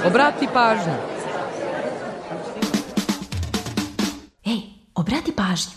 Obrati pažnju. Ej, obrati pažnju.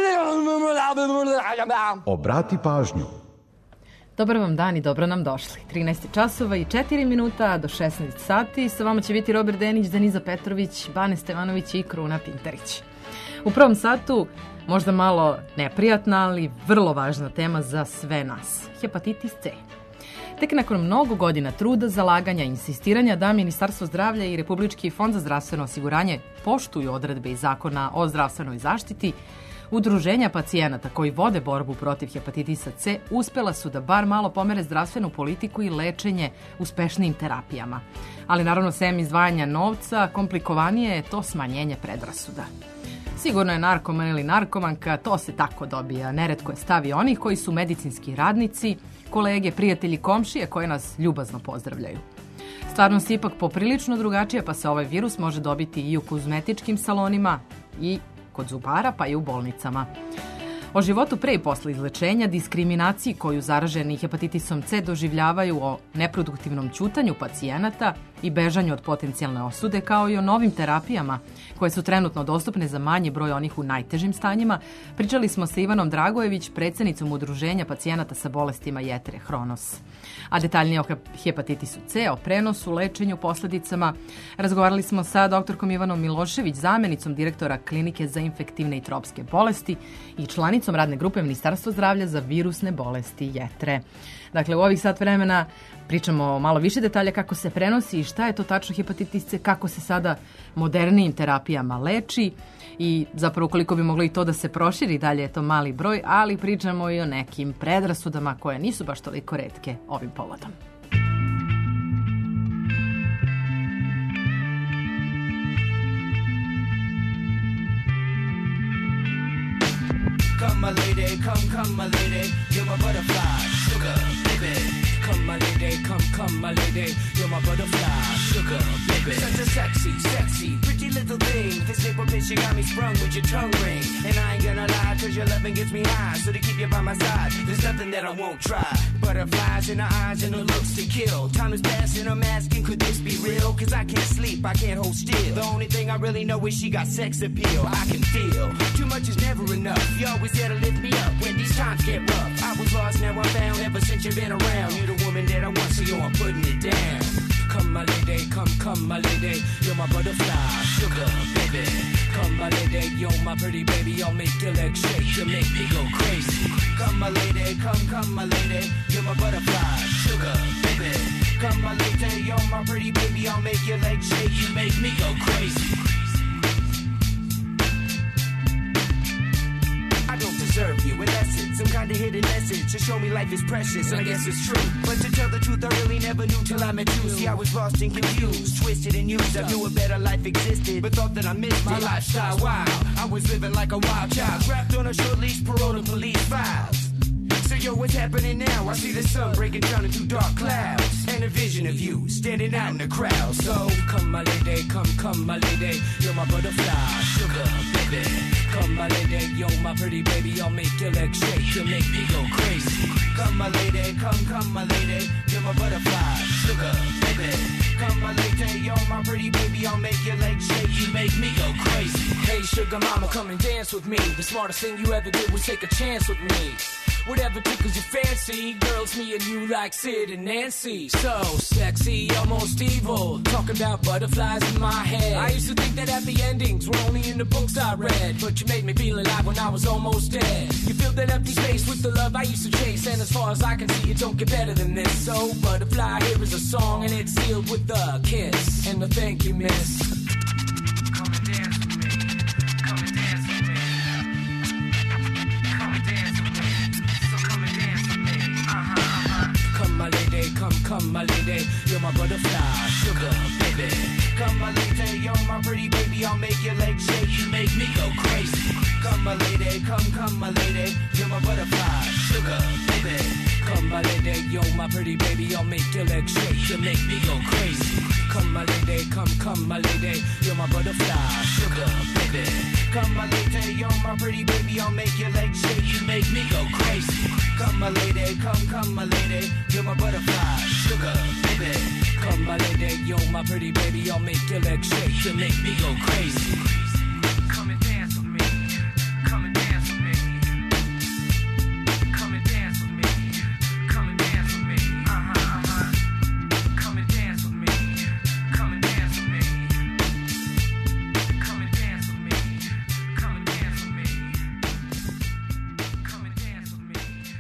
Obrati pažnju. Dobar vam dan i dobro nam došli. 13 časova i 4 minuta do 16 sati. Sa vama će biti Robert Denić, Deniza Petrović, Bane Stevanović i Kruna Pintarić. U prvom satu možda malo neprijatna, ali vrlo važna tema za sve nas. Hepatitis C. Tek nakon mnogo godina truda, zalaganja i insistiranja da Ministarstvo zdravlja i Republički fond za zdravstveno osiguranje poštuju odredbe iz Zakona o zdravstvenoj zaštiti, udruženja pacijenata koji vode borbu protiv hepatitisa C uspela su da bar malo pomere zdravstvenu politiku i lečenje uspešnijim terapijama. Ali naravno, sem izdvajanja novca, komplikovanije je to smanjenje predrasuda. Sigurno je narkoman ili narkomanka, to se tako dobija. Neretko je stav i onih koji su medicinski radnici, kolege, prijatelji, komšije koje nas ljubazno pozdravljaju. Stvarnost je ipak poprilično drugačija, pa se ovaj virus može dobiti i u kozmetičkim salonima i kod zubara, pa i u bolnicama. O životu pre i posle izlečenja, diskriminaciji koju zaraženi hepatitisom C doživljavaju, o neproduktivnom ćutanju pacijenata i bežanju od potencijalne osude, kao i o novim terapijama koje su trenutno dostupne za manji broj onih u najtežim stanjima, pričali smo sa Ivanom Dragojević, predsednicom Udruženja pacijenata sa bolestima jetre Hronos. A detaljnije o hepatitisu C, o prenosu, lečenju, posledicama, razgovarali smo sa doktorkom Ivanom Milošević, zamenicom direktora Klinike za infektivne i tropske bolesti i članicom radne grupe Ministarstva zdravlja za virusne bolesti jetre. Dakle, u ovih sat vremena pričamo o malo više detalja kako se prenosi i šta je to tačno hepatitis C, kako se sada modernijim terapijama leči i zapravo koliko bi moglo i to da se proširi, dalje je to mali broj, ali pričamo i o nekim predrasudama koje nisu baš toliko retke ovim povodom. Come my lady, come my lady, you're my butterfly, sugar, baby. Come my lady, come my lady, you're my butterfly, sugar, baby. Such a sexy, pretty little thing. This April bitch, you got me sprung with your tongue ring. And I ain't gonna lie, cause your loving gets me high. So to keep you by my side, there's nothing that I won't try. Butterflies in her eyes and her looks to kill. Time is passing, I'm asking, could this be real? Cause I can't sleep, I can't hold still. The only thing I really know is she got sex appeal. I can feel, too much is never enough. You always there to lift me up when these times get rough. I was lost, now I'm found, ever since you've been around. You're the woman that I want, so yo, I'm putting it down. Come my lady, come my lady, you're my butterfly, sugar, baby. Come my lady, you're my pretty baby, I'll make your legs shake, you make me go crazy. Come my lady, come my lady, you're my butterfly, sugar, baby. Come my lady, you're my pretty baby, I'll make your legs shake, you make me go crazy. I don't deserve you, in essence, some kind of hidden message to show me life is precious, and I guess it's true. But to tell the truth, I really never knew till I met you. See, I was lost and confused, twisted and used. I knew a better life existed, but thought that I missed my lifestyle wild. I was living like a wild child, trapped on a short leash, parole to police files. So yo, what's happening now? I see the sun breaking down into dark clouds, and a vision of you standing out in the crowd. So come my lady, come my lady, you're my butterfly, sugar, baby. Come my lady, you're my pretty baby, I'll make your legs shake, you make me go crazy. Come my lady, come my lady, you're my butterfly, sugar, baby. Come my lady, you're my pretty baby, I'll make your legs shake, you make me go crazy. Hey sugar mama, come and dance with me. The smartest thing you ever did was take a chance with me. Whatever tickles your fancy, girls, me and you like Sid and Nancy. So sexy, almost evil, talking about butterflies in my head. I used to think that happy endings were only in the books I read, but you made me feel alive when I was almost dead. You filled that empty space with the love I used to chase, and as far as I can see, it don't get better than this. So butterfly, here is a song, and it's sealed with a kiss and a thank you, miss. Come and dance with me. Come and dance with me. Come and dance with me. Come my lady, come my lady, you're my butterfly, sugar, baby. Come my lady, you're my pretty baby, I'll make your legs shake, you make me go crazy. Come my lady, come my lady, you're my butterfly, sugar, baby. Come my lady, you're my pretty baby, I'll make your legs shake, you make me go crazy. Come my lady, come my lady, you're my butterfly, sugar, baby. Come my lady, you're my pretty baby, I'll make your legs shake, you make me go crazy. Come my lady, come my lady, you're my butterfly, sugar, baby. Come my lady, Yo, my pretty baby, I'll make your legs shake to make me go crazy. Come and dance with me. Come and dance with me. Come and dance with me. Come and dance with me. Come and dance with me. Come and dance with me. Come and dance with me. Come and dance with me. Come and dance with me.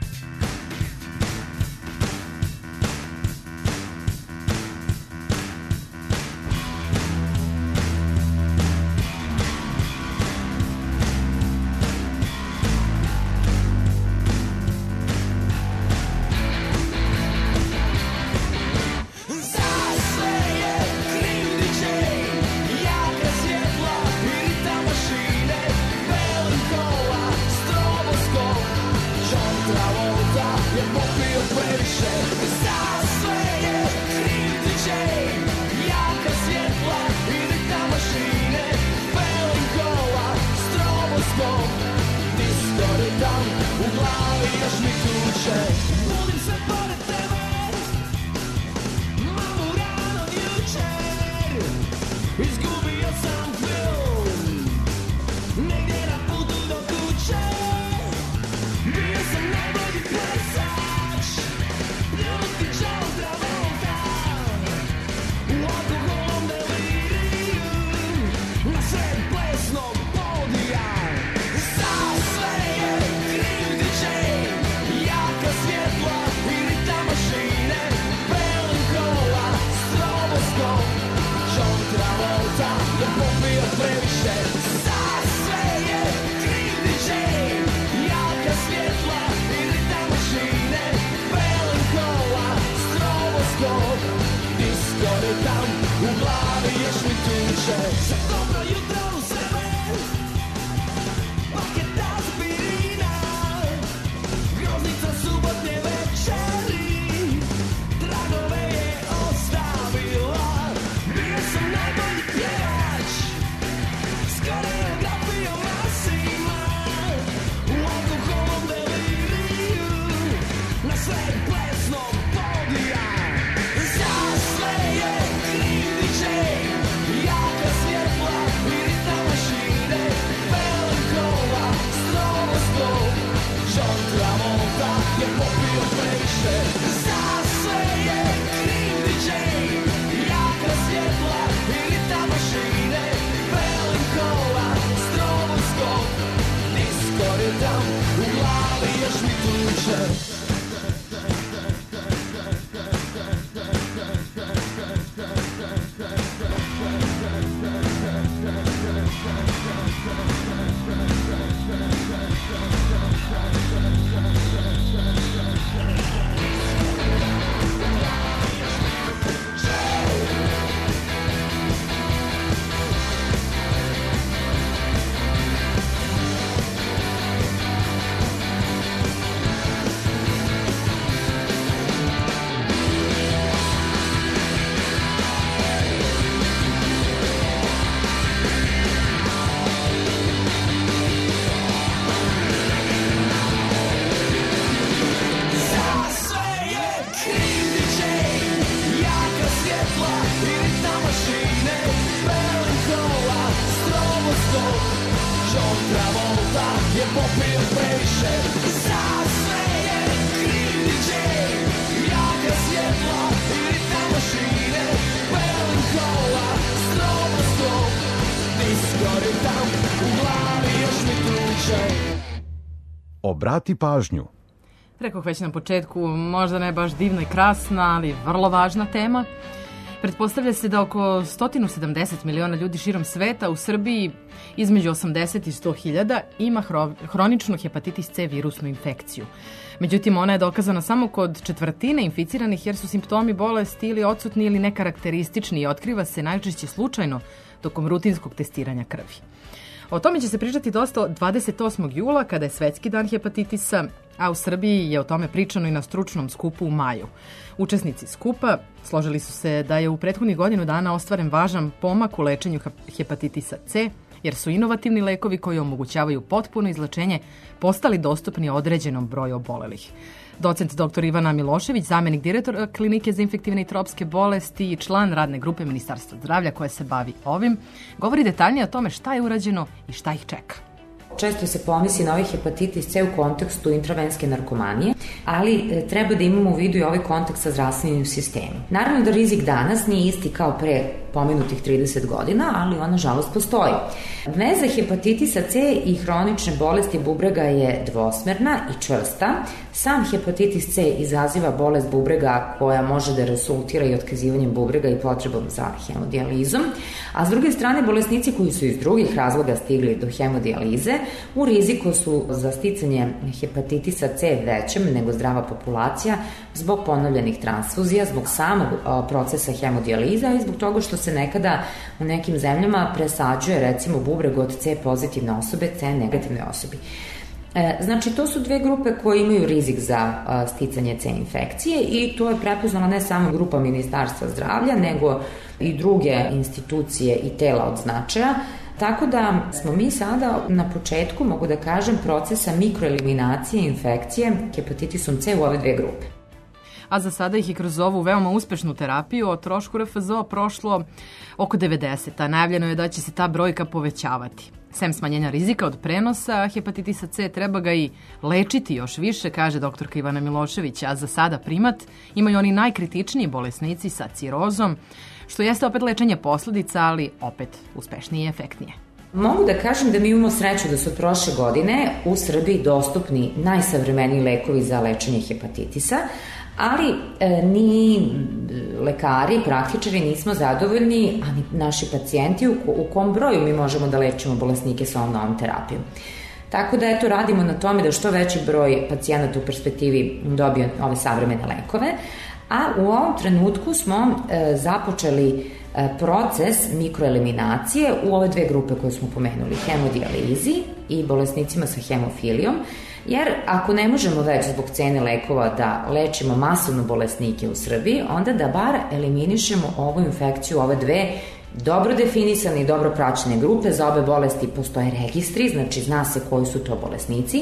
Obrati pažnju. Rekoh već na početku, možda ne baš divna i krasna, ali vrlo važna tema. Pretpostavlja se da oko 170 miliona ljudi širom sveta u Srbiji između 80 i 100 hiljada ima hroničnu hepatitis C virusnu infekciju. Međutim, ona je dokazana samo kod četvrtine inficiranih jer su simptomi bolesti ili odsutni ili nekarakteristični i otkriva se najčešće slučajno tokom rutinskog testiranja krvi. O tome će se pričati dosta 28. jula kada je Svetski dan hepatitisa, a u Srbiji je o tome pričano i na stručnom skupu u maju. Učesnici skupa složili su se da je u prethodnih godinu dana ostvaren važan pomak u lečenju hepatitisa C, jer su inovativni lekovi koji omogućavaju potpuno izlečenje postali dostupni određenom broju obolelih. Docent dr. Ivana Milošević, zamenik direktora Klinike za infektivne i tropske bolesti i član radne grupe Ministarstva zdravlja koja se bavi ovim, govori detaljnije o tome šta je urađeno i šta ih čeka. Često se pomisli na ovaj hepatitis C u kontekstu intravenske narkomanije, ali treba da imamo u vidu i ovaj kontekst sa zdravstvenim sistemom. Naravno da rizik danas nije isti kao pre pomenutih 30 godina, ali on nažalost postoji. Veza hepatitisa C i hronične bolesti bubrega je dvosmerna i čvrsta. Sam hepatitis C izaziva bolest bubrega koja može da rezultira i otkazivanjem bubrega i potrebom za hemodijalizom, a s druge strane bolesnici koji su iz drugih razloga stigli do hemodijalize u riziku su za sticanje hepatitisa C većem nego zdrava populacija zbog ponovljenih transfuzija, zbog samog procesa hemodijaliza i zbog toga što se nekada u nekim zemljama presađuje recimo bubreg od C pozitivne osobe C negativne osobi. Znači, to su dve grupe koje imaju rizik za sticanje C infekcije i to je prepoznala ne samo grupa Ministarstva zdravlja, nego i druge institucije i tela od značaja. Tako da smo mi sada na početku, mogu da kažem, procesa mikroeliminacije infekcije hepatitisom C u ove dve grupe. A za sada ih je kroz ovu veoma uspešnu terapiju o trošku RFZO prošlo oko 90, a najavljeno je da će se ta brojka povećavati. Sem smanjenja rizika od prenosa hepatitisa C, treba ga i lečiti još više, kaže doktorka Ivana Milošević, a za sada primat imaju oni najkritičniji bolesnici sa cirozom, što jeste opet lečenje posledica, ali opet uspešnije i efektnije. Mogu da kažem da mi imamo sreću da su od prošle godine u Srbiji dostupni najsavremeniji lekovi za lečenje hepatitisa, ali ni lekari, praktičari nismo zadovoljni, a ni naši pacijenti u kom broju mi možemo da lečimo bolesnike sa ovom novom terapijom. Tako da eto radimo na tome da što veći broj pacijenata u perspektivi dobije ove savremene lekove, a u ovom trenutku smo započeli proces mikroeliminacije u ove dve grupe koje smo pomenuli, hemodijalizi i bolesnicima sa hemofilijom, jer ako ne možemo već zbog cene lekova da lečimo masovno bolesnike u Srbiji, onda da bar eliminišemo ovu infekciju, ove dve dobro definisane i dobro praćene grupe. Za obe bolesti postoje registri, znači zna se koji su to bolesnici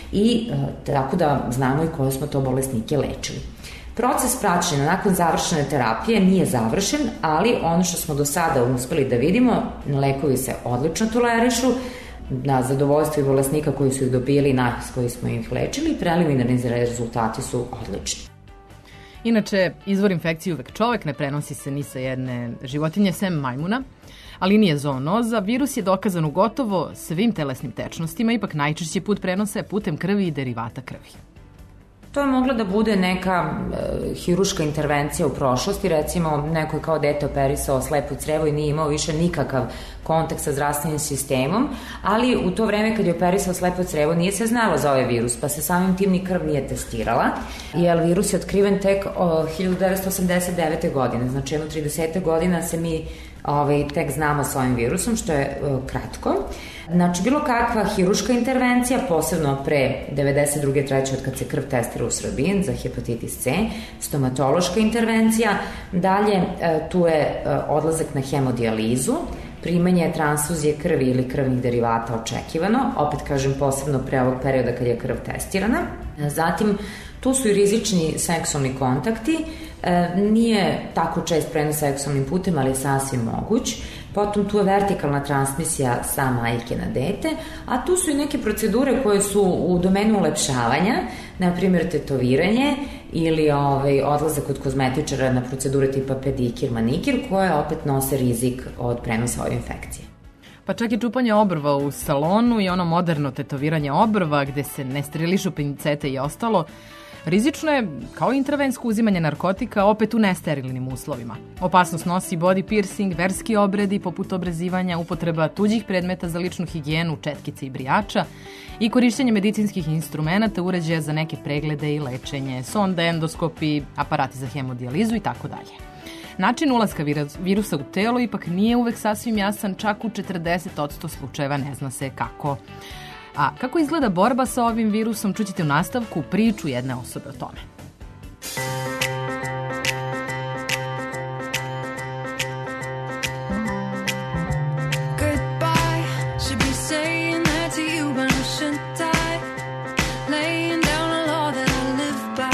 i tako da znamo i koje smo to bolesnike lečili. Proces praćenja nakon završene terapije nije završen, ali ono što smo do sada uspeli da vidimo, lekovi se odlično tolerišu, na zadovoljstvo i bolesnika koji su ih dobili, nas koji smo ih lečili, preliminarni rezultati su odlični. Inače, izvor infekcije uvek čovek, ne prenosi se ni sa jedne životinje, sem majmuna, ali nije zoonoza. Virus je dokazan u gotovo svim telesnim tečnostima, ipak najčešći put prenosa je putem krvi i derivata krvi. To je mogla da bude neka hiruška intervencija u prošlosti, recimo neko je kao dete operisao slepo crevo i nije imao više nikakav kontakt sa zdravstvenim sistemom, ali u to vreme kad je operisao slepo crevo nije se znalo za ovaj virus, pa se samim tim ni krv nije testirala, jer virus je otkriven tek 1989. godine, znači jedno 30 godina se mi tek znamo sa ovim virusom, što je kratko. Znači, bilo kakva hiruška intervencija, posebno pre 92. 3. od kad se krv testira u Srbiji za hepatitis C, stomatološka intervencija, dalje tu je odlazak na hemodijalizu, primanje transfuzije krvi ili krvnih derivata očekivano, opet kažem posebno pre ovog perioda kad je krv testirana. Zatim, tu su i rizični seksualni kontakti, nije tako čest prenos seksualnim putem, ali je sasvim moguć. Potom tu je vertikalna transmisija sa majke na dete, a tu su i neke procedure koje su u domenu ulepšavanja, na primjer tetoviranje ili odlazak kod kozmetičara na procedure tipa pedikir, manikir, koje opet nose rizik od prenosa ove infekcije. Pa čak i čupanje obrva u salonu i ono moderno tetoviranje obrva gde se ne sterilišu pincete i ostalo, rizično je kao intravensko uzimanje narkotika opet u nesterilnim uslovima. Opasnost nosi body piercing, verski obredi poput obrezivanja, upotreba tuđih predmeta za ličnu higijenu, četkice i brijača i korišćenje medicinskih instrumenta, uređaja za neke preglede i lečenje, sonde, endoskopi, aparati za hemodijalizu i tako dalje. Način ulaska virusa u telo ipak nije uvek sasvim jasan, čak u 40% slučajeva ne zna se kako. A kako izgleda borba sa ovim virusom, čućete u nastavku priču jedne osobe o tome. Laying down a law that I live by.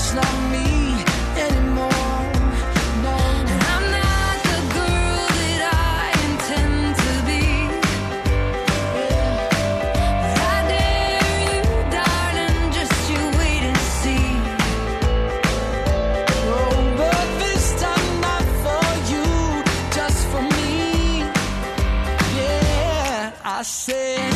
much like me anymore. No, and I'm not the girl that I intend to be. But I dare you, darling, just you wait and see. Oh, but this time not for you, just for me. Yeah, I said,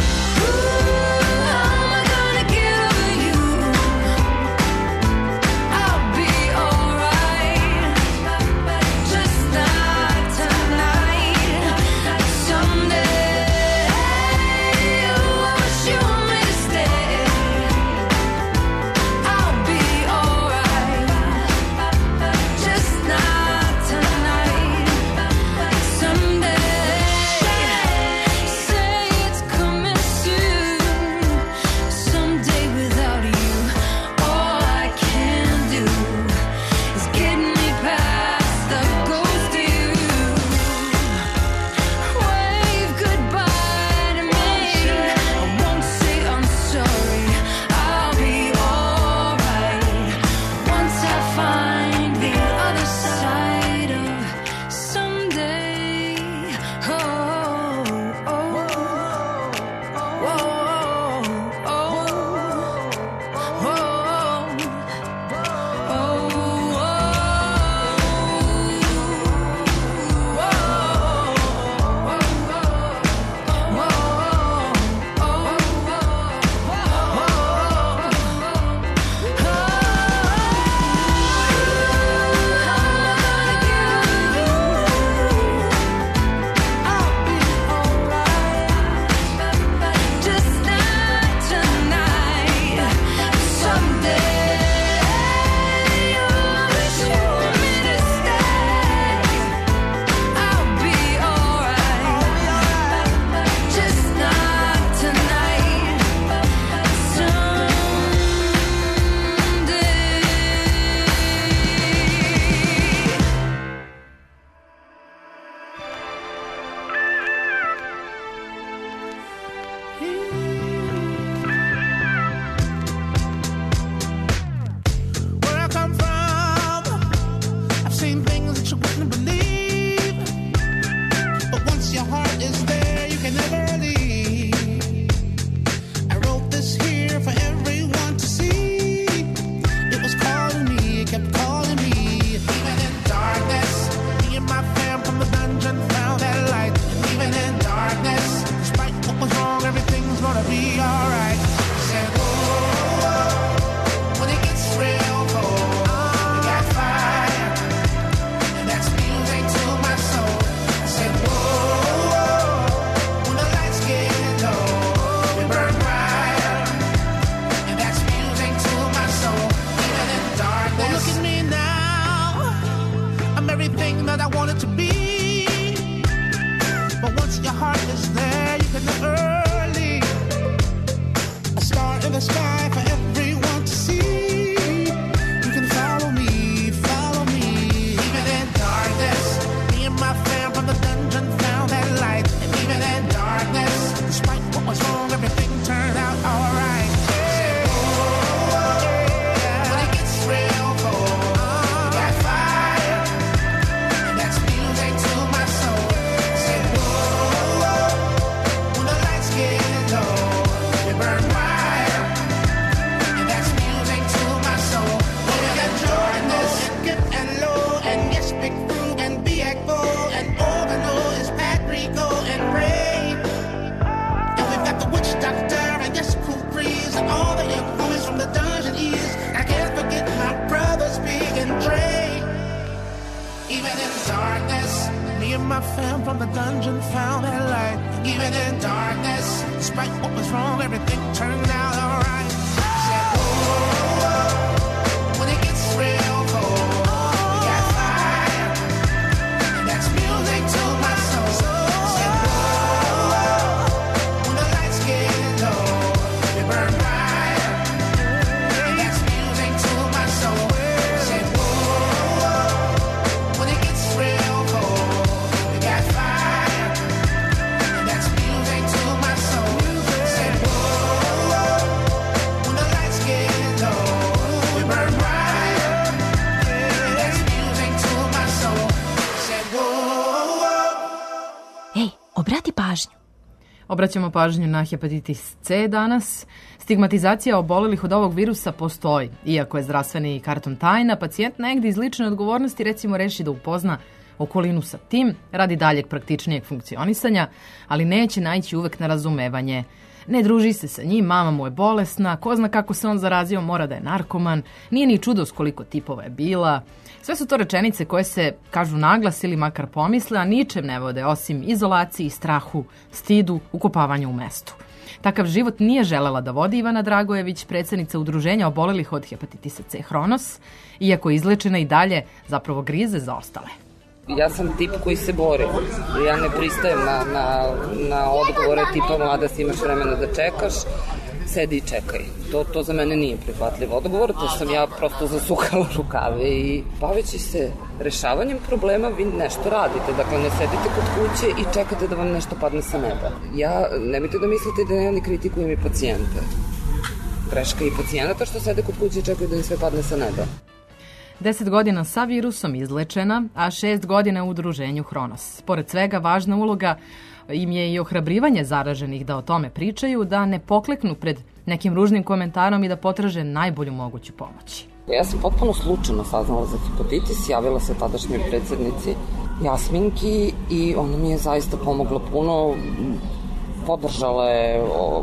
Obraćamo pažnju na hepatitis C danas. Stigmatizacija obolelih od ovog virusa postoji. Iako je zdravstveni karton tajna, pacijent negdje iz lične odgovornosti recimo reši da upozna okolinu sa tim radi daljeg praktičnijeg funkcionisanja, ali neće naići uvek na razumevanje. Ne druži se sa njim, mama mu je bolesna, ko zna kako se on zarazio, mora da je narkoman, nije ni čudo s koliko tipova je bila. Sve su to rečenice koje se kažu naglas ili makar pomisle, a ničem ne vode osim izolaciji, strahu, stidu, ukopavanju u mestu. Takav život nije želela da vodi Ivana Dragojević, predsjednica udruženja obolelih od hepatitisa C Hronos, iako je izlečena i dalje zapravo grize za ostale. Ja sam tip koji se bori. Ja ne pristajem na odgovore tipa mlada si, imaš vremena da čekaš, sedi i čekaj. To za mene nije prihvatljiv odgovor, to sam ja prosto zasukala rukave i baveći se rešavanjem problema vi nešto radite. Dakle, ne sedite kod kuće i čekate da vam nešto padne sa neba. Nemojte da mislite da ja ne kritikujem i pacijente. Greška i pacijenata što sede kod kuće i čekaju da im sve padne sa neba. 10 godina sa virusom izlečena, a 6 godina u udruženju Hronos. Pored svega, važna uloga im je i ohrabrivanje zaraženih da o tome pričaju, da ne pokleknu pred nekim ružnim komentarom i da potraže najbolju moguću pomoć. Ja sam potpuno slučajno saznala za hepatitis, javila se tadašnjoj predsjednici Jasminki i ona mi je zaista pomogla puno, podržala je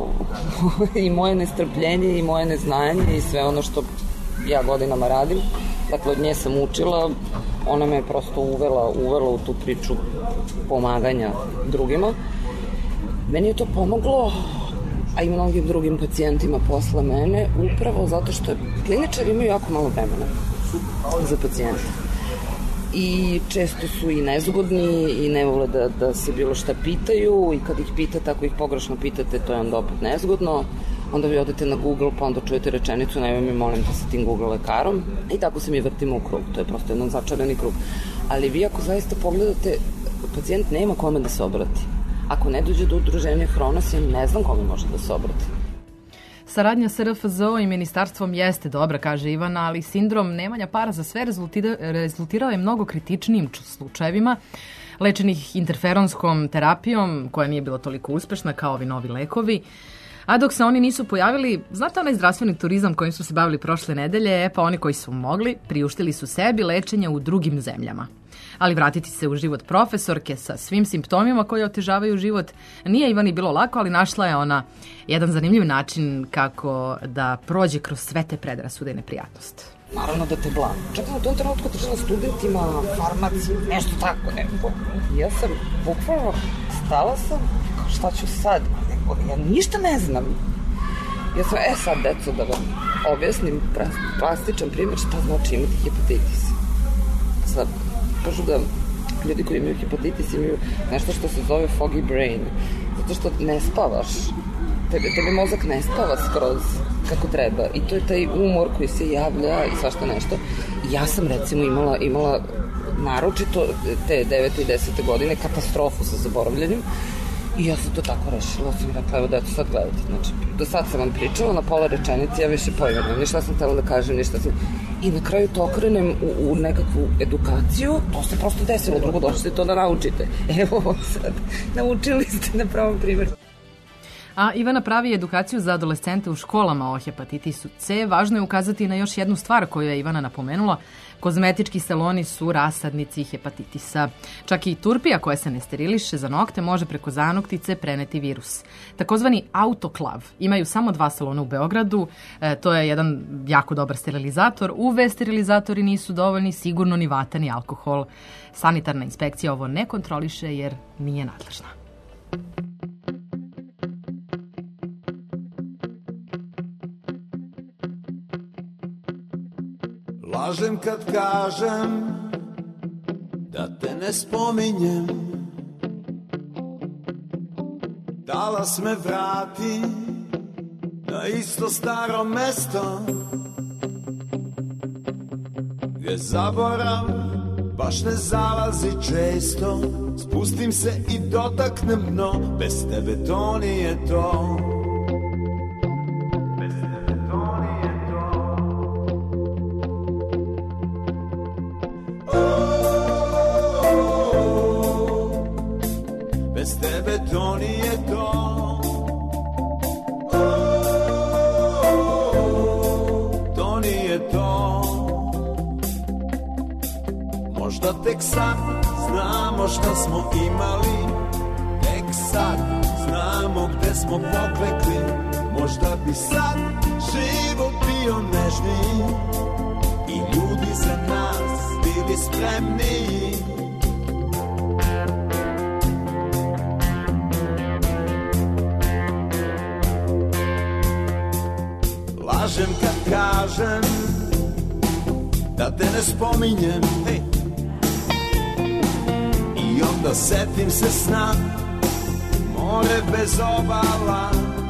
i moje nestrpljenje i moje neznanje i sve ono što ja godinama radim. Dakle, od nje sam učila, ona me je prosto uvela u tu priču pomaganja drugima. Meni je to pomoglo, a i mnogim drugim pacijentima posle mene, upravo zato što kliničari imaju jako malo vremena za pacijente. I često su i nezgodni i ne vole da se bilo šta pitaju i kad ih pitate, ako ih pogrešno pitate, to je onda opet nezgodno. Onda vi odete na Google, pa onda čujete rečenicu, nemoj mi molim te sa tim Google lekarom. I tako se mi vrtimo u krug, to je prosto jedan začarani krug. Ali vi ako zaista pogledate, pacijent nema kome da se obrati. Ako ne dođe do udruženja Hronos, ja ne znam kome može da se obrati. Saradnja s RFZO i ministarstvom jeste dobra, kaže Ivana, ali sindrom nemanja para za sve rezultirao je mnogo kritičnijim slučajevima, lečenih interferonskom terapijom, koja nije bila toliko uspešna kao ovi novi lekovi. A dok se oni nisu pojavili, znate onaj zdravstveni turizam kojim su se bavili prošle nedelje, pa oni koji su mogli, priuštili su sebi lečenje u drugim zemljama. Ali vratiti se u život profesorke sa svim simptomima koji otežavaju život nije Ivani bilo lako, ali našla je ona jedan zanimljiv način kako da prođe kroz sve te predrasude i neprijatnost. Naravno da te blam. Čak u tom trenutku držala studentima, farmaciju, nešto tako, neko. Ja sam bukvalno stala sam, šta ću sad? Ja ništa ne znam. Ja sam, sad, deco, da vam objasnim plastičan primjer šta znači imati hepatitis. Sad, kažu da ljudi koji imaju hepatitis imaju nešto što se zove foggy brain. Zato što ne spavaš. Tebi mozak ne spava skroz kako treba. I to je taj umor koji se javlja i svašta nešto. Ja sam, recimo, imala naročito te 9. i 10. godine katastrofu sa zaboravljanjem. I ja sam to tako rešila, sam rekla, evo da eto sad gledajte, znači, do sad sam vam pričala na pola rečenice, ja više pojma, ništa sam htjela da kažem, I na kraju to okrenem u nekakvu edukaciju, to se prosto desilo, drugo došli to da naučite. Evo sad, naučili ste na pravom primjeru. A Ivana pravi edukaciju za adolescente u školama o hepatitisu C. Važno je ukazati na još jednu stvar koju je Ivana napomenula. Kozmetički saloni su rasadnici hepatitisa. Čak i turpija koja se ne steriliše za nokte može preko zanoktice preneti virus. Takozvani autoklav. Imaju samo 2 salona u Beogradu. To je jedan jako dobar sterilizator. UV sterilizatori nisu dovoljni, sigurno ni vata ni alkohol. Sanitarna inspekcija ovo ne kontroliše jer nije nadležna. Lažem kad kažem da te ne spominjem, talas me vrati na isto staro mesto, gdje zaborav baš ne zalazi često. Spustim se i dotaknem dno, bez tebe to nije to. Bez tebe to nije to. Možda tek sad znamo šta smo imali, tek sad znamo gde smo poklekli. Možda bi sad život bio nežniji i ljudi za nas bili spremniji. Lažem kad kažem da te ne spominjem, hey. I onda setim se sna, more bez obala,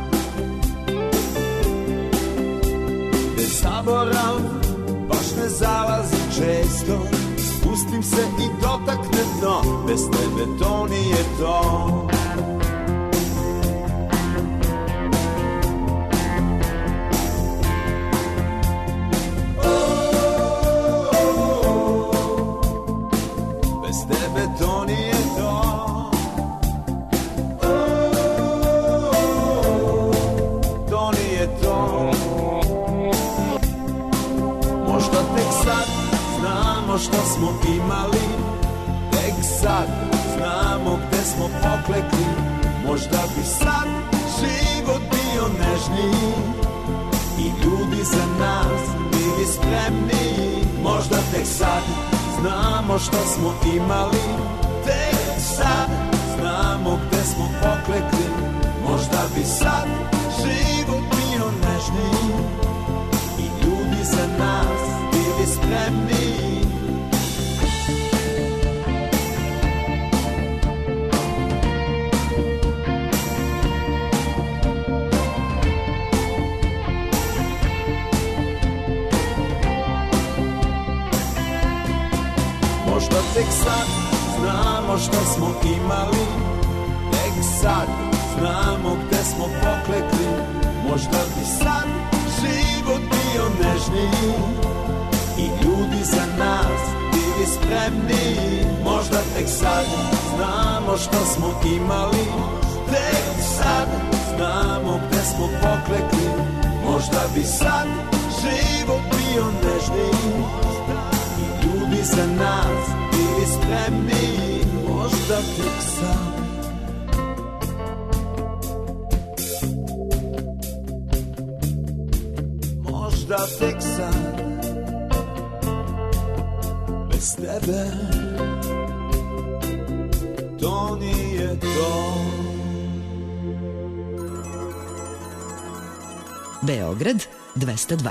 gde zaborav baš ne zalazi često. Spustim se i dotakne dno, bez tebe to nije to. Što smo imali, tek sad znamo gde smo poklekli. Možda bi sad život bio nežniji i ljudi za nas bili spremniji. Možda tek sad znamo što smo imali, tek sad znamo gde smo poklekli. Možda bi sad život bio nežniji i ljudi za nas bili spremniji. Možda tek sad znamo što smo imali, tek sad znamo gde smo poklekli. Možda bi sad život bio nežniji i ljudi za nas bili spremniji. Možda tek sad znamo što smo imali, tek sad znamo gde smo poklekli. Možda bi sad život bio nežniji i ljudi za nas bili spremniji. Možda tek sad. Možda tek sad. Bez tebe to nije to. Beograd 202.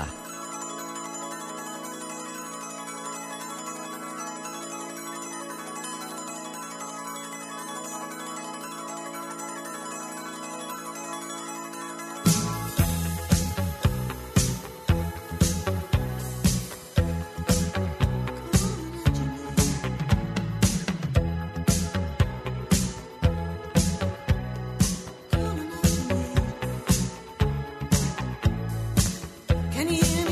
Can you hear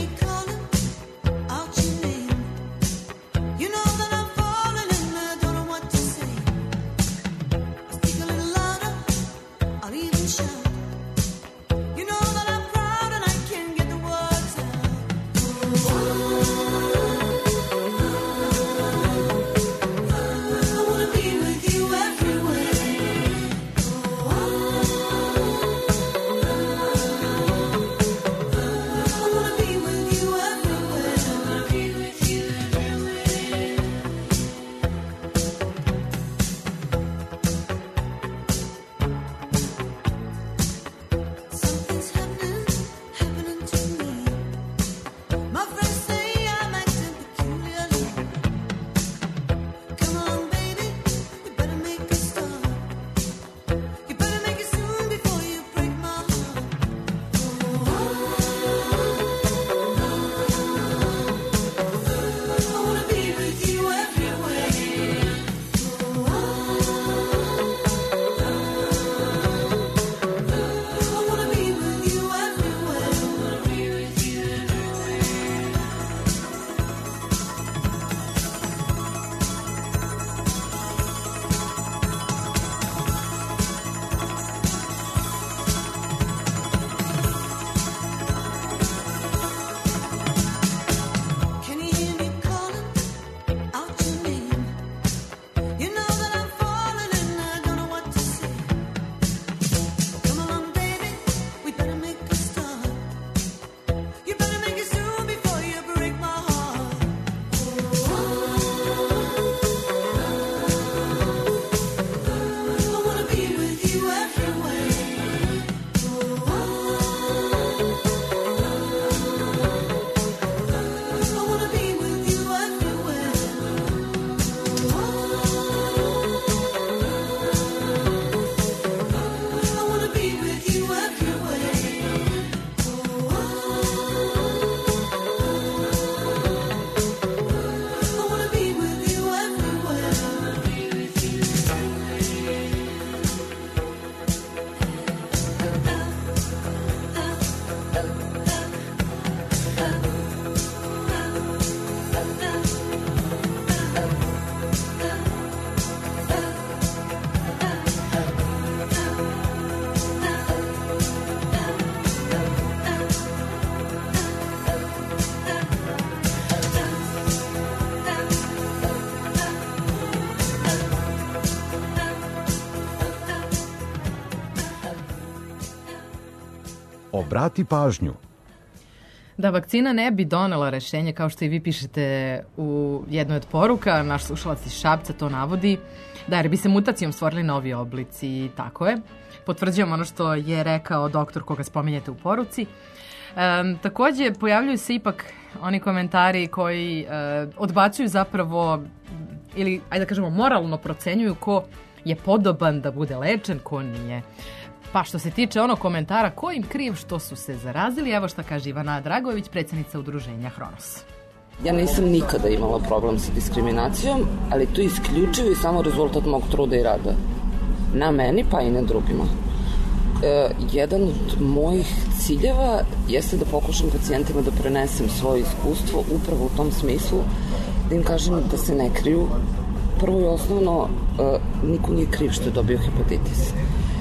Obrati pažnju. Da vakcina ne bi donela rešenje, kao što i vi pišete u jednoj od poruka, naš slušalac iz Šapca to navodi, da jer bi se mutacijom stvorili novi oblici i tako je. Potvrđujem ono što je rekao doktor koga spominjete u poruci. Takođe, pojavljuju se ipak oni komentari koji odbacuju zapravo, ili, ajde da kažemo, moralno procenjuju ko je podoban da bude lečen, ko nije. Pa što se tiče onog komentara ko im kriv što su se zarazili, evo šta kaže Ivana Dragović, predsjednica udruženja Hronos. Ja nisam nikada imala problem sa diskriminacijom, ali to je isključivo i samo rezultat mog truda i rada. Na meni, pa i na drugima. Jedan od mojih ciljeva jeste da pokušam pacijentima da prenesem svoje iskustvo upravo u tom smislu, da im kažem da se ne kriju. Prvo i osnovno, niko nije kriv što je dobio hepatitis.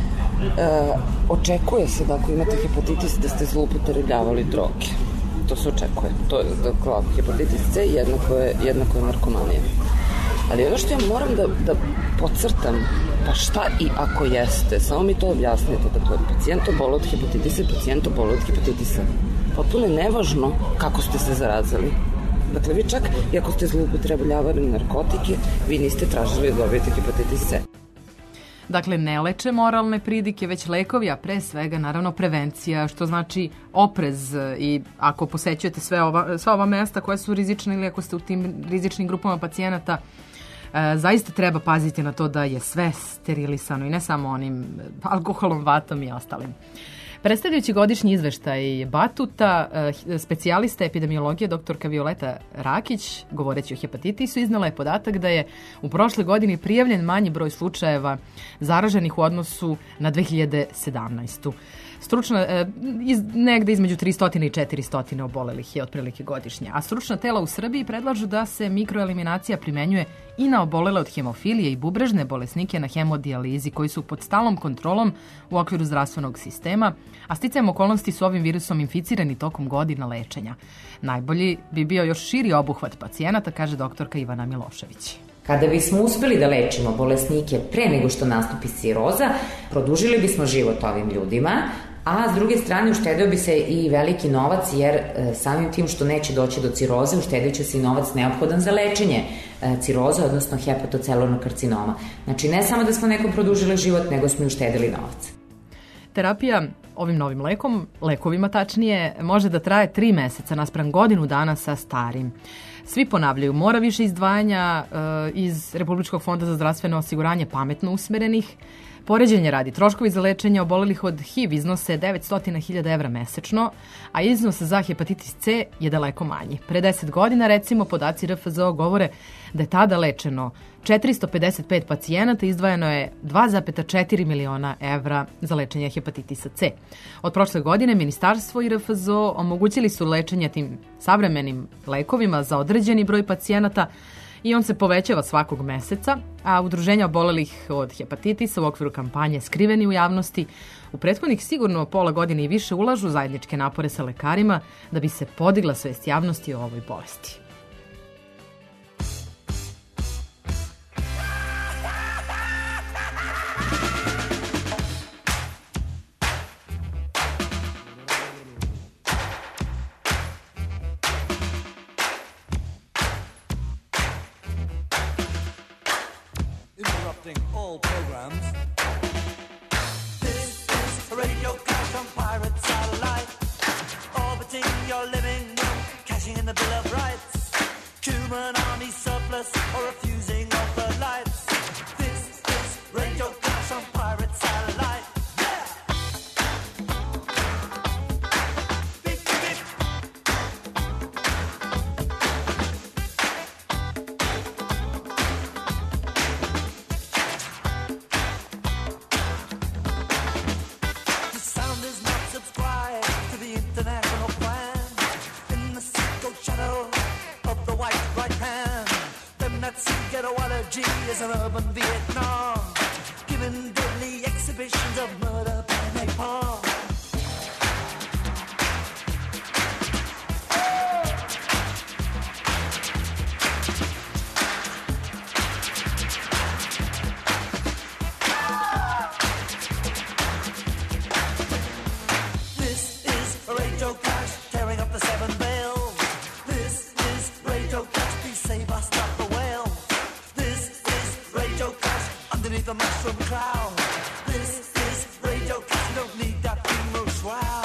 Očekuje se da ako imate hepatitis da ste zloupotrebljavali droge. To se očekuje. To je, dakle, hepatitis C jednako je narkomanija. Ali ono što ja moram da podcrtam, pa šta i ako jeste, samo mi to objasnite. Dakle, pacijent obole od hepatitisa i pacijent obole od hepatitisa. Potpuno je nevažno kako ste se zarazili. Dakle, vi čak i ako ste zloupotrebljavali narkotike, vi niste tražili da dobijete hepatitis C. Dakle, ne leče moralne pridike, već lekovi, a pre svega, naravno, prevencija, što znači oprez i ako posećujete sva ova mesta koja su rizična ili ako ste u tim rizičnim grupama pacijenata, zaista treba paziti na to da je sve sterilisano i ne samo onim alkoholom, vatom i ostalim. Predstavljajući godišnji izveštaj Batuta, specijalista epidemiologije doktorka Violeta Rakić, govoreći o hepatitisu, iznala je podatak da je u prošle godini prijavljen manji broj slučajeva zaraženih u odnosu na 2017. Negde između 300 i 400 obolelih je otprilike godišnje. A stručna tela u Srbiji predlažu da se mikroeliminacija primenjuje i na obolele od hemofilije i bubrežne bolesnike na hemodijalizi koji su pod stalnom kontrolom u okviru zdravstvenog sistema, a sticajem okolnosti su ovim virusom inficirani tokom godina lečenja. Najbolji bi bio još širi obuhvat pacijenata, kaže doktorka Ivana Milošević. Kada bismo uspeli da lečimo bolesnike pre nego što nastupi ciroza, produžili bismo život ovim ljudima, a s druge strane uštedeo bi se i veliki novac, jer samim tim što neće doći do ciroze, uštedit će se i novac neophodan za lečenje ciroze, odnosno hepatocelularnog karcinoma. Znači, ne samo da smo nekom produžili život, nego smo i uštedili novac. Terapija ovim novim lekovima tačnije, može da traje 3 meseca naspram godinu dana sa starim. Svi ponavljaju, mora više izdvajanja iz Republičkog fonda za zdravstveno osiguranje pametno usmerenih. Poređenje radi, troškovi za lečenje obolelih od HIV iznose 900.000 evra mesečno, a iznos za hepatitis C je daleko manji. Pre 10 godina, recimo, podaci RFZO govore da je tada lečeno 455 pacijenata, izdvajano je 2,4 miliona evra za lečenje hepatitisa C. Od prošle godine Ministarstvo i RFZO omogućili su lečenje tim savremenim lekovima za određeni broj pacijenata i on se povećava svakog meseca, a udruženja obolelih od hepatitisa u okviru kampanje Skriveni u javnosti u prethodnih sigurno pola godine i više ulažu zajedničke napore sa lekarima da bi se podigla svest javnosti o ovoj bolesti. All programs. This is a radio clash on pirate satellite, orbiting your living room, cashing in the Bill of Rights, Cuban army surplus or refusing of the lights. This is radio clash on pirate satellite. Yeah! Beep, beep. Is an urban Vietnam, giving deadly exhibitions of murder by napalm. This is Radio Clash, please save us, stop the whales. This is Radio Clash, underneath the mushroom cloud. This is Radio Clash, you don't need that funeral shroud.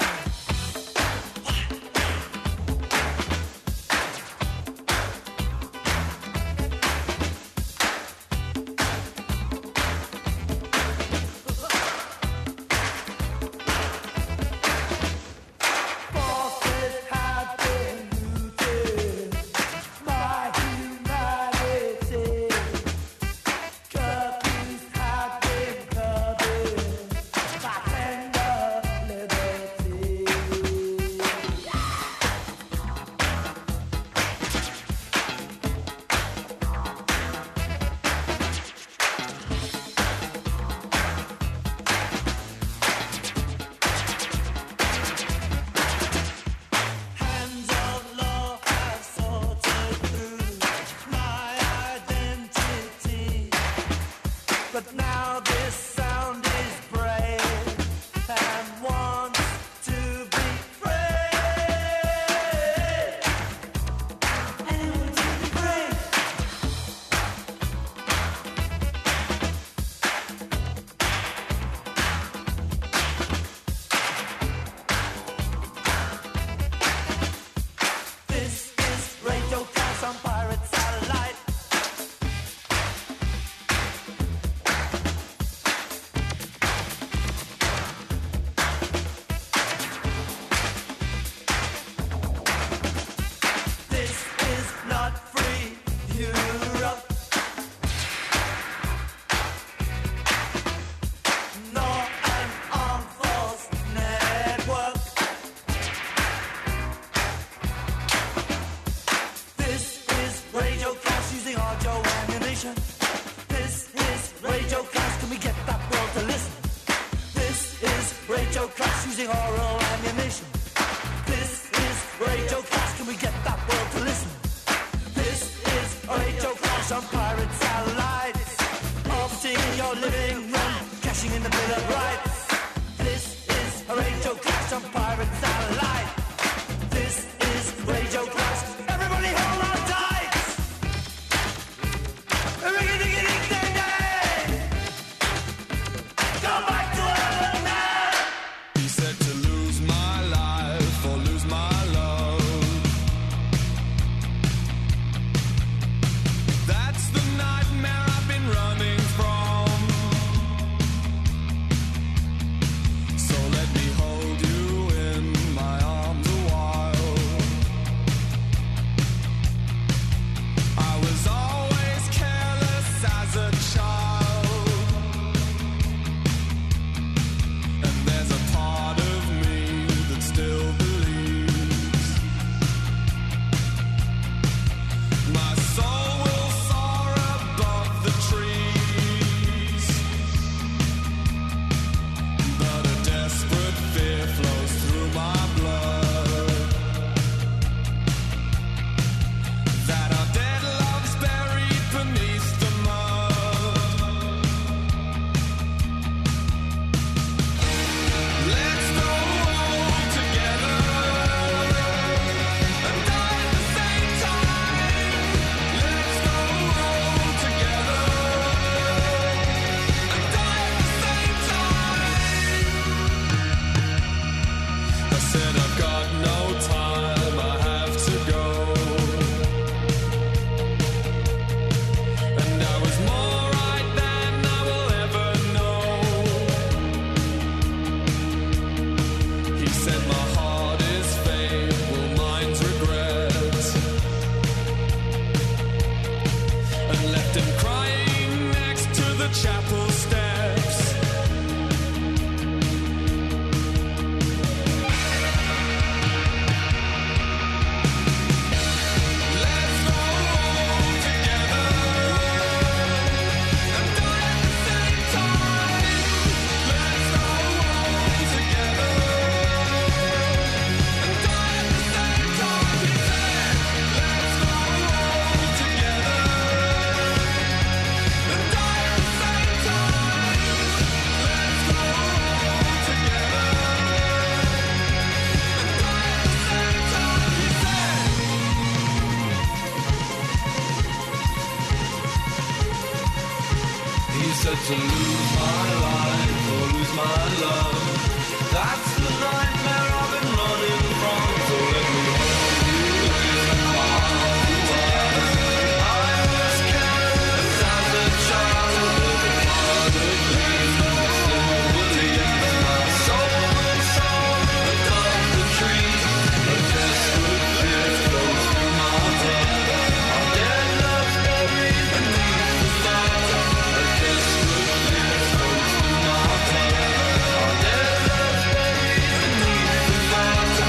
said to lose my life or lose my love. That's the nightmare I've been running from. So let me hold you in my world. I was careless as a child, but part of me still believes my soul and soul above the trees. A desperate fear flows through my blood. Our dead love's buried beneath the stars. A desperate fear flows through my blood. Our dead love's buried beneath the stars.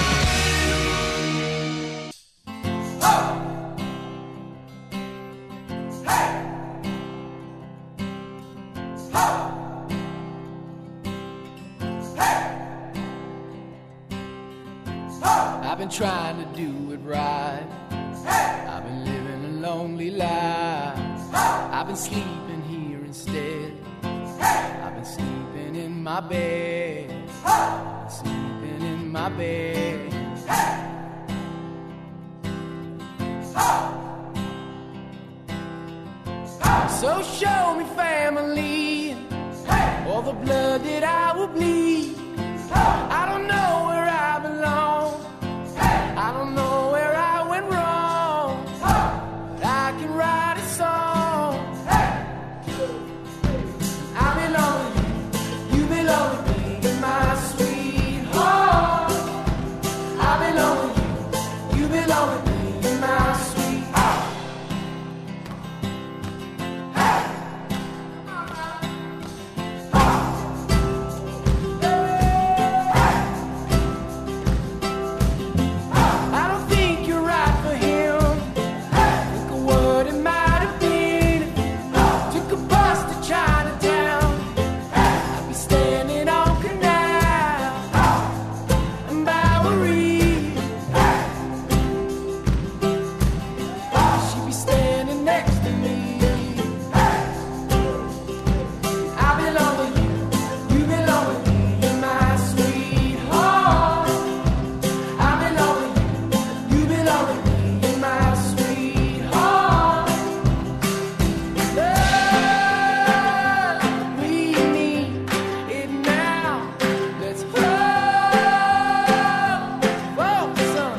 I've been trying to do it right. I've been living a lonely life. I've been sleeping here instead. I've been sleeping in my bed. Sleeping in my bed. So show me family, all the blood that I will bleed. I don't know where I belong. I don't know where I went wrong. I can write a song. I belong with you, you belong with me, you're my sweetheart. I belong with you, you belong with me, you're my sweetheart. I don't think you're right for him. Think of what it might have been. Took a bus to Chinatown. I'd be standing on Canal and Bowery. She'd be standing next to me. I belong with you, you belong with me, you're my sweetheart. I belong with you, you belong with me, you're my sweetheart. Love, we need it now. Let's focus on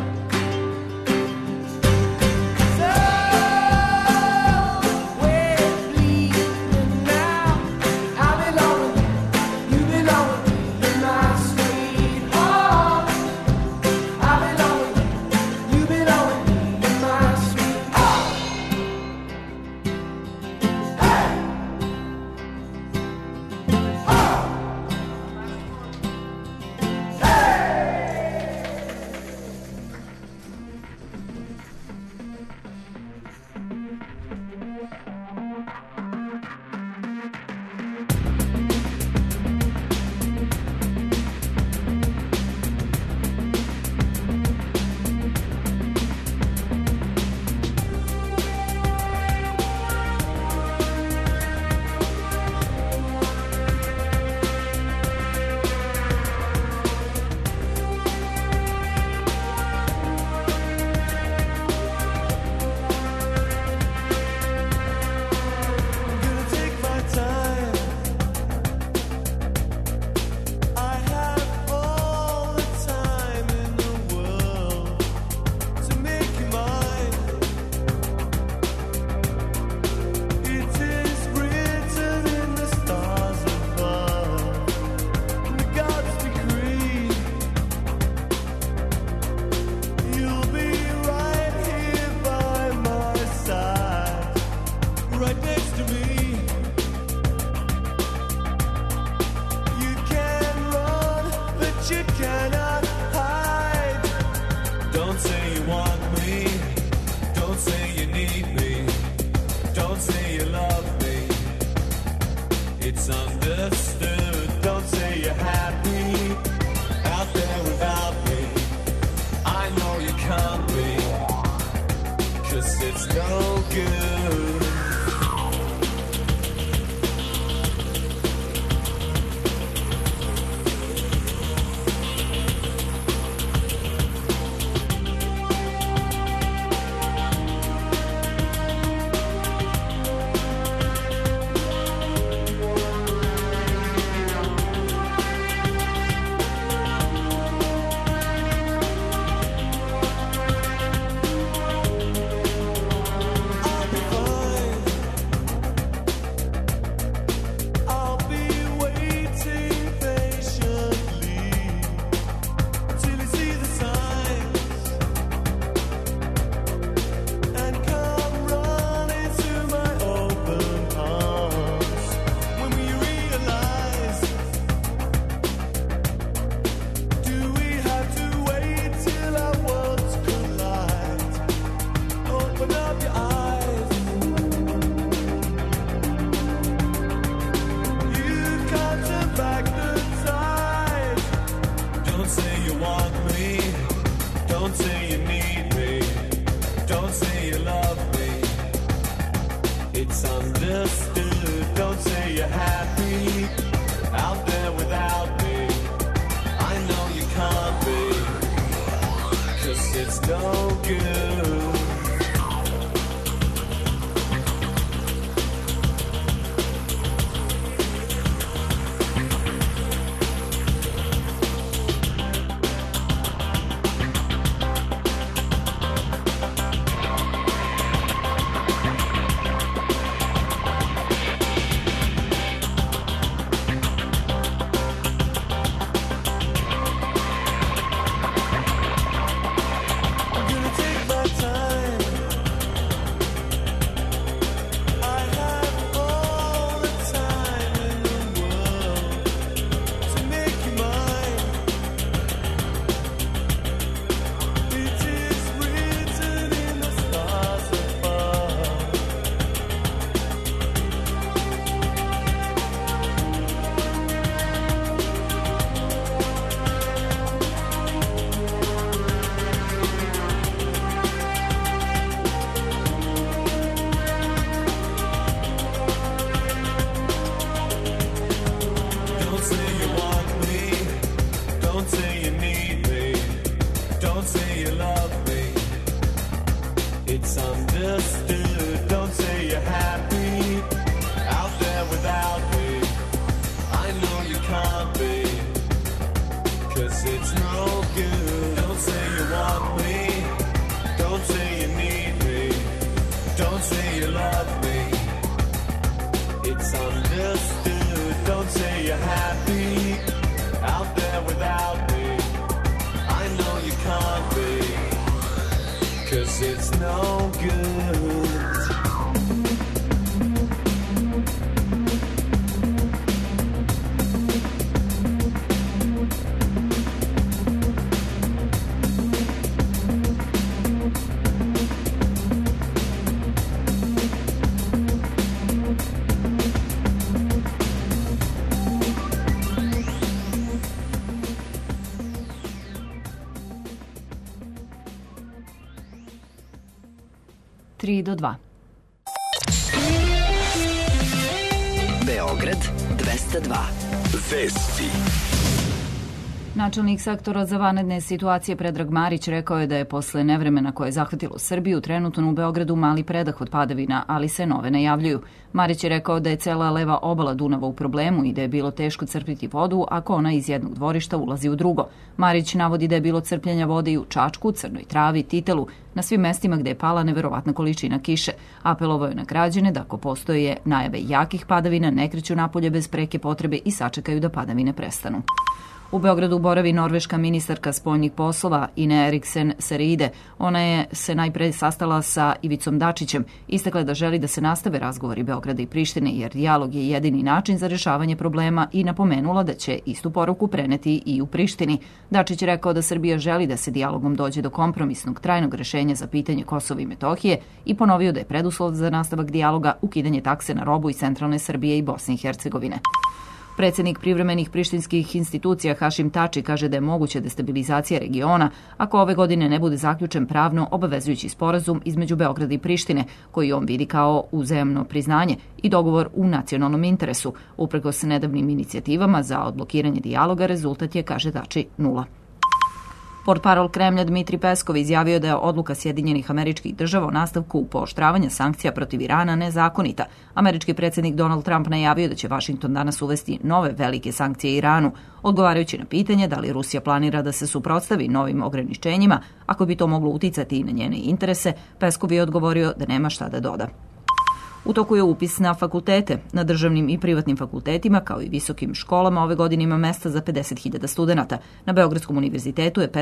somewhere bleeding now. I belong with you, you belong with me, you're my sweetheart. I belong with you, you belong with me, you're my sweetheart. Gonna take my time. I have all the time in the world to make you mine. It is written in the stars above, in the God's decree. You'll be right here by my side, right next to me. You can run, but you cannot hide. Don't say you want me. Don't say you need me. Don't say you love me. It's understood. Don't say you're happy out there without me. I know you can't be, 'cause it's no good. It's understood. Don't say you're happy out there without me. I know you can't be, 'cause it's no good. Do 2. Beograd 202. Vesti. Načelnik sektora za vanredne situacije Predrag Marić rekao je da je posle nevremena koje je zahvatilo Srbiju trenutno u Beogradu mali predah od padavina, ali se nove najavljuju. Marić je rekao da je cela leva obala Dunava u problemu i da je bilo teško crpiti vodu ako ona iz jednog dvorišta ulazi u drugo. Marić navodi da je bilo crpljenja vode i u Čačku, Crnoj Travi, Titelu, na svim mestima gde je pala neverovatna količina kiše. Apelovao je na građane da ako postoje najave jakih padavina ne kreću napolje bez preke potrebe i sačekaju da padavine prestanu. U Beogradu boravi norveška ministarka spoljnih poslova Ine Eriksen Søreide. Ona je se najpre sastala sa Ivicom Dačićem. Istakla je da želi da se nastave razgovori Beograda i Prištine jer dijalog je jedini način za rešavanje problema i napomenula da će istu poruku preneti i u Prištini. Dačić je rekao da Srbija želi da se dijalogom dođe do kompromisnog trajnog rešenja za pitanje Kosova i Metohije i ponovio da je preduslov za nastavak dijaloga ukidanje takse na robu iz centralne Srbije i Bosne i Hercegovine. Predsednik privremenih prištinskih institucija Hašim Tači kaže da je moguća destabilizacija regiona ako ove godine ne bude zaključen pravno obavezujući sporazum između Beograda i Prištine, koji on vidi kao uzajamno priznanje i dogovor u nacionalnom interesu. Uprkos nedavnim inicijativama za odblokiranje dijaloga, rezultat je, kaže Tači, 0. Portparol Kremlja Dmitri Peskov izjavio da je odluka Sjedinjenih Američkih Država o nastavku pooštravanja sankcija protiv Irana nezakonita. Američki predsjednik Donald Trump najavio da će Vašington danas uvesti nove velike sankcije Iranu, odgovarajući na pitanje da li Rusija planira da se suprotstavi novim ograničenjima ako bi to moglo uticati i na njene interese. Peskov je odgovorio da nema šta da doda. U toku je upis na fakultete. Na državnim i privatnim fakultetima, kao i visokim školama, ove godine ima mesta za 50.000 studenata. Na Beogradskom univerzitetu je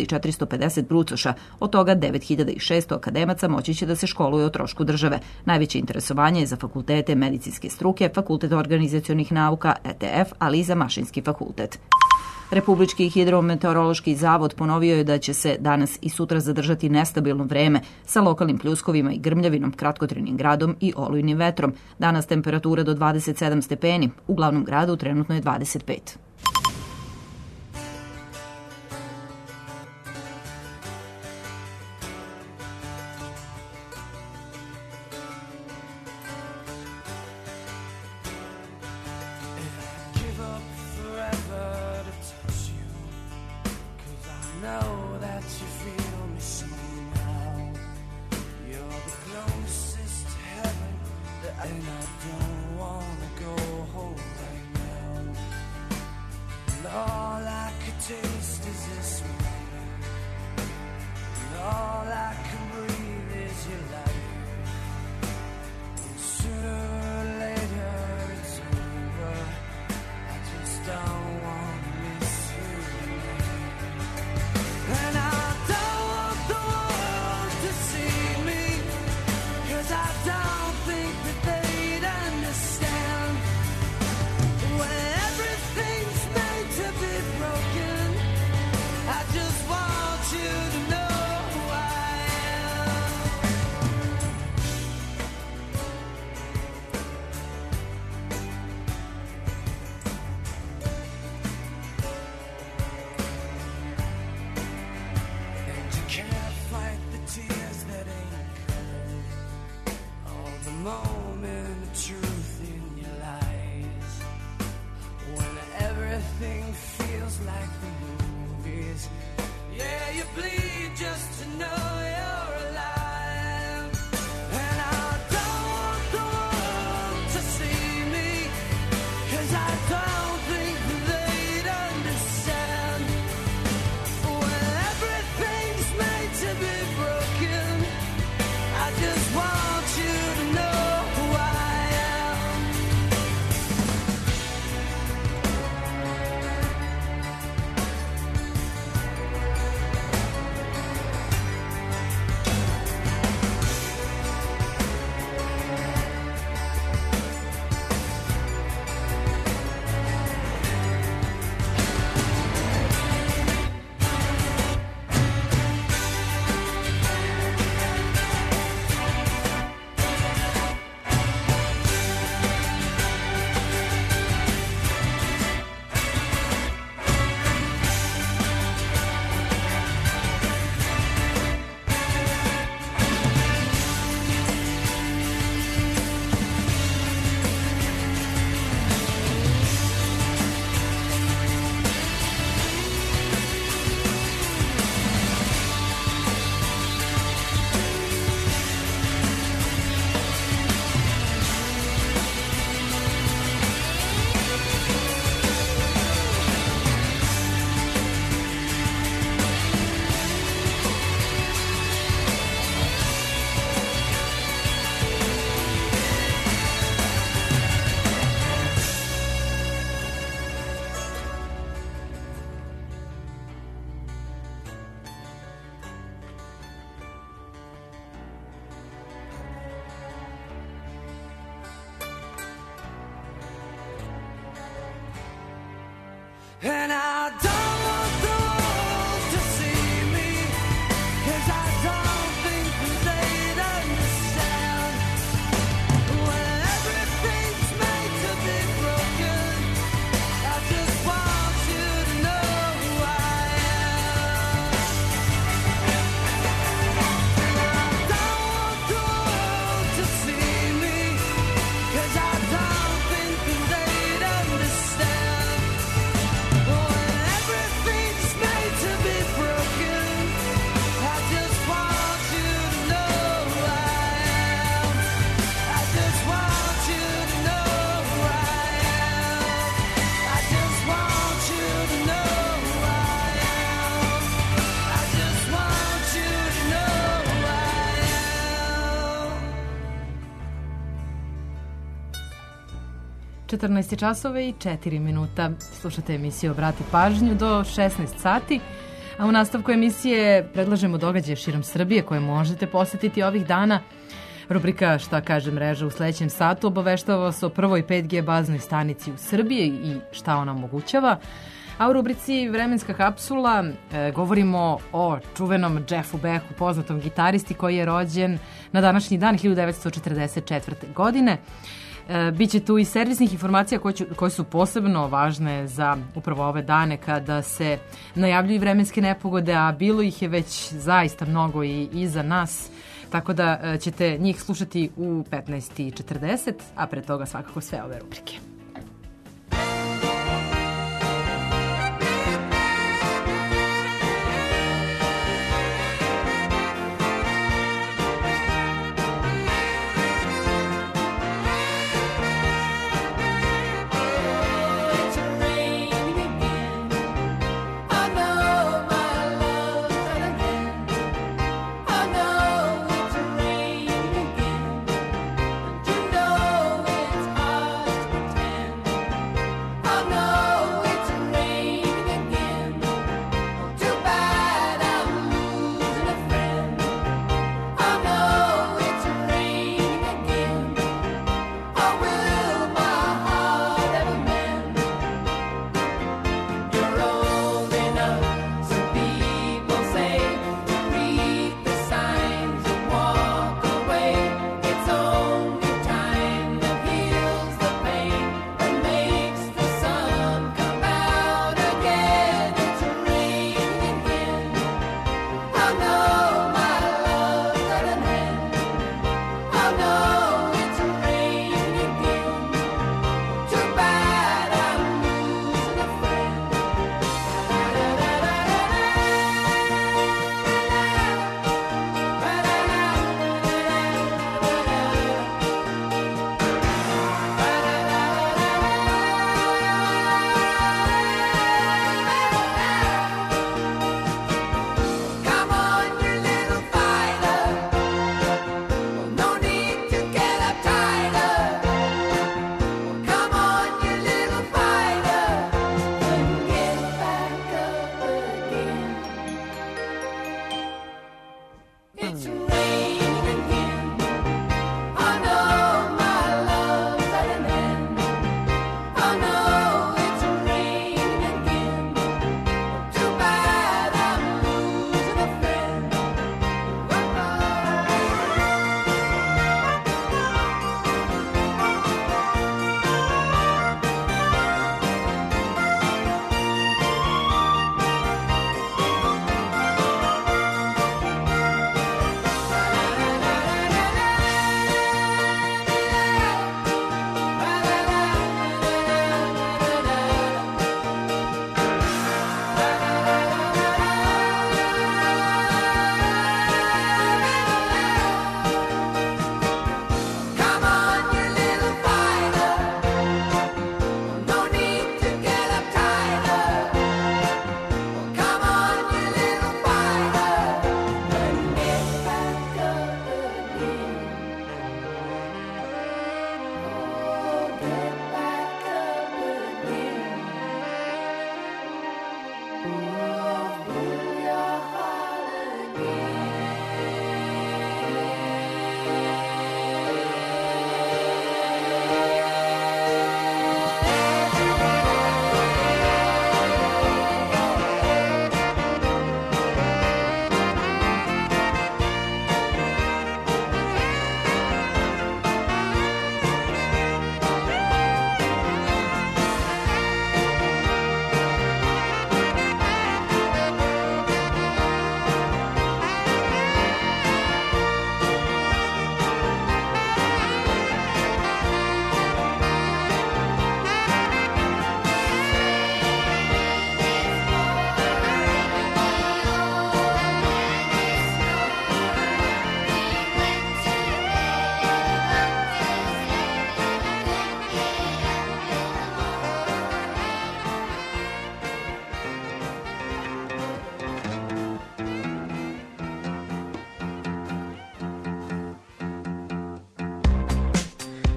15.450 brucoša, od toga 9.600 akademaca moći će da se školuju o trošku države. Najveće interesovanje je za fakultete medicinske struke, Fakultet organizacionih nauka, ETF, ali i za Mašinski fakultet. Republički hidrometeorološki zavod ponovio je da će se danas i sutra zadržati nestabilno vreme sa lokalnim pljuskovima i grmljavinom, kratkotrenim gradom i olujnim vetrom. Danas temperatura do 27 stepeni, u glavnom gradu trenutno je 25. And I don't wanna go home right now. And all I could taste is this moment. And all I can breathe is your light. And sooner or later it's over. I just don't wanna miss you tonight. And I don't want the world to see me, 'cause I don't think that they'd understand. When everything's made to be broken, I just want you to know who I am. And you can't fight the tears that ain't coming. All the moment of truth in your lies. When everything feels like the movies. Yeah, you bleed just to know you're alive. And I don't want the world to see me, 'cause I don't think that they'd understand. When everything's made to be broken, I just want you to know who I am. And I don't want the world to see me, 'cause I don't think that they'd understand. When everything's made to be broken, I just want you to know who I am. I don't want the world to see me, 'cause I don't think that they'd understand. When everything's made to be broken, I just want you to know who I am. I just want you to know who I am. I just want you to know who I am. I just want you to know who I am. 14 je časova i 4 minuta. Slušate emisiju Obrati pažnju do 16 sati. A u nastavku emisije predlažemo događaje širom Srbije koje možete posetiti ovih dana. Rubrika Šta kaže mreža u sledećem satu obaveštava vas o prvoj 5G baznoj stanici u Srbiji i šta ona omogućava. A u rubrici Vremenska kapsula govorimo o čuvenom Jeffu Becku, poznatom gitaristi koji je rođen na današnji dan 1944. godine. Biće tu i servisnih informacija koje su posebno važne za upravo ove dane kada se najavljuju vremenske nepogode, a bilo ih je već zaista mnogo i iza nas, tako da ćete njih slušati u 15:40, a pre toga svakako sve ove rubrike.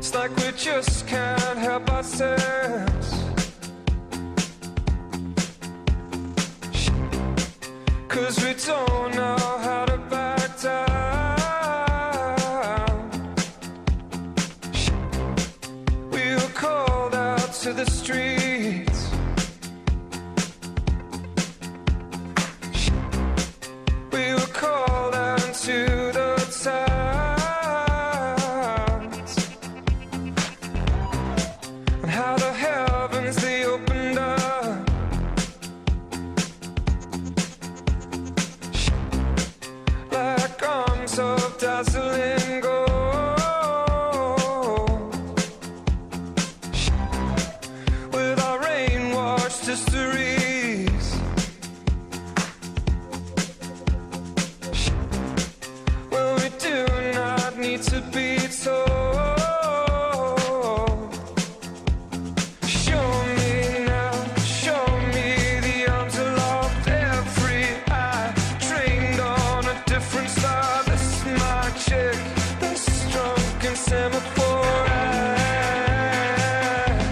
It's like we just can't help ourselves. 'Cause we don't know how to back down. We were called out to the streets. We were called out into the towns. And how the heavens they opened up. Like arms of dazzling gold. With our rain-washed histories. Well, we do not need to be told. Show me now, show me the arms aloft, every eye trained on a different star. This is my chick, this drunken semaphore eye.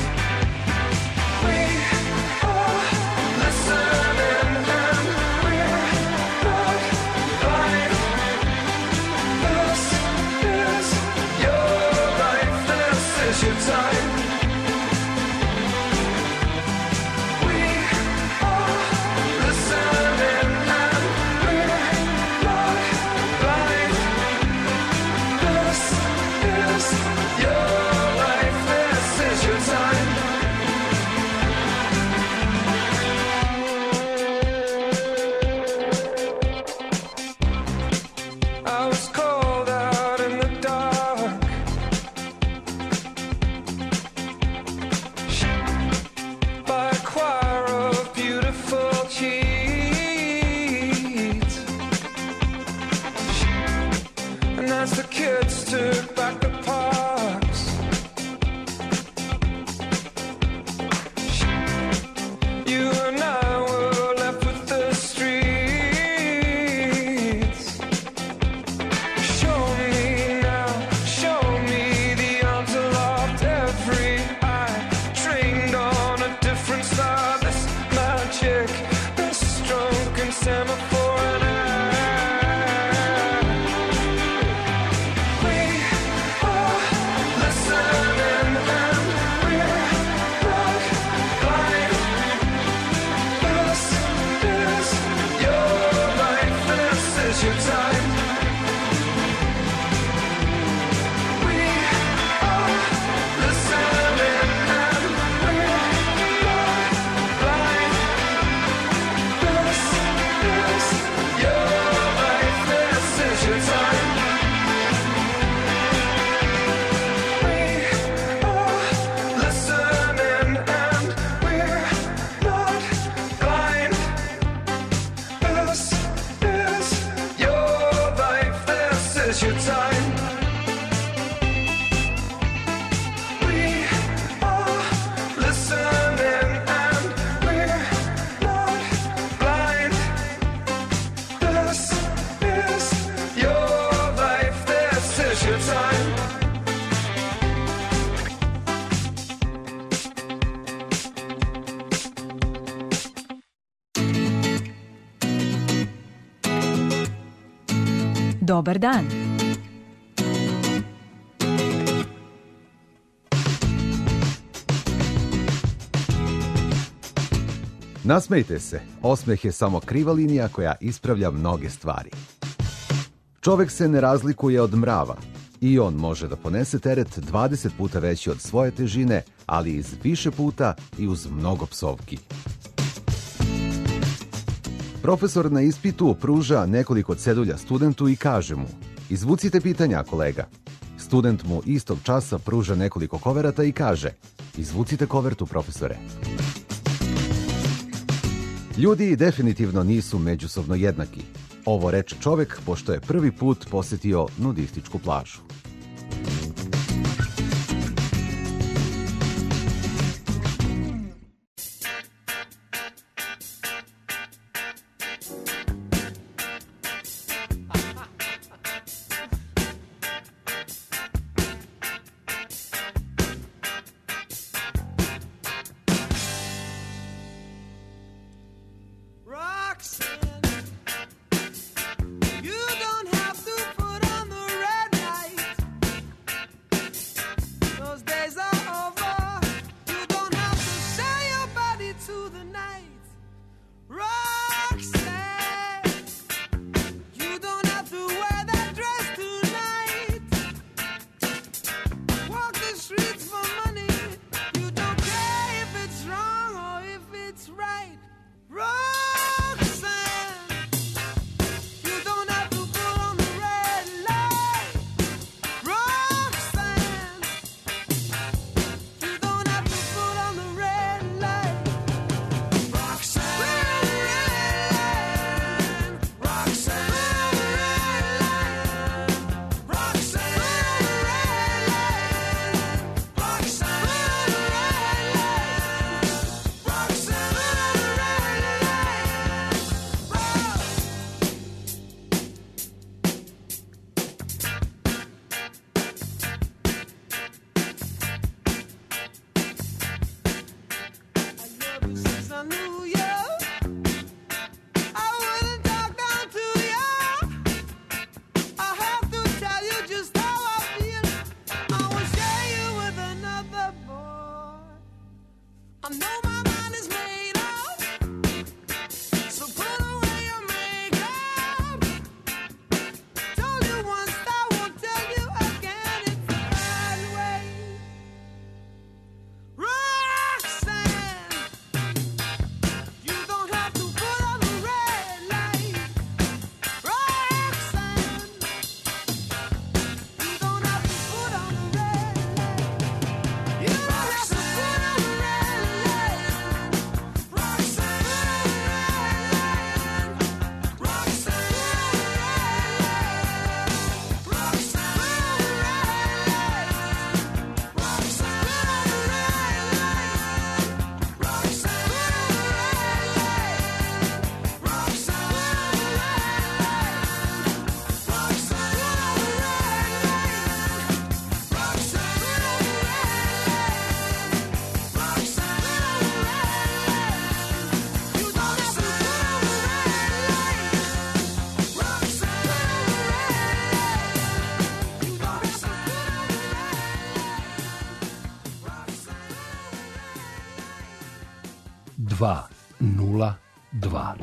We are listening and we're not blind. This is your life, this is your time. We are listening and we're not blind. This is your life, this is your time. I was called out in the dark. By a choir of beautiful heat. And as the kids took back the parks, you and I were left with the streets. Show me now, show me the arms aloft, every eye trained on a different star. This magic, this drunken semaphore and I. We are listening and we're not blind. This is your life, this is your time. We are listening and we're not blind. This is your life, this is your time. We are listening and we're not blind. This is your life, this is your time. We are listening and we're not blind. This is your life, this is your time. Dobar dan. Nasmejte se, osmeh je samo kriva linija koja ispravlja mnoge stvari. Čovek se ne razlikuje od mrava. I on može da ponese teret 20 puta veći od svoje težine, ali iz više puta i uz mnogo psovki. Profesor na ispitu pruža nekoliko cedulja studentu i kaže mu: izvucite pitanja, kolega. Student mu istog časa pruža nekoliko koverata i kaže: izvucite kovertu, profesore. Ljudi definitivno nisu međusobno jednaki. Ovo reče čovek pošto je prvi put posetio nudističku plažu. 202.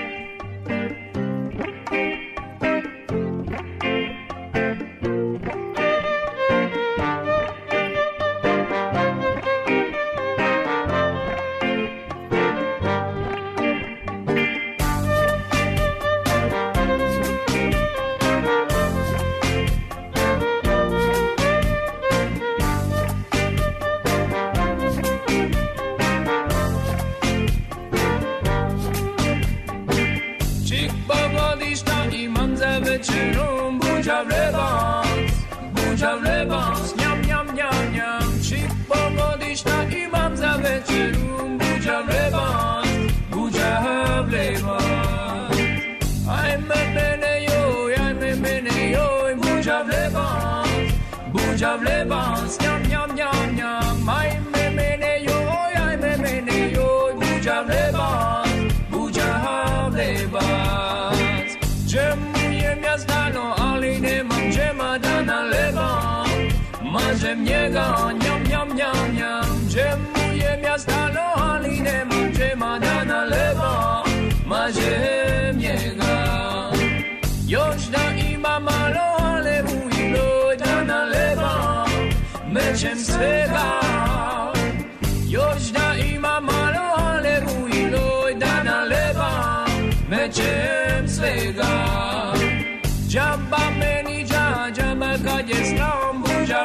Marzem njega, njam, njam, njam, njam. Dżemujem ja stano, ali ne mam dżema da naleba. Marzem njega. Još da ima malo, ale ujlo da naleba. Mećem svega. Još da ima malo, ale ujlo da naleba. Mećem svega. Džaba meni džaba kad je slam.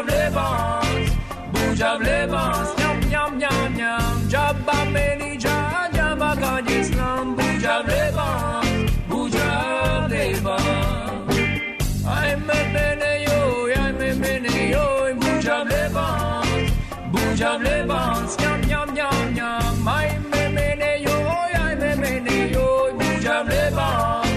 Buđav lebans, njam, njam, njam, njam. Džaba meni džaba kad je slam. Buđav lebans. Ajme mene joj, buđav lebans, njam, njam, njam, njam. Ajme mene joj, buđav lebans.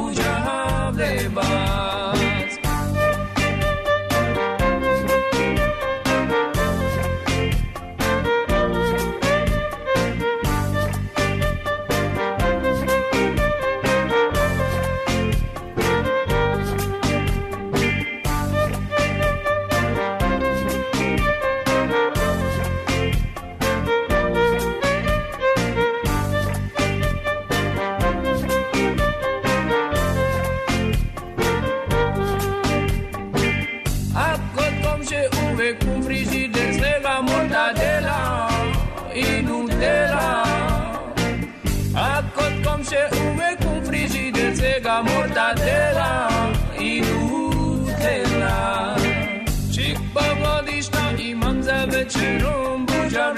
Mortadela i Nutella. Čik pogodišta imam za večerom. Buđav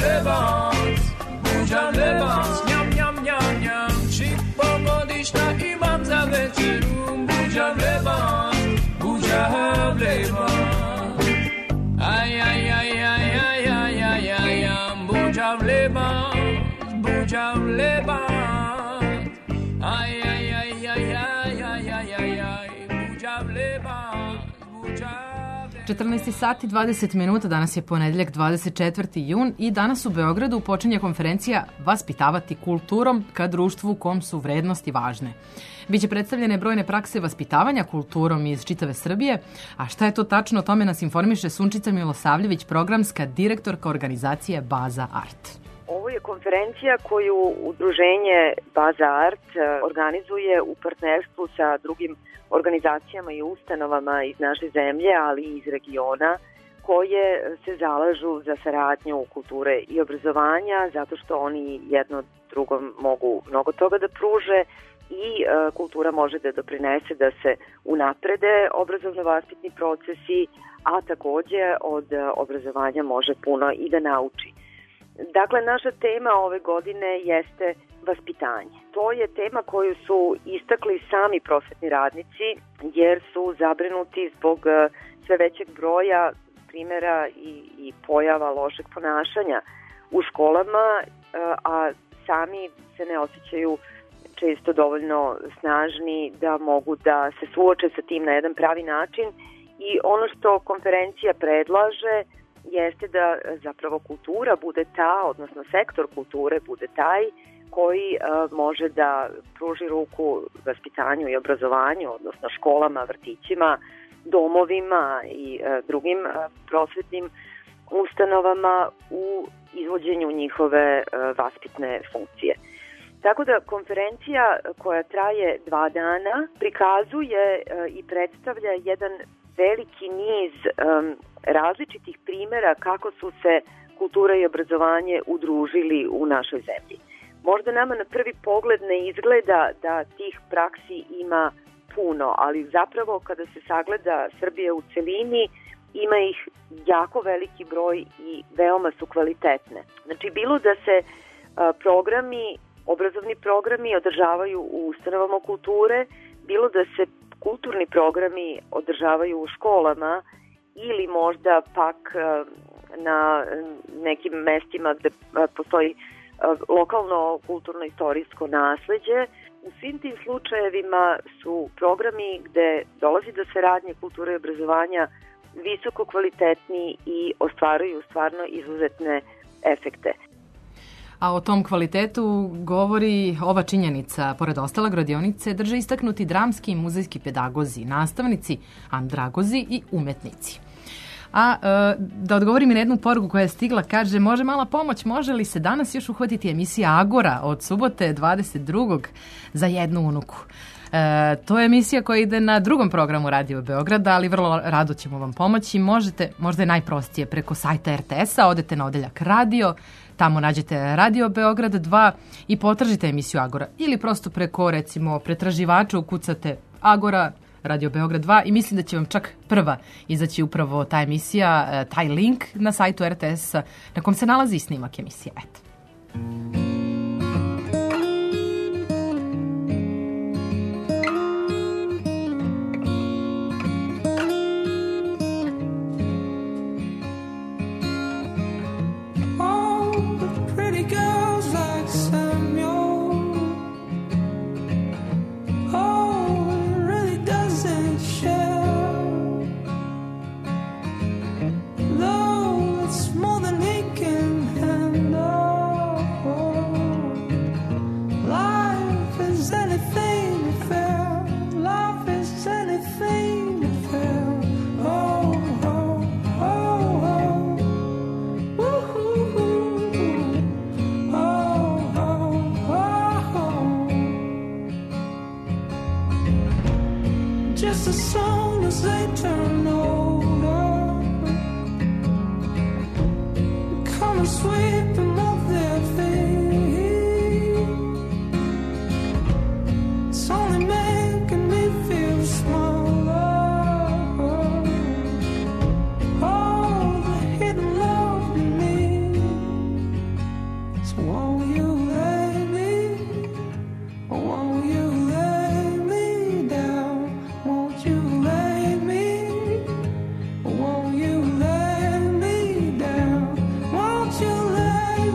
lebans, njam, njam, njam, njam. Čik pogodišta imam za večerom. Buđav lebans. Aj, aj, aj, aj, aj, aj, aj, aj, aj. Buđav lebans. Aj, aj, aj, aj, aj. 14 sati 20 minuta, danas je ponedeljak 24. jun i danas u Beogradu počinje konferencija Vaspitavati kulturom ka društvu u kom su vrednosti važne. Biće predstavljene brojne prakse vaspitavanja kulturom iz čitave Srbije, a šta je to tačno, o tome nas informiše Sunčica Milosavljević, programska direktorka organizacije Baza Art. Ovo je konferencija koju udruženje Baza Art organizuje u partnerstvu sa drugim organizacijama i ustanovama iz naše zemlje, ali i iz regiona, koje se zalažu za saradnju kulture i obrazovanja, zato što oni jedno drugom mogu mnogo toga da pruže i kultura može da doprinese da se unaprede obrazovno-vaspitni procesi, a takođe od obrazovanja može puno i da nauči. Dakle, naša tema ove godine jeste vaspitanje. To je tema koju su istakli sami prosvetni radnici, jer su zabrinuti zbog sve većeg broja primjera i pojava lošeg ponašanja u školama, a sami se ne osjećaju često dovoljno snažni da mogu da se suoče sa tim na jedan pravi način. I ono što konferencija predlaže jeste da zapravo kultura bude ta, odnosno sektor kulture bude taj koji može da pruži ruku vaspitanju i obrazovanju, odnosno školama, vrtićima, domovima i drugim prosvetnim ustanovama u izvođenju njihove vaspitne funkcije. Tako da konferencija koja traje 2 dana prikazuje i predstavlja jedan veliki niz različitih primera kako su se kultura i obrazovanje udružili u našoj zemlji. Možda nama na prvi pogled ne izgleda da tih praksi ima puno, ali zapravo kada se sagleda Srbija u celini, ima ih jako veliki broj i veoma su kvalitetne. Znači, bilo da se obrazovni programi održavaju u ustanovama kulture, bilo da se kulturni programi održavaju u školama ili možda pak na nekim mestima gde postoji lokalno kulturno-istorijsko nasleđe. U svim tim slučajevima su programi gde dolazi do saradnje kulture i obrazovanja visoko kvalitetni i ostvaruju stvarno izuzetne efekte. A o tom kvalitetu govori ova činjenica. Pored ostalog, radionice drže istaknuti dramski i muzejski pedagozi, nastavnici, andragozi i umetnici. A da odgovorim i na jednu poruku koja je stigla, kaže, može mala pomoć, može li se danas još uhvatiti emisija Agora od subote 22. za jednu unuku? To je emisija koja ide na drugom programu Radio Beograda, ali vrlo rado ćemo vam pomoći. Možete, možda je najprostije, preko sajta RTS-a, odete na odeljak radio, tamo nađete Radio Beograd 2 i potražite emisiju Agora. Ili prosto preko, recimo, pretraživača ukucate Agora, Radio Beograd 2 i mislim da će vam čak prva izaći upravo ta emisija, taj link na sajtu RTS-a na kom se nalazi snimak emisije. Eto. Just as soon as they turn over, come and sweep them off their feet. It's only making me feel smaller. Oh, the hidden love in me. So won't you let me? Or won't you let me down? Won't you let me? Won't you let me down? Won't you let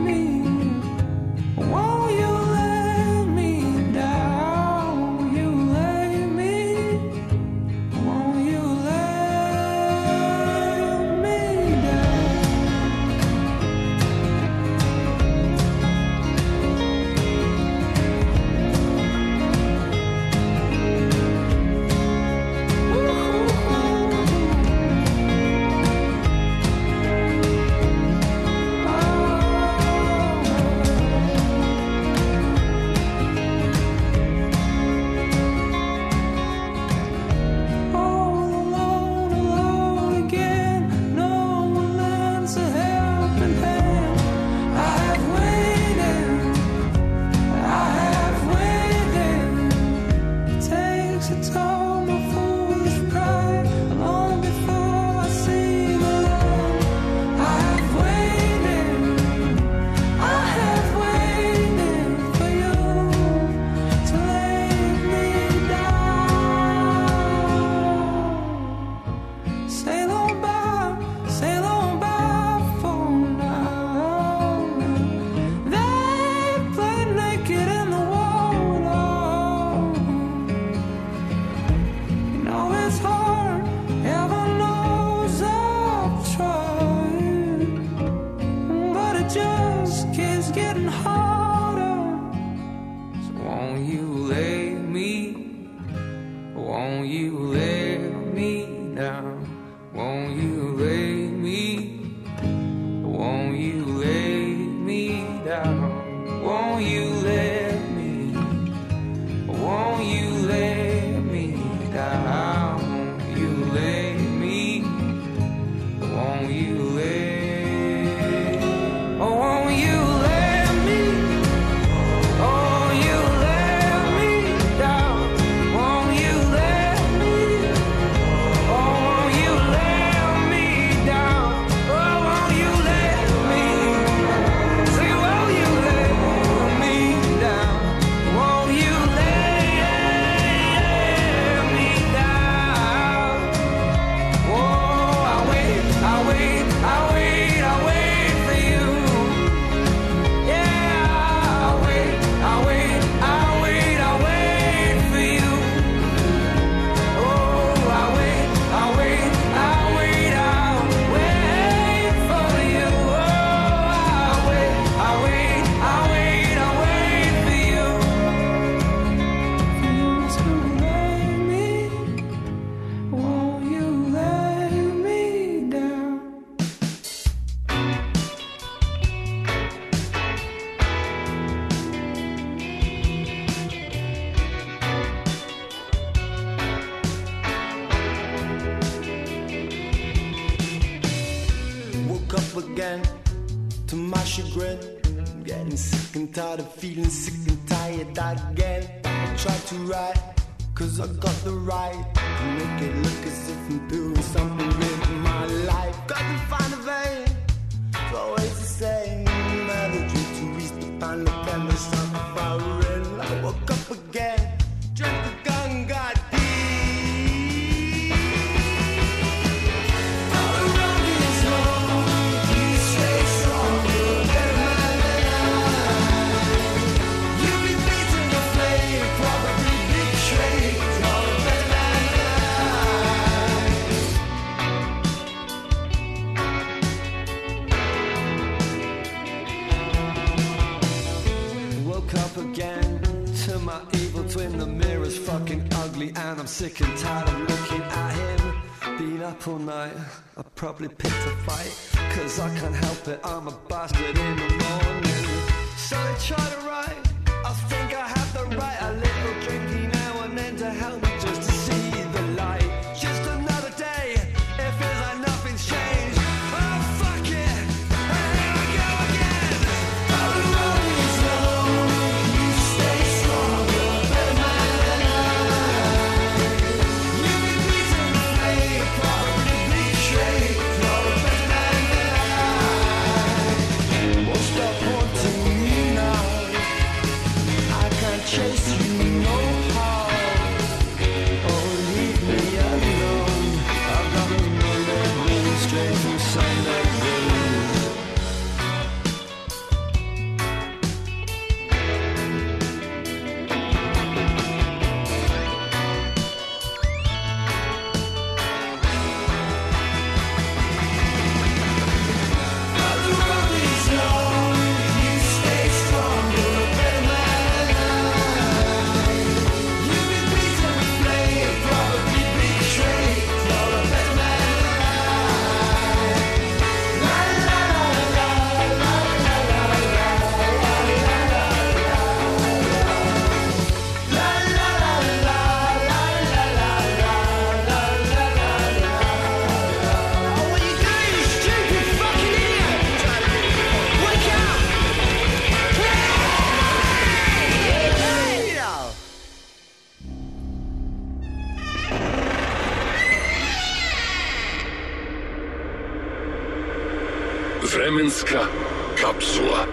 up again to my chagrin. I'm getting sick and tired of feeling sick and tired again. I try to write, cause I got the right to make it look as if I'm doing something with my life. Got to find a vein, it's always the same. Melody to reach the final premise of the firing. I woke up again, drank the gun, got deep. All around me is wrong, you stay stronger than my life. You've been beaten to flame, probably betrayed. You're better than I. Woke up again to my evil twin. The mirror's fucking ugly and I'm sick and tired of looking at him. Been up all night, I probably picked a fight, cause I can't help it, I'm a bastard in the morning. So I try to write, I think I have the right. A little drinky now and then to help me just to see the light. Just another day, it feels like nothing's changed. Oh fuck it, and here I go again. All the road is long, you stay stronger than my life. You've been beaten to flame, probably betrayed. You're better than I. Won't stop haunting me now. I can't chase you no how. Oh, leave me alone. I've got a million straight from Sunday blues. All the road is long, you stay stronger than my life. You've been beaten to flame, probably betrayed. You're a better man than I. La la la la la la la la la la la. What you doing, you stupid fucking idiot? Wake up! Vremenska kapsula.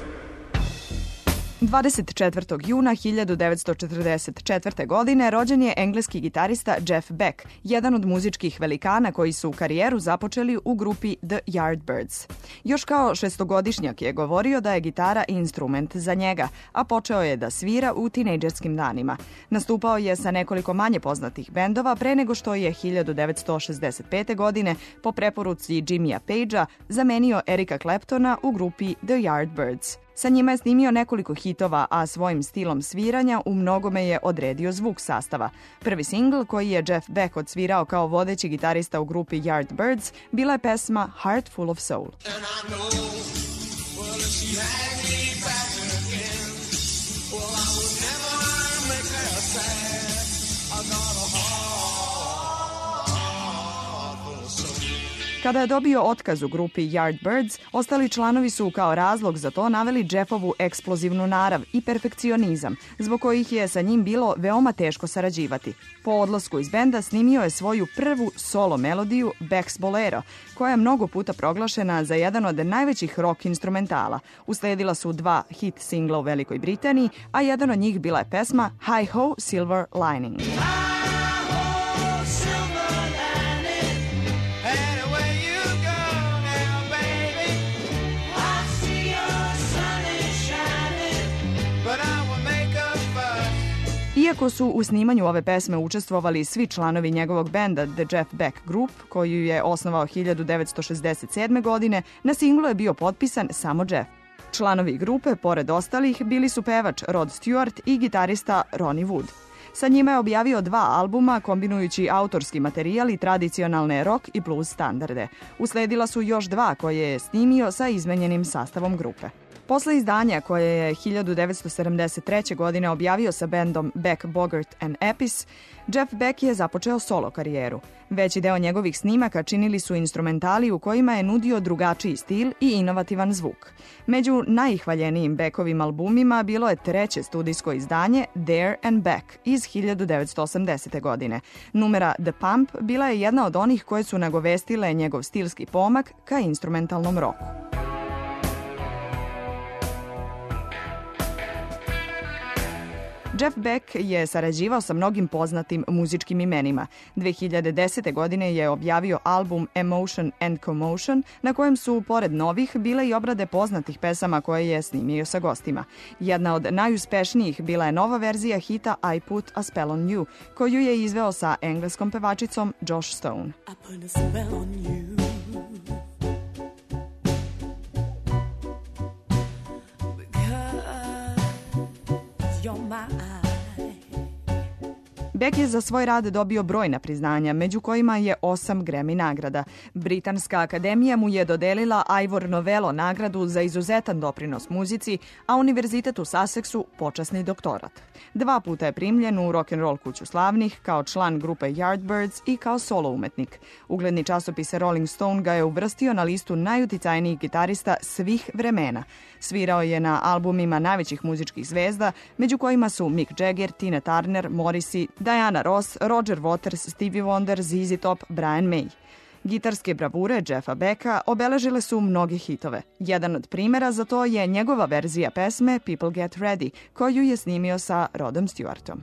24. juna 1944. godine rođen je engleski gitarista Jeff Beck, jedan od muzičkih velikana koji su karijeru započeli u grupi The Yardbirds. Još kao šestogodišnjak je govorio da je gitara instrument za njega, a počeo je da svira u tinejdžerskim danima. Nastupao je sa nekoliko manje poznatih bendova pre nego što je 1965. godine po preporuci Jimmya Pagea zamenio Erika Claptona u grupi The Yardbirds. Sa njima je snimio nekoliko hitova, a svojim stilom sviranja u mnogome je odredio zvuk sastava. Prvi singl koji je Jeff Beck odsvirao kao vodeći gitarista u grupi Yardbirds bila je pesma Heart Full of Soul. Kada je dobio otkaz u grupi Yardbirds, ostali članovi su kao razlog za to naveli Jeffovu eksplozivnu narav i perfekcionizam, zbog kojih je sa njim bilo veoma teško sarađivati. Po odlasku iz benda snimio je svoju prvu solo melodiju Beck's Bolero, koja je mnogo puta proglašena za jedan od najvećih rock instrumentala. Usledila su 2 hit singla u Velikoj Britaniji, a jedan od njih bila je pesma Hi Ho Silver Lining. Iako su u snimanju ove pesme učestvovali svi članovi njegovog benda The Jeff Beck Group, koju je osnovao 1967. godine, na singlu je bio potpisan samo Jeff. Članovi grupe, pored ostalih, bili su pevač Rod Stewart i gitarista Ronnie Wood. Sa njima je objavio 2 albuma kombinujući autorski materijal i tradicionalne rock i blues standarde. Usledila su još 2 koje je snimio sa izmenjenim sastavom grupe. Posle izdanja koje je 1973. godine objavio sa bendom Beck, Bogert and Epis, Jeff Beck je započeo solo karijeru. Veći deo njegovih snimaka činili su instrumentali u kojima je nudio drugačiji stil i inovativan zvuk. Među najhvaljenijim Beckovim albumima bilo je treće studijsko izdanje There and Back iz 1980. godine. Numera The Pump bila je jedna od onih koje su nagovestile njegov stilski pomak ka instrumentalnom roku. Jeff Beck je sarađivao sa mnogim poznatim muzičkim imenima. 2010. godine je objavio album Emotion and Commotion, na kojem su, pored novih, bile i obrade poznatih pesama koje je snimio sa gostima. Jedna od najuspešnijih bila je nova verzija hita I Put a Spell on You, koju je izveo sa engleskom pevačicom Josh Stone. I put a spell on you. Beck je za svoj rad dobio brojna priznanja, među kojima je 8 Grammy nagrada. Britanska akademija mu je dodelila Ivor Novello nagradu za izuzetan doprinos muzici, a Univerzitet u Sussexu počasni doktorat. 2 puta je primljen u rock'n'roll kuću slavnih, kao član grupe Yardbirds i kao solo umetnik. Ugledni časopis Rolling Stone ga je uvrstio na listu najuticajnijih gitarista svih vremena. Svirao je na albumima najvećih muzičkih zvezda, među kojima su Mick Jagger, Tina Turner, Morrissey, Diana Ross, Roger Waters, Stevie Wonder, ZZ Top, Brian May. Gitarske bravure Jeffa Becka obeležile su mnoge hitove. Jedan od primjera za to je njegova verzija pesme People Get Ready, koju je snimio sa Rodom Stewartom.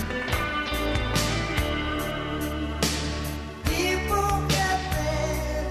People get ready.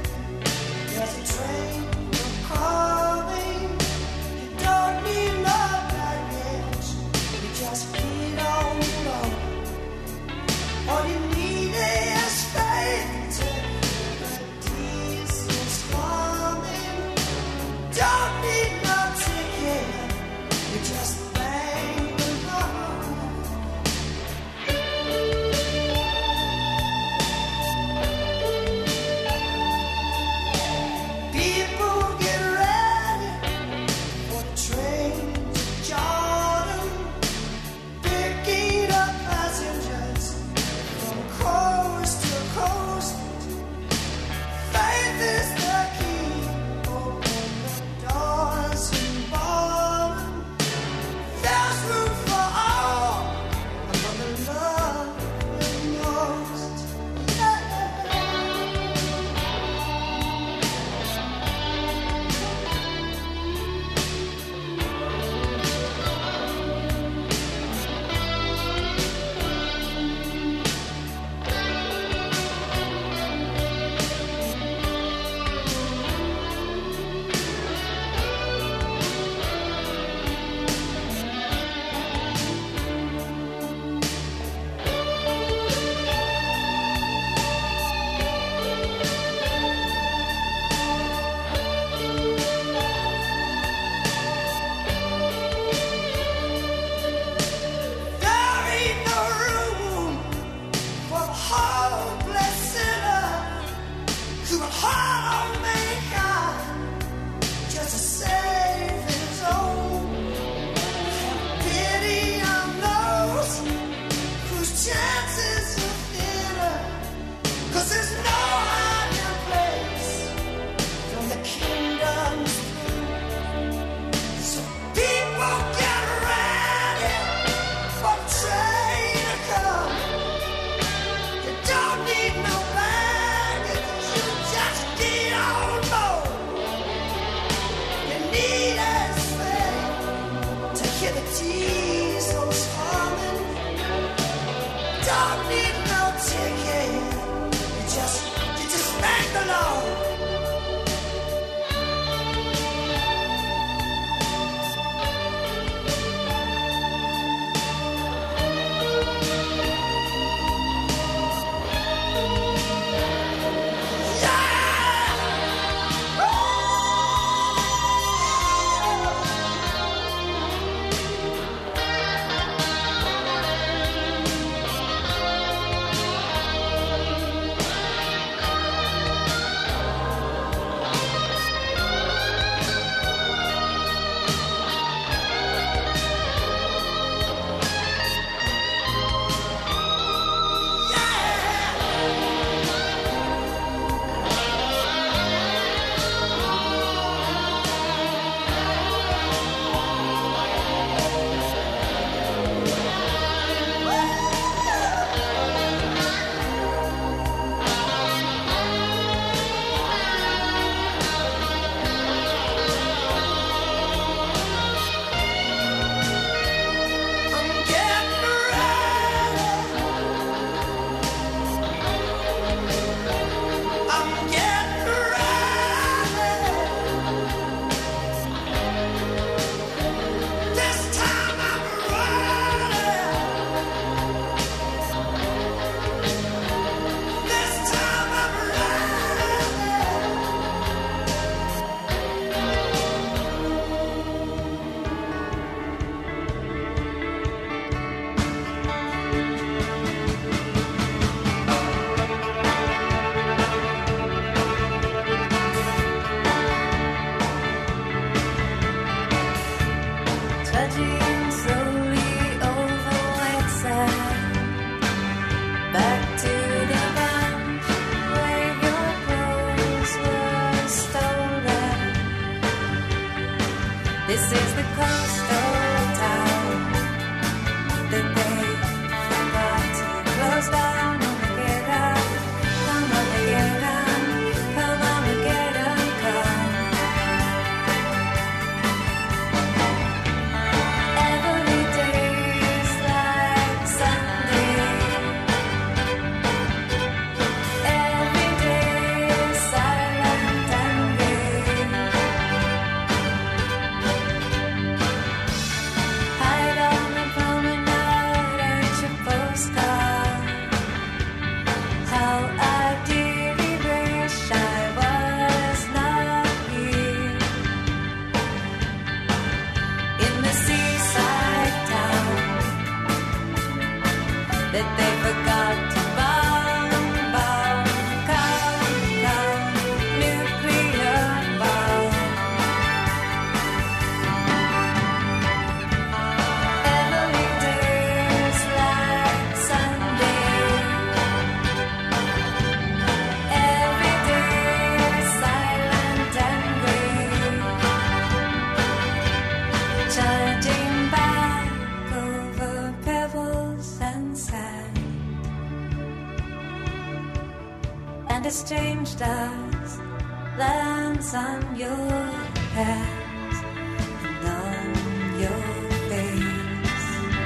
and it's changed us. Lands on your hands and on your face,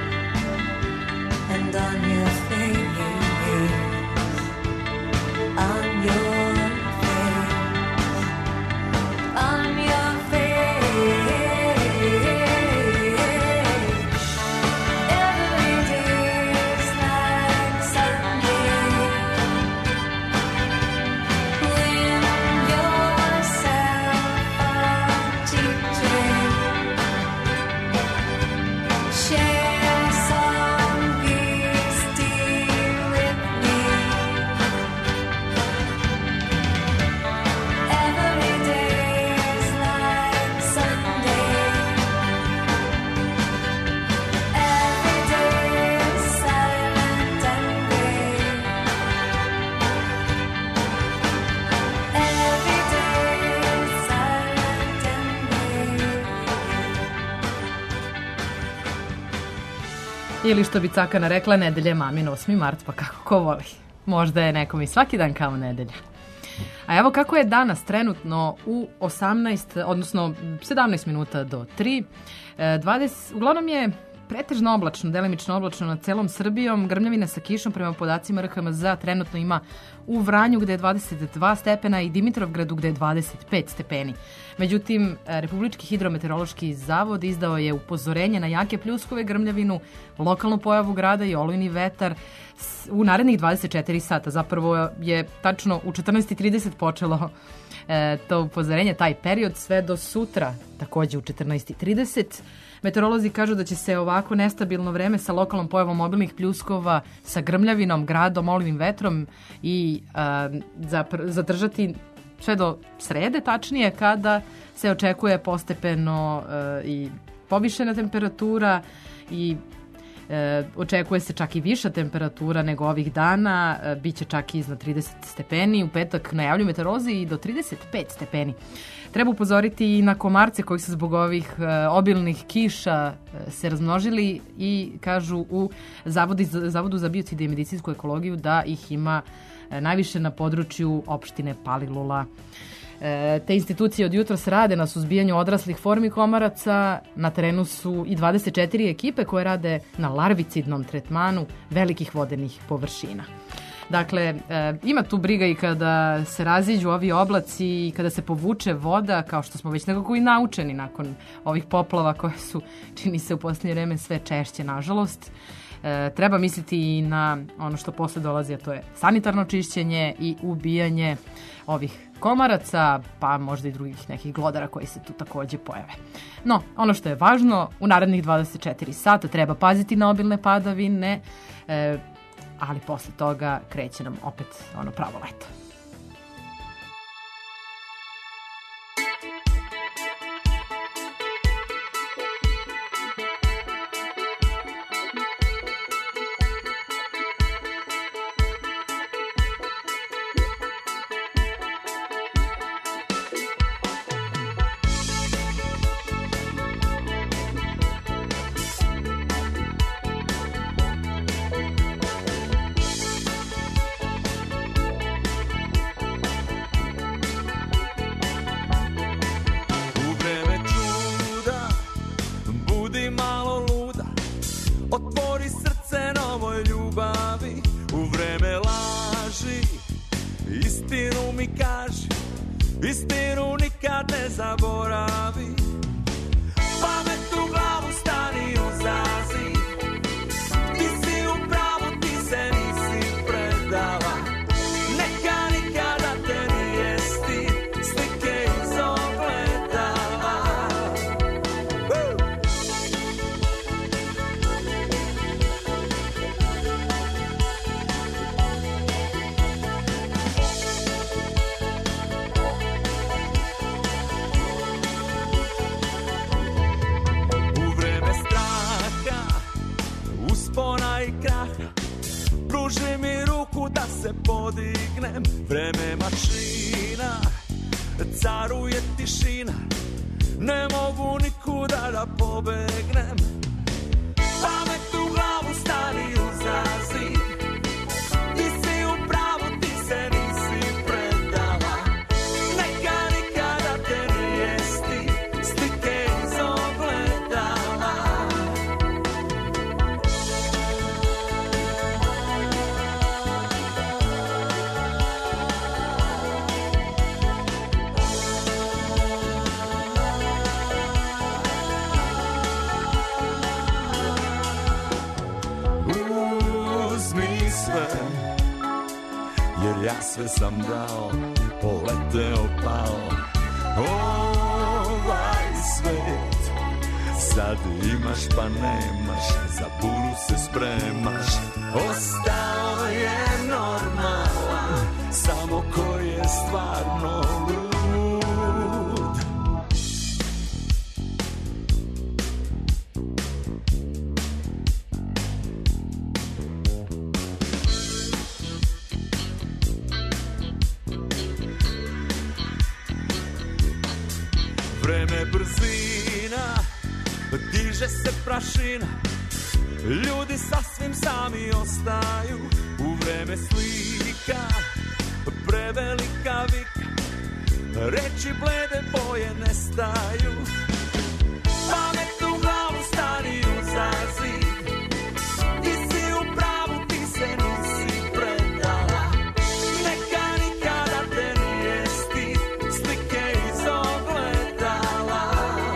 and on your face, on your face, on your face. Every day is like Sunday. Win yourself a cheap drink. Share some peace tea with me. Every day is like Sunday. Every day is silent and gray. Every day is silent and Ili što bi Cakana rekla, nedelja je mamin 8. mart, pa kako ko voli. Možda je nekom i svaki dan kao nedelja. A evo kako je danas trenutno u 18, odnosno 17 minuta do 3. 20, uglavnom je pretežno oblačno, delimično oblačno nad celom Srbijom. Grmljavina sa kišom prema podacima RHMZ trenutno ima u Vranju gde je 22 stepena i Dimitrovgradu gde je 25 stepeni. Međutim, Republički hidrometeorološki zavod izdao je upozorenje na jake pljuskove, grmljavinu, lokalnu pojavu grada i olujni vetar u narednih 24 sata. Zapravo je tačno u 14:30 počelo to upozorenje, taj period, sve do sutra, takođe u 14:30. Meteorolozi kažu da će se ovako nestabilno vreme sa lokalnom pojavom mobilnih pljuskova, sa grmljavinom, gradom, olujnim vetrom i zadržati sve do srede, tačnije, kada se očekuje postepeno i povišena temperatura i očekuje se čak i viša temperatura nego ovih dana, biće čak i iznad 30 stepeni, u petak najavljuju meteorolozi i do 35 stepeni. Treba upozoriti i na komarce koji su zbog ovih obilnih kiša se razmnožili i kažu u Zavodu za biocide i medicinsku ekologiju da ih ima najviše na području opštine Palilula. Te institucije od jutros rade na suzbijanju odraslih formi komaraca. Na terenu su i 24 ekipe koje rade na larvicidnom tretmanu velikih vodenih površina. Dakle, ima tu briga i kada se raziđu ovi oblaci i kada se povuče voda, kao što smo već nekako i naučeni nakon ovih poplava koje su, čini se, u posljednje vreme sve češće, nažalost. Treba misliti i na ono što posle dolazi, a to je sanitarno čišćenje i ubijanje ovih komaraca, pa možda i drugih nekih glodara koji se tu takođe pojave. No, ono što je važno, u narednih 24 sata treba paziti na obilne padavine, ali posle toga kreće nam opet ono pravo leto. Otvori srce novoj ljubavi, u vreme laži istinu mi kaži, istinu nikad ne zaboravi. Pamet u glavu stani uzazi, ti si u pravu, ti se nisi predala. Neka nikada te nije stid, slike iz ogledala. Uspona i kraha, pruži mi ruku da se podignem. Vreme mašina, caruje tišina, ne mogu nikuda da pobegnem. Pamet u glavu stani uzazi, ti si u pravu, ti se nisi jer ja sve sam dao, poleteo, pao. Ovaj svet sad imaš pa nemaš, za buru se spremaš. Ostao je normalan samo ko je stvarno lud. Vreme brzina, diže se prašina, ljudi sasvim sami ostaju. U vreme slika, prevelika vika, reči blede boje nestaju. Pamet u glavu stari uzazi, ti si u pravu, ti se nisi predala. Neka nikada te nije stid, slike iz ogledala.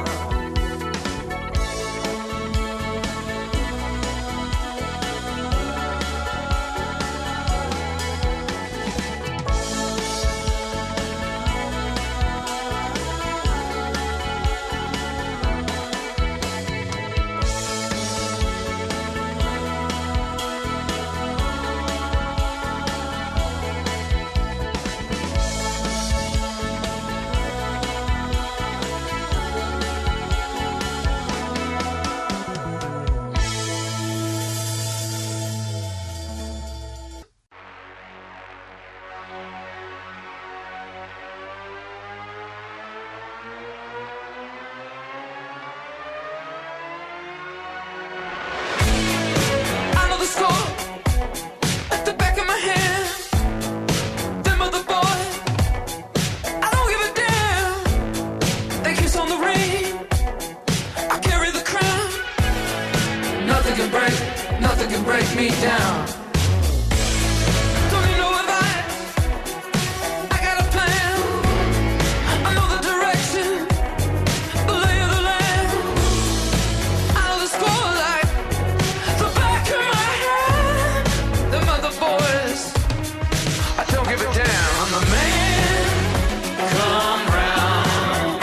I know the score at the back of my hand. Them other boys, I don't give a damn. They kiss on the ring, I carry the crown. Nothing can break me down. Don't need no advice, I got a plan. I know the direction, the lay of the land. I know the score like the back of my hand. Them other boys, I don't give a damn. I'm the man, come round.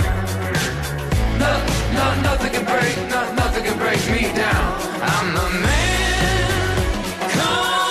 Nothing can break me down. I'm the man, come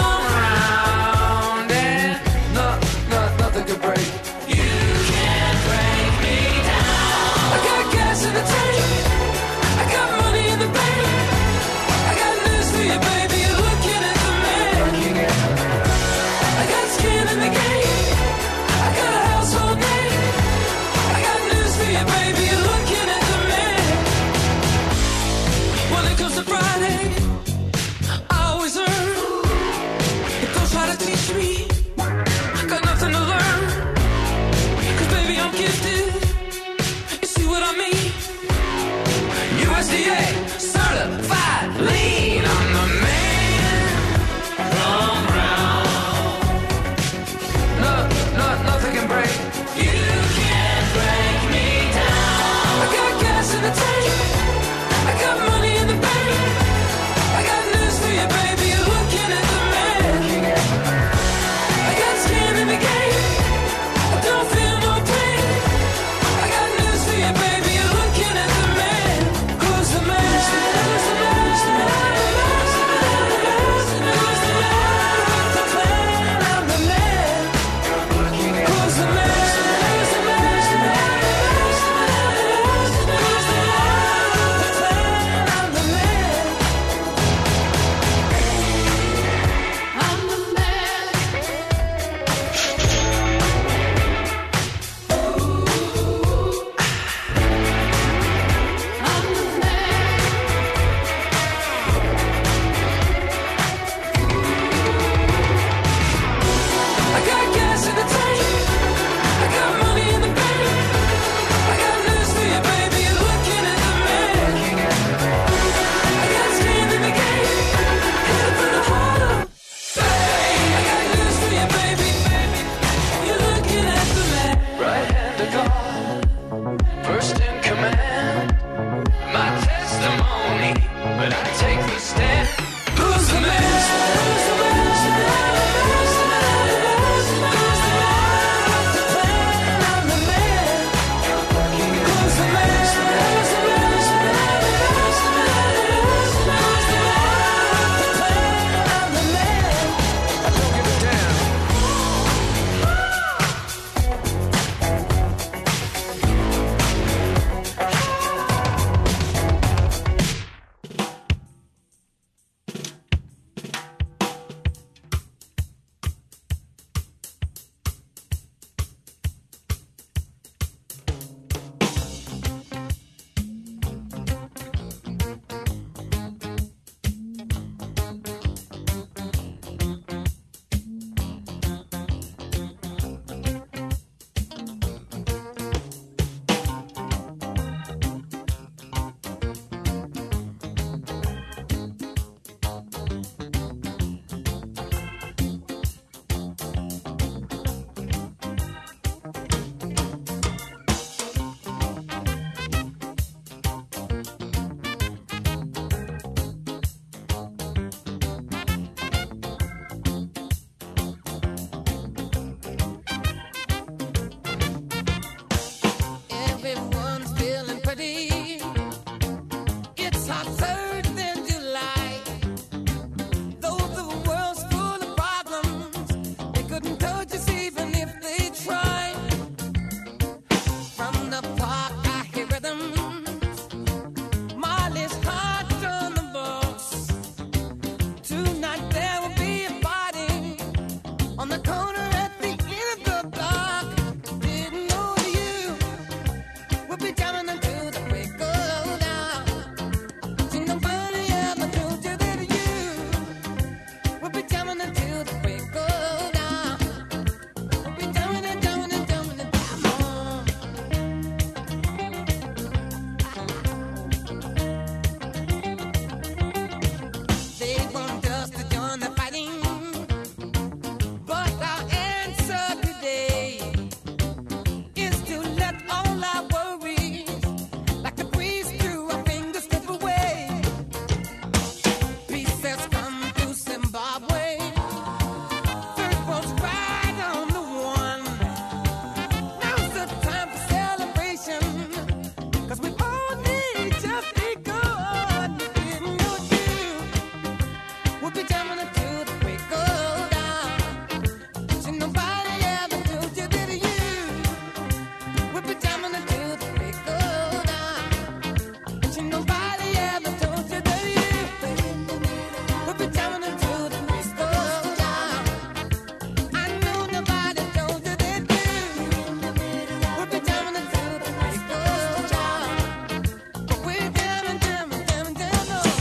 jamming till the break of dawn. Ain't nobody ever told you that you would be jamming till the break of dawn. Ain't nobody ever told you that you would be jamming till the break of dawn. I know nobody told you that you would be jamming till the break of dawn. But we're jamming, jamming, jamming, jamming on.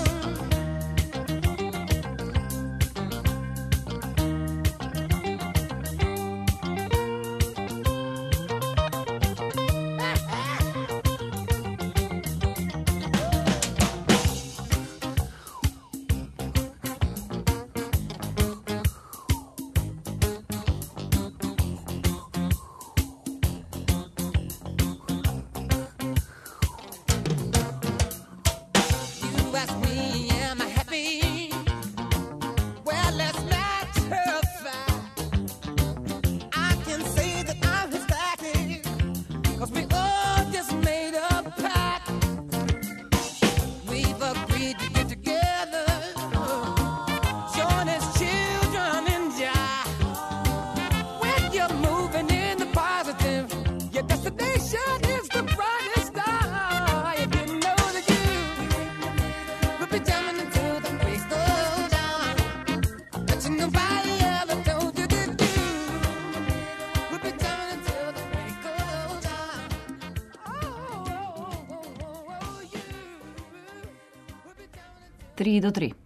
You ask me, am I happy? Well, let's not terrify. I can say that I'm ecstatic, 'cause we all just made a pact. We've agreed to get together, join as children in Jah. When you're moving in the positive, your destination is the brightest star. You didn't know that you would be jamming until the break of dawn. But you nobody ever told you that you would be jamming until the break of dawn. You 3 do 3.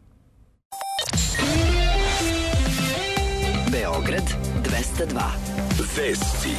Beograd 202. Vesti.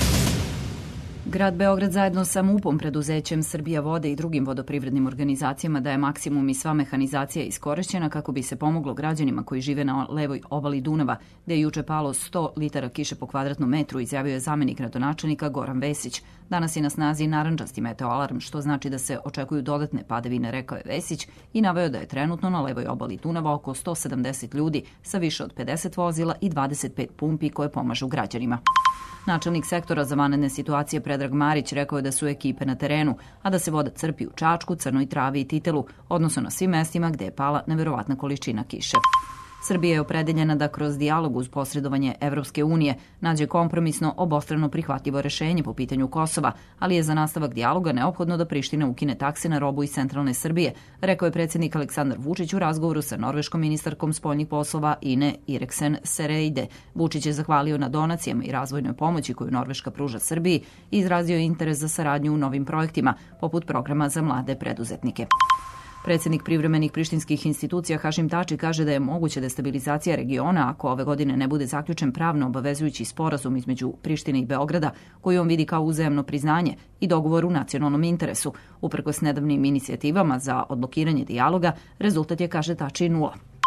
Grad Beograd zajedno sa MUP-om, preduzećem Srbija vode i drugim vodoprivrednim organizacijama daje maksimum i sva mehanizacija je iskorišćena kako bi se pomoglo građanima koji žive na levoj obali Dunava, gde je juče palo 100 litara kiše po kvadratnom metru, izjavio je zamenik gradonačelnika Goran Vesić. Danas je na snazi narandžasti meteoalarm, što znači da se očekuju dodatne padavine, rekao je Vesić i naveo da je trenutno na levoj obali Dunava oko 170 ljudi sa više od 50 vozila i 25 pumpi koje pomažu građanima. Načelnik sektora za vanredne situacije Predrag Marić rekao je da su ekipe na terenu, a da se voda crpi u Čačku, Crnoj Travi i Titelu, odnosno na svim mestima gde je pala neverovatna količina kiše. Srbija je opredeljena da kroz dijalog uz posredovanje Evropske unije nađe kompromisno obostrano prihvatljivo rešenje po pitanju Kosova, ali je za nastavak dijaloga neophodno da Priština ukine takse na robu iz centralne Srbije, rekao je predsjednik Aleksandar Vučić u razgovoru sa norveškom ministarkom spoljnih poslova Ine Eriksen Søreide. Vučić je zahvalio na donacijama i razvojnoj pomoći koju Norveška pruža Srbiji i izrazio interes za saradnju u novim projektima, poput programa za mlade preduzetnike. Predsjednik privremenih prištinskih institucija Hašim Tači kaže da je moguća destabilizacija regiona ako ove godine ne bude zaključen pravno obavezujući sporazum između Prištine i Beograda, koji on vidi kao uzajamno priznanje i dogovor u nacionalnom interesu. Uprkos nedavnim inicijativama za odblokiranje dijaloga, rezultat je, kaže Tači, 0.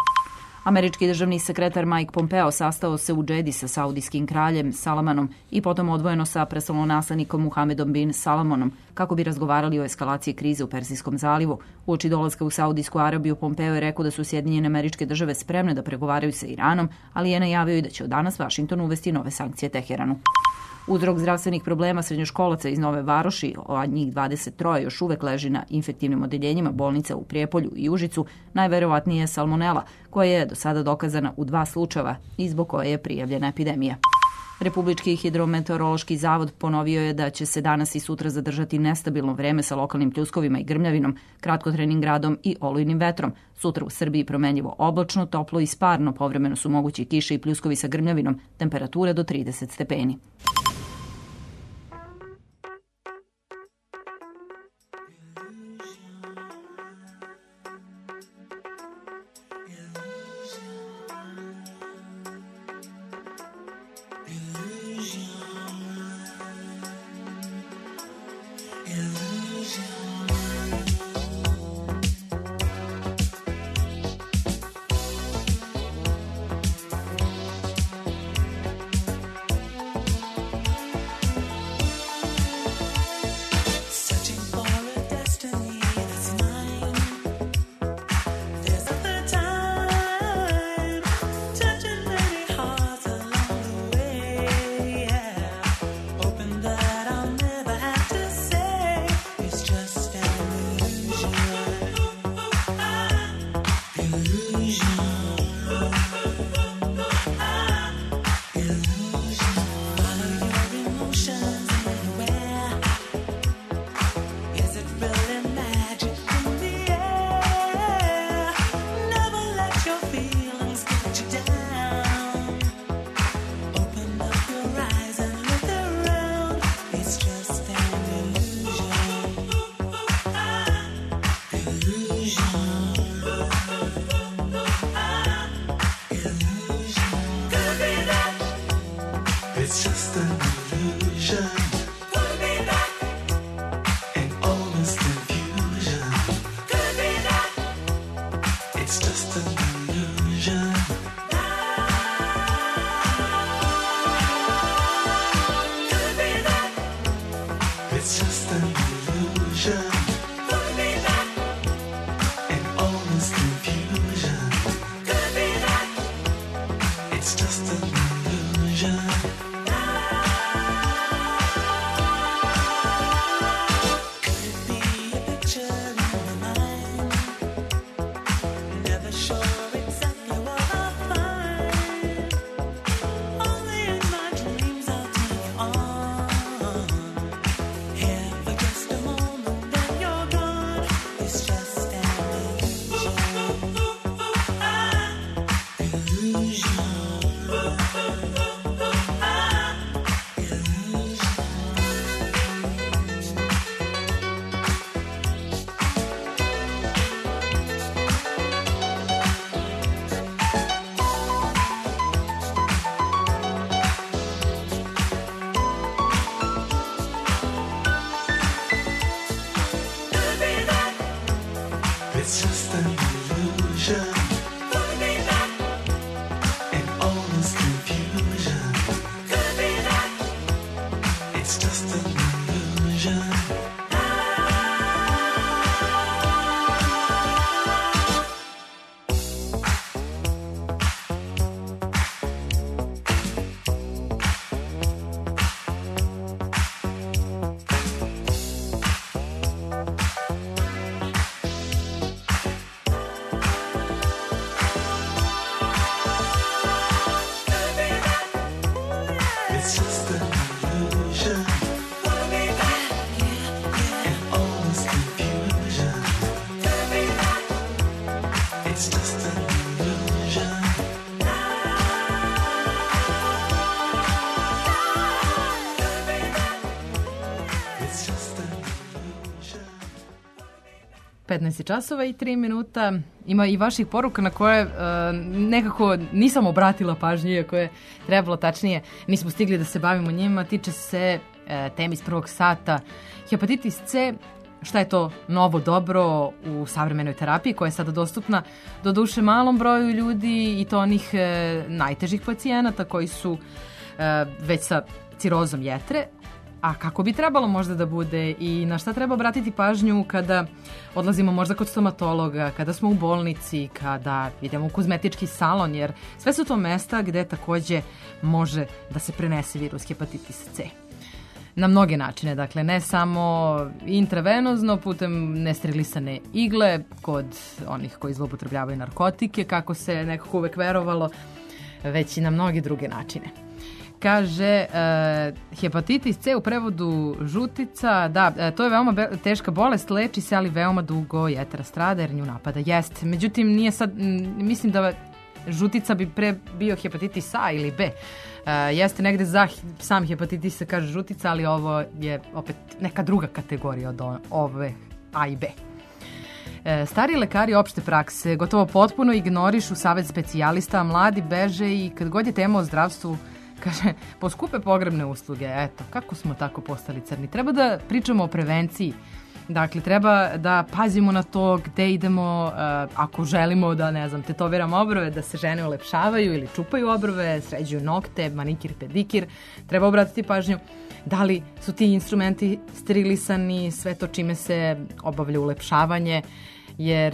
Američki državni sekretar Mike Pompeo sastao se u Džedi sa saudijskim kraljem Salmanom i potom odvojeno sa prestolonaslednikom Muhamedom bin Salmanom kako bi razgovarali o eskalaciji krize u Persijskom zalivu. Uoči dolaska u Saudijsku Arabiju Pompeo je rekao da su Sjedinjene Američke Države spremne da pregovaraju sa Iranom, ali je najavio i da će od danas Vašington uvesti nove sankcije Teheranu. Uzrok zdravstvenih problema srednjoškolaca iz Nove Varoši, a njih 23 još uvek leži na infektivnim odeljenjima bolnica u Prijepolju i Užicu, najverovatnije je salmonela, koja je do sada dokazana u 2 slučajeva i zbog koje je prijavljena epidemija. Republički hidrometeorološki zavod ponovio je da će se danas i sutra zadržati nestabilno vreme sa lokalnim pljuskovima i grmljavinom, kratkotrenim gradom i olujnim vetrom. Sutra u Srbiji promenljivo oblačno, toplo i sparno, povremeno su mogući kiše i pljuskovi sa grmljavinom, temperature do 30 stepeni. It's just an illusion. Could it be a picture in my mind? Never sure exactly what I'll find. Only in my dreams I'll take on. Here for just a moment, then you're gone. It's just an It's just an illusion. Could be that. And all this confusion. Could be that. It's just an illusion. It's just an illusion. Could be that. And all this confusion. Could be that. It's just an illusion. It's just an illusion. 15 časova i 3 minuta. Ima i vaših poruka na koje nekako nisam obratila pažnju, iako je trebalo, tačnije nismo stigli da se bavimo njima. Tiče se temi iz prvog sata. Hepatitis C, šta je to novo dobro u savremenoj terapiji koja je sada dostupna doduše malom broju ljudi, i to onih najtežih pacijenata koji su već sa cirozom jetre. A kako bi trebalo možda da bude i na šta treba obratiti pažnju kada odlazimo možda kod stomatologa, kada smo u bolnici, kada idemo u kozmetički salon, jer sve su to mesta gde takođe može da se prenese virus hepatitisa C. Na mnoge načine, dakle ne samo intravenozno putem nesterilisane igle kod onih koji zloupotrebljavaju narkotike, kako se nekako uvek verovalo, već i na mnoge druge načine. Kaže, hepatitis C u prevodu žutica, da, to je veoma teška bolest, leči se, ali veoma dugo jetera strada jer nju napada. Jest, međutim, nije sad, mislim da žutica bi pre bio hepatitis A ili B. Jeste negde za sam hepatitis se kaže žutica, ali ovo je opet neka druga kategorija od ove A i B. Stari lekari opšte prakse gotovo potpuno ignorišu savet specijalista, a mladi beže i kad god je tema o zdravstvu, kaže, poskupe pogrebne usluge. Eto, kako smo tako postali crni? Treba da pričamo o prevenciji. Dakle, treba da pazimo na to gde idemo, ako želimo da, ne znam, tetoviramo obrve, da se žene ulepšavaju ili čupaju obrve, sređuju nokte, manikir, pedikir. Treba obratiti pažnju da li su ti instrumenti sterilisani, sve to čime se obavlja ulepšavanje, jer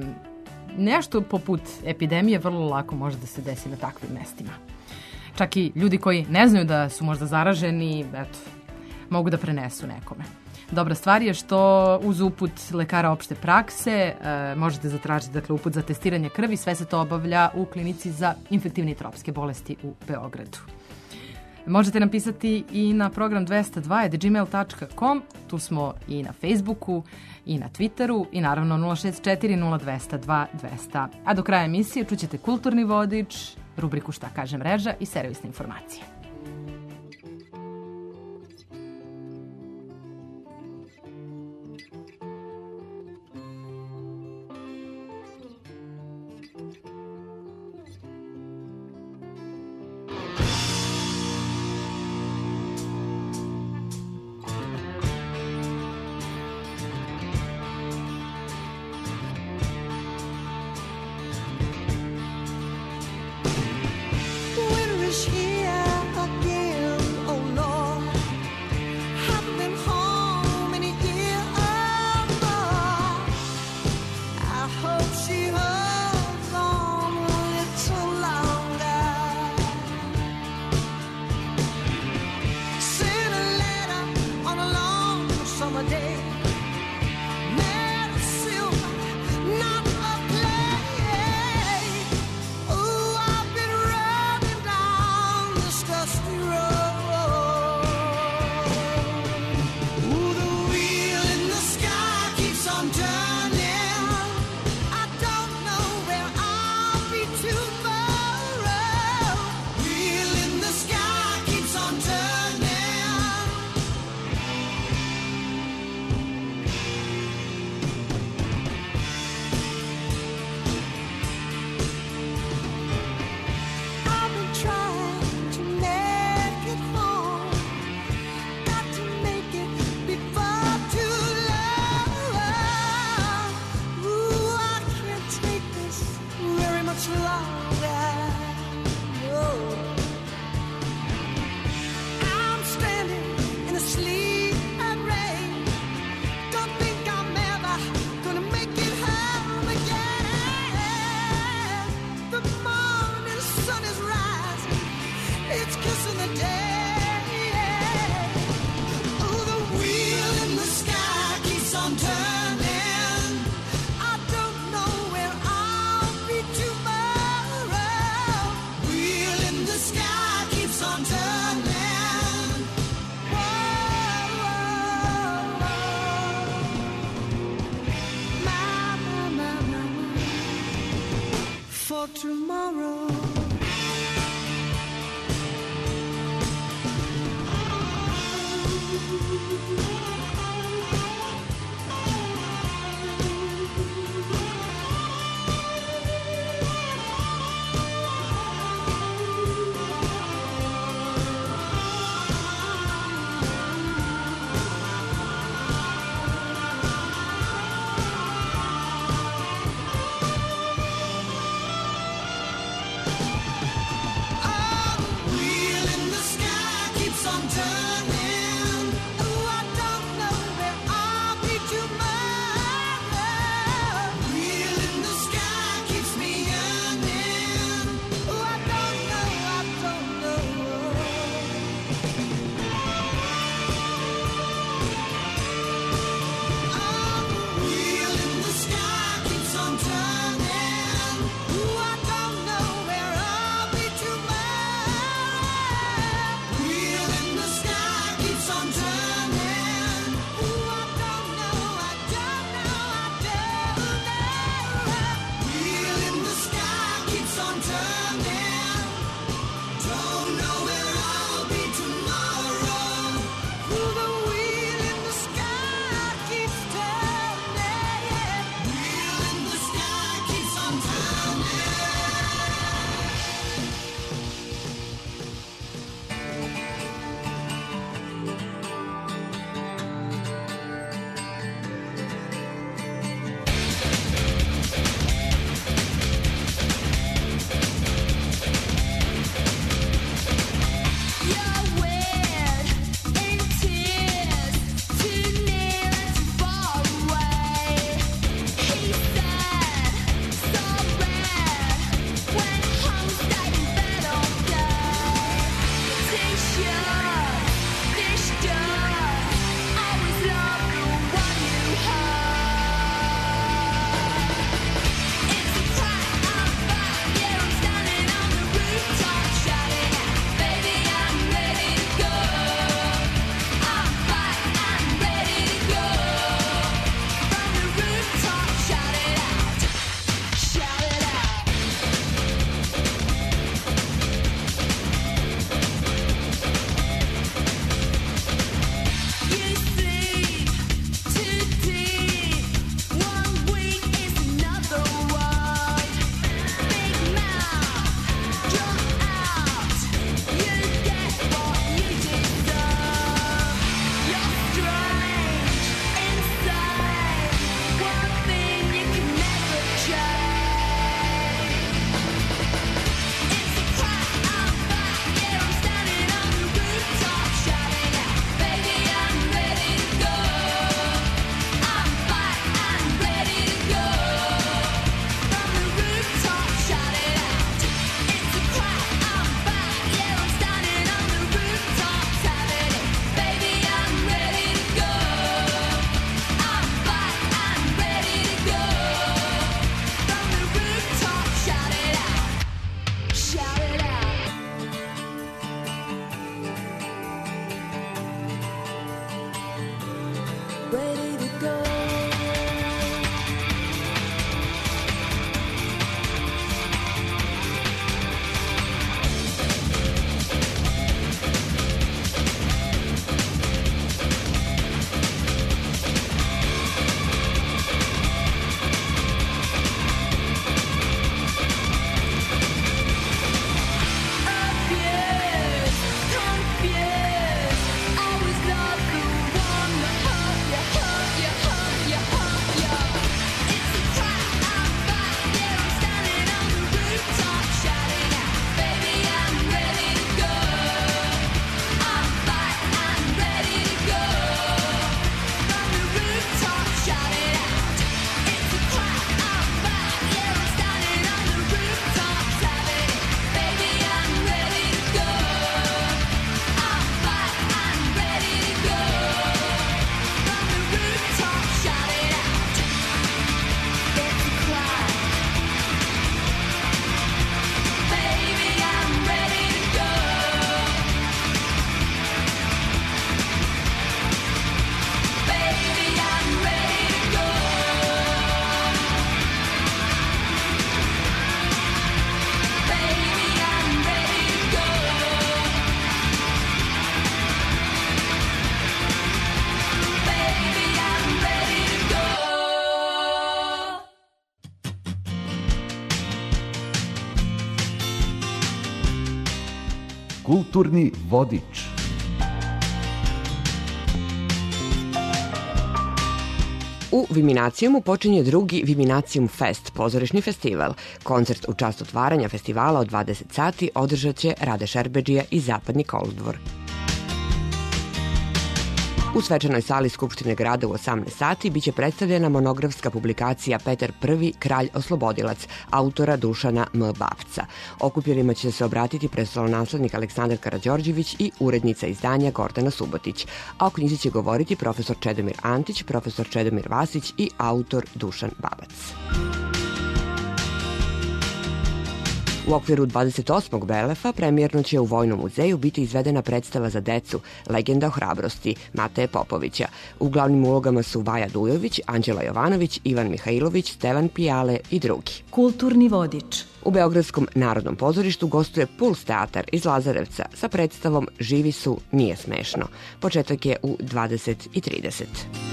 nešto poput epidemije vrlo lako može da se desi na takvim mestima. Čak i ljudi koji ne znaju da su možda zaraženi, eto, mogu da prenesu nekome. Dobra stvar je što uz uput lekara opšte prakse možete zatražiti, dakle, uput za testiranje krvi. Sve se to obavlja u klinici za infektivne i tropske bolesti u Beogradu. Možete nam pisati i na program 202@gmail.com, tu smo i na Facebooku i na Twitteru i naravno 064 0202 200. A do kraja emisije čućete kulturni vodič, rubriku Šta kaže mreža i servisne informacije. Winter is here again, oh Lord. Haven't been home in a year or more. I hope she holds on a little longer. tomorrow. Wheel in the sky keeps on turning. Oh, I don't know where I'll be tomorrow. Wheel in the sky keeps me yearning. Oh, I don't know, I don't know. Wheel in the sky keeps on turning. Oh, I don't know where I'll be tomorrow. Wheel in the sky keeps on turning. Oh, I don't know, I don't know, I don't know. Wheel in the sky keeps on turning. Don't know where I'll be tomorrow. Oh, the wheel in the sky keeps turning. Wheel in the sky keeps on turning. Kulturni vodič. U Viminacijumu počinje drugi Viminacijum Fest, pozorišni festival. Koncert u čast otvaranja festivala od 20 sati održat će Rade Šerbedžija i Zapadni kolodvor. U svečanoj sali Skupštine grada u 18 sati biće predstavljena monografska publikacija Petar I, kralj oslobodilac, autora Dušana M. Bavca. Okupljenima će se obratiti prestolonaslednik Aleksandar Karađorđević i urednica izdanja Gordana Subotić, a o knjizi će govoriti profesor Čedomir Antić, profesor Čedomir Vasić i autor Dušan Babac. U okviru 28. Belefa premijerno će u Vojnom muzeju biti izvedena predstava za decu Legenda o hrabrosti Mateje Popovića. U glavnim ulogama su Vaja Dujović, Anđela Jovanović, Ivan Mihajlović, Stevan Pijale i drugi. Kulturni vodič. U Beogradskom narodnom pozorištu gostuje Puls teatar iz Lazarevca sa predstavom Živi su, nije smešno. Početak je u 20:30.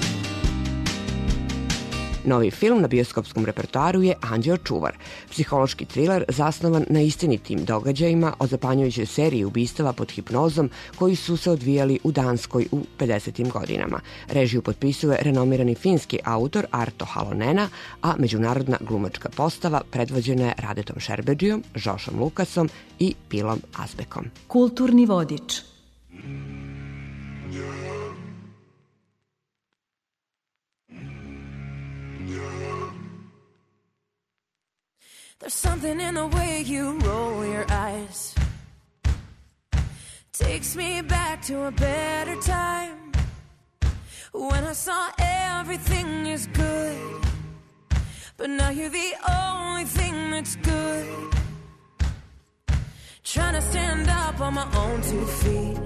Novi film na bioskopskom repertoaru je Anđeo čuvar, psihološki triler zasnovan na istinitim događajima o zapanjujućoj seriji ubistava pod hipnozom koji su se odvijali u Danskoj u 50. godinama. Režiju potpisuje renomirani finski autor Arto Halonena, a međunarodna glumačka postava predvođena je Radetom Šerbedžijom, Žošom Lukasom i Pilom Azbekom. Kulturni vodič. There's something in the way you roll your eyes. Takes me back to a better time when I saw everything is good, but now you're the only thing that's good. Trying to stand up on my own 2 feet.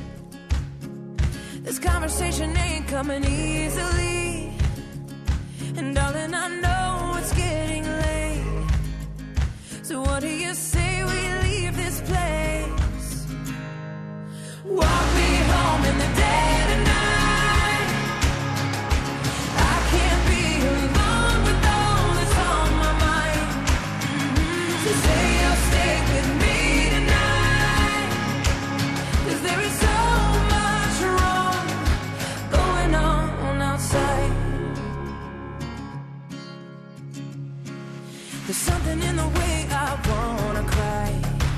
This conversation ain't coming easily, and darling, I know it's getting late. So what do you say we leave this place? Walk me home in the dead of night. I can't be alone with all that's on my mind. So say you'll stay with me tonight, 'cause there is so much wrong going on outside. There's something in the way I wanna cry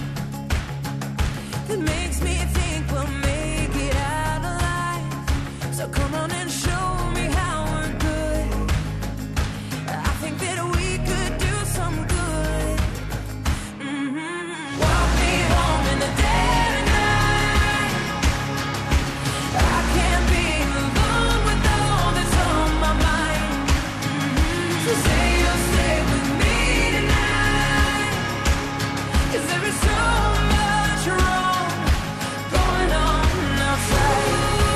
that makes me think we'll make it out alive. So come on and show me how we're good. I think that we could do some good. Walk me home in the dead of night. I can't be alone with all that's on my mind. So say you'll stay with me. There is so much wrong going on outside.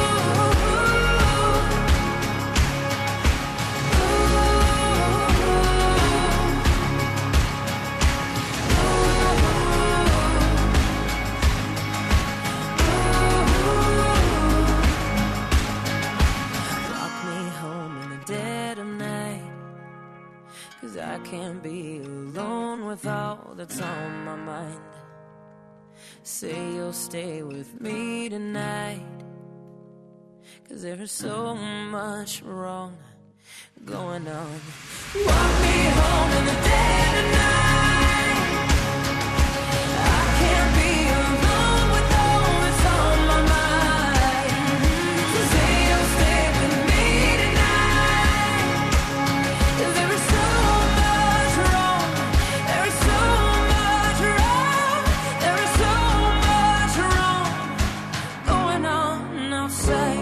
Walk me home in the dead of night, 'cause I can't be alone with all that's on my mind. Say you'll stay with me tonight, 'cause there is so much wrong going on. Walk me home in the dead of night. I can't be alone with all that's on my mind. So say you'll stay with me tonight, 'cause there is so much wrong. There is so much wrong. There is so much wrong going on outside.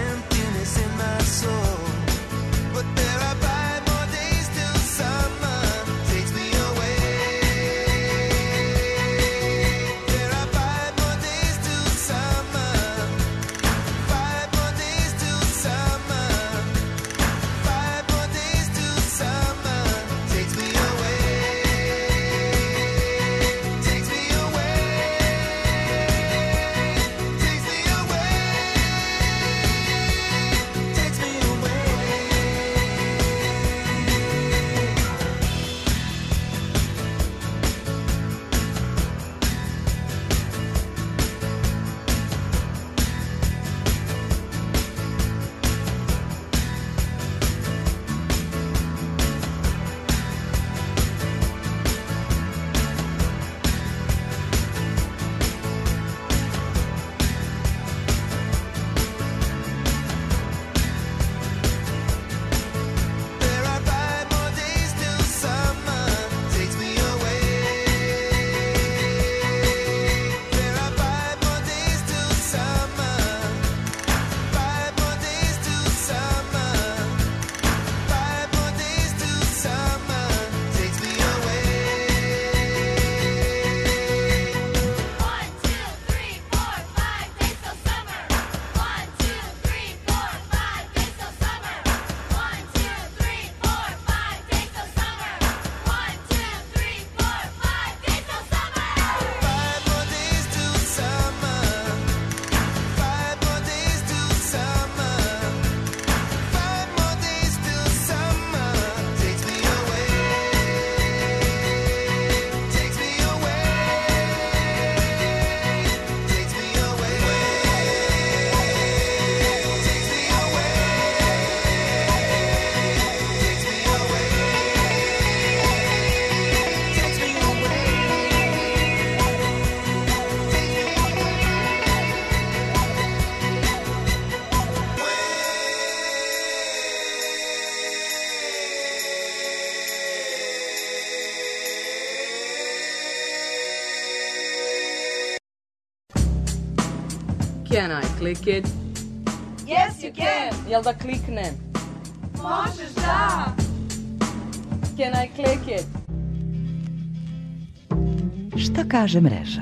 emptiness in my soul. But there are 5 more days till summer takes me away. There are 5 more days till summer. 5 more days till summer. 5 more days till summer takes me away. Takes me away. Takes me away. Takes me away. There are 5 more days till summer takes me away. There are 5 more days till summer. 5 more days till summer. 5 more days till summer takes me away. 1, 2, 3, 4, 5 days till summer. 1, 2, 3, 4, 5 days till summer. 1, 2, 3, 4, 5 days till summer. 1, 2, 3, 4, 5 days till summer. 5 more days till summer. 5 more days till summer. 5 more days till summer takes me away. Takes me away. Takes me away. Takes me away. Takes me away. Takes me Can I click it? Yes, you can. Jel da kliknem? Možeš da. Can I click it? Šta kaže mreža?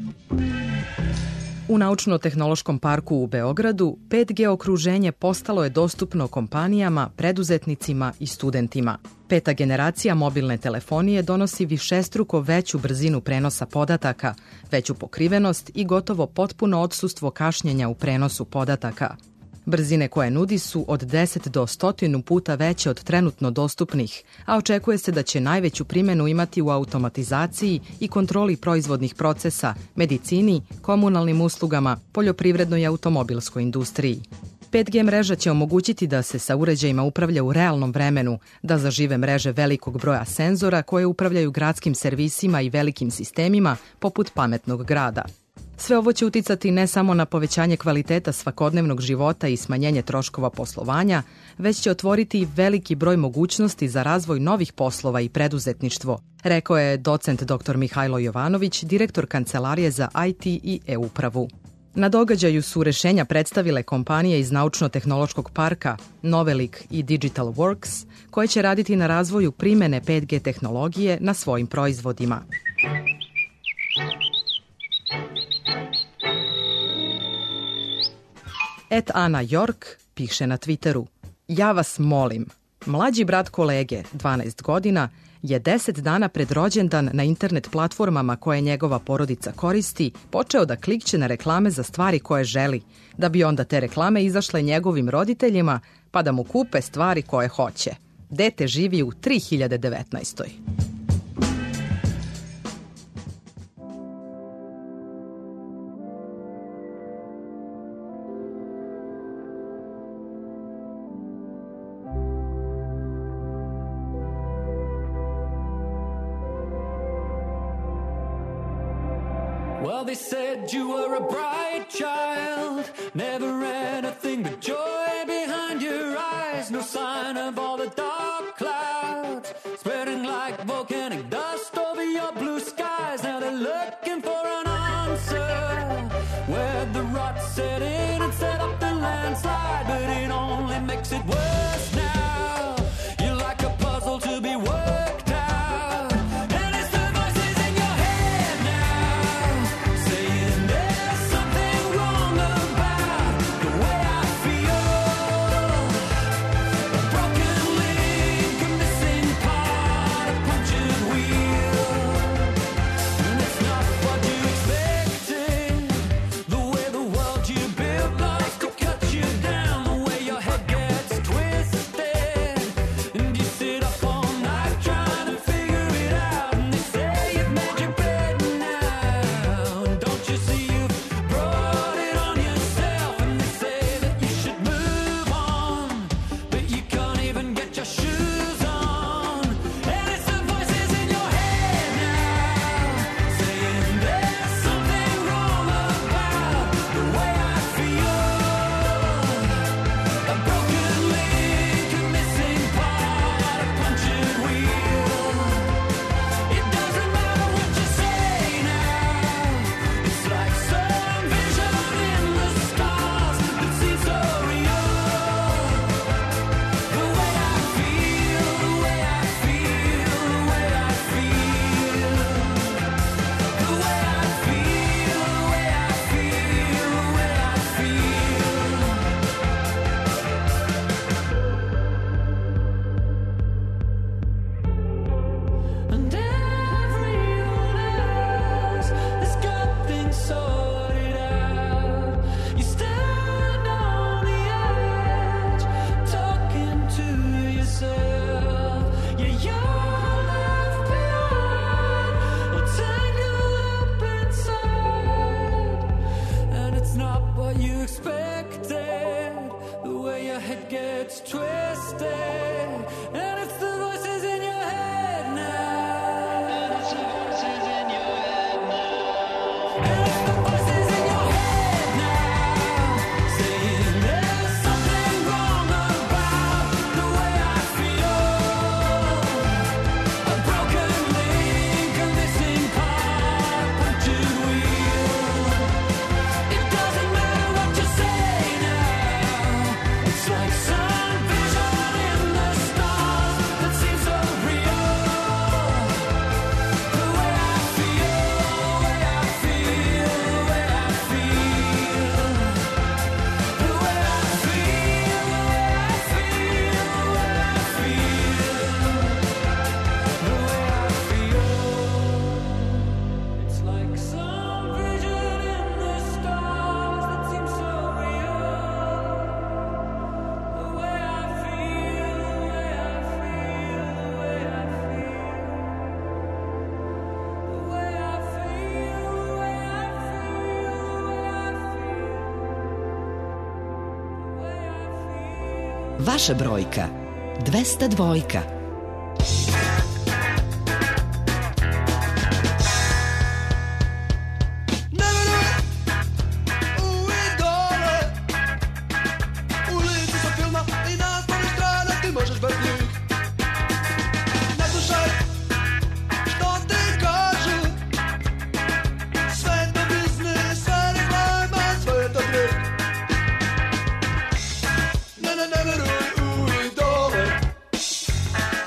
U Naučno-tehnološkom parku u Beogradu 5G okruženje postalo je dostupno kompanijama, preduzetnicima i studentima. 5. generacija mobilne telefonije donosi višestruko veću brzinu prenosa podataka, veću pokrivenost i gotovo potpuno odsustvo kašnjenja u prenosu podataka. Brzine koje nudi su od 10 do 100 puta veće od trenutno dostupnih, a očekuje se da će najveću primjenu imati u automatizaciji i kontroli proizvodnih procesa, medicini, komunalnim uslugama, poljoprivrednoj i automobilskoj industriji. 5G mreža će omogućiti da se sa uređajima upravlja u realnom vremenu, da zažive mreže velikog broja senzora koje upravljaju gradskim servisima i velikim sistemima poput pametnog grada. Sve ovo će uticati ne samo na povećanje kvaliteta svakodnevnog života i smanjenje troškova poslovanja, već će otvoriti veliki broj mogućnosti za razvoj novih poslova i preduzetništvo, rekao je docent dr. Mihajlo Jovanović, direktor Kancelarije za IT i e-upravu. Na događaju su rešenja predstavile kompanije iz Naučno-tehnološkog parka, Novelik i Digital Works, koje će raditi na razvoju primene 5G tehnologije na svojim proizvodima. Ana York piše na Twitteru: ja vas molim, mlađi brat kolege, 12 godina, je 10 dana pred rođendan na internet platformama koje njegova porodica koristi počeo da klikće na reklame za stvari koje želi, da bi onda te reklame izašle njegovim roditeljima pa da mu kupe stvari koje hoće. Dete živi u 3019. Well, they said you were a bright child, never anything but joy behind your eyes. No sign of all the dark clouds spreading like volcanic dust over your blue skies. Now they're looking for an answer where the rot set in and set up the landslide. But makes it worse now. You're like a puzzle to be worked out. And it's the voices in your head now, saying there's something wrong about the way I feel. A broken link, a missing part, a punctured wheel. And it's not what you expected. The way the world you built likes to cut you down. The way your head gets twisted, and you sit up all night trying to figure it out. And they say you've made your bed now, and don't you see you've brought it on yourself? And they say that you should move on, but you can't even get your shoes on. And it's the voices in your head now, saying there's something wrong about the way I feel. A broken link, a missing part, a punctured wheel. It doesn't matter what you say now. It's like some vision in the stars that seems so real. The way I feel, the way I feel, the way I feel. The way I feel, the way I feel, the way I feel. And everyone else has got things sorted out. You stand on the edge, talking to yourself. Yeah, you're left behind, or tangled up inside. And it's not what you expected. The way your head gets twisted. And it's the voices in your head now. And it's the voices in your head now. And it's the voices in your head now, saying there's something wrong about the way I feel. A broken link, a missing part, a punctured wheel. It doesn't matter what you say now. It's like some vision in the stars that seems so real. The way I feel, the way I feel, the way I feel. The way I feel, the way I feel, the way I feel. The way I feel. It's like some vision in the stars that seems so real. The way I feel, the way I feel, the way I feel. The way I feel, the way I feel. Vaša brojka 202. Ulici sa filma i naslovnih strana ti možeš bez njih. Ne slušaj što ti kažu. Sve je to biznis, sve je reklama, sve je to trik. Ne veruj u idole.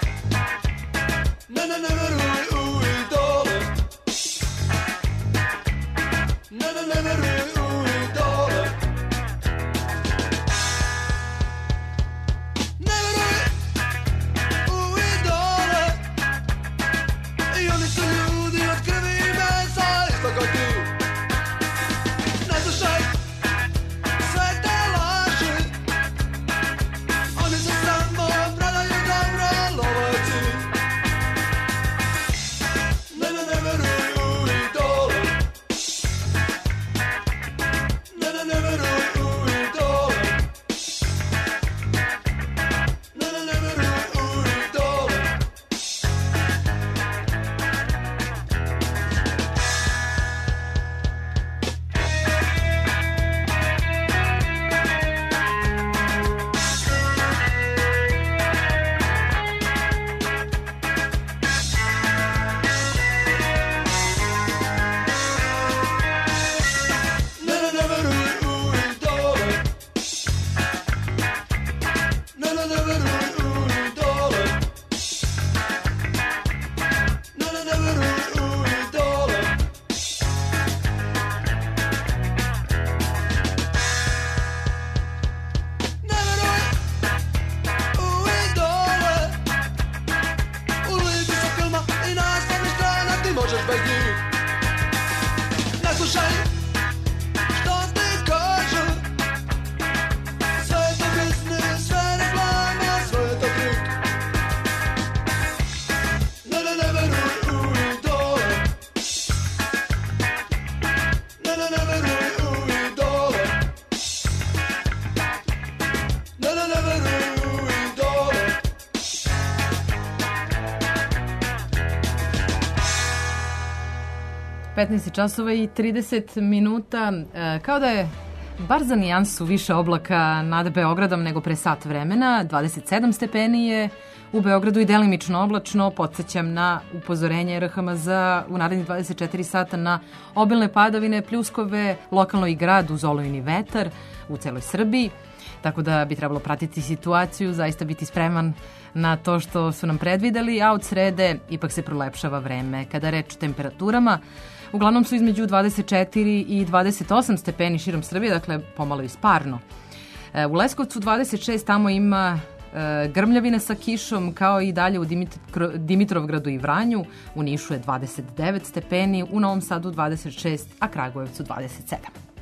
15 časova i 30 minuta. Kao da je bar za nijansu više oblaka nad Beogradom nego pre sat vremena. 27 stepeni je u Beogradu i delimično oblačno. Podsjećam na upozorenje RHMZ u narednih 24 sata na obilne padavine, pljuskove, lokalno i grad uz olujni vetar u celoj Srbiji. Tako da bi trebalo pratiti situaciju, zaista biti spreman na to što su nam predvideli, a od srede ipak se prolepšava vreme. Kada reč o temperaturama, uglavnom su između 24 i 28 stepeni širom Srbije, dakle pomalo isparno. U Leskovcu 26, tamo ima grmljavine sa kišom, kao i dalje u Dimitrovgradu i Vranju. U Nišu je 29 stepeni, u Novom Sadu 26, a Kragujevcu 27.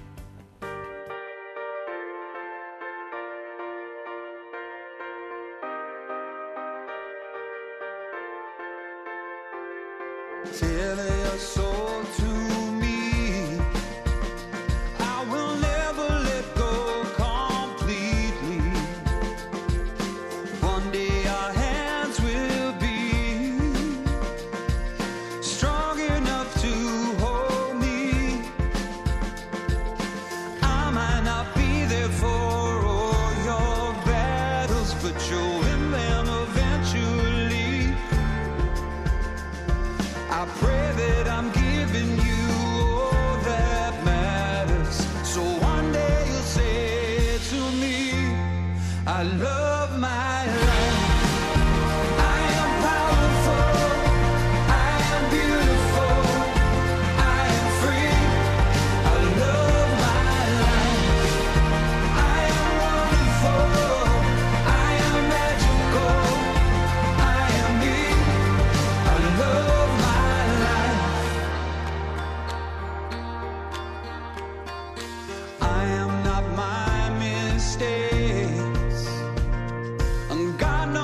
Telling your soul to me, I will never let go completely. One day our hands will be strong enough to hold me. I might not be there for all your battles, but you'll win them eventually. I pray that I'm giving you all that matters. So one day you'll say to me, I love my life. I am powerful. I am beautiful. I am free. I love my life. I am wonderful. I am magical. I am me. I love my life. I am not my mistakes, and God knows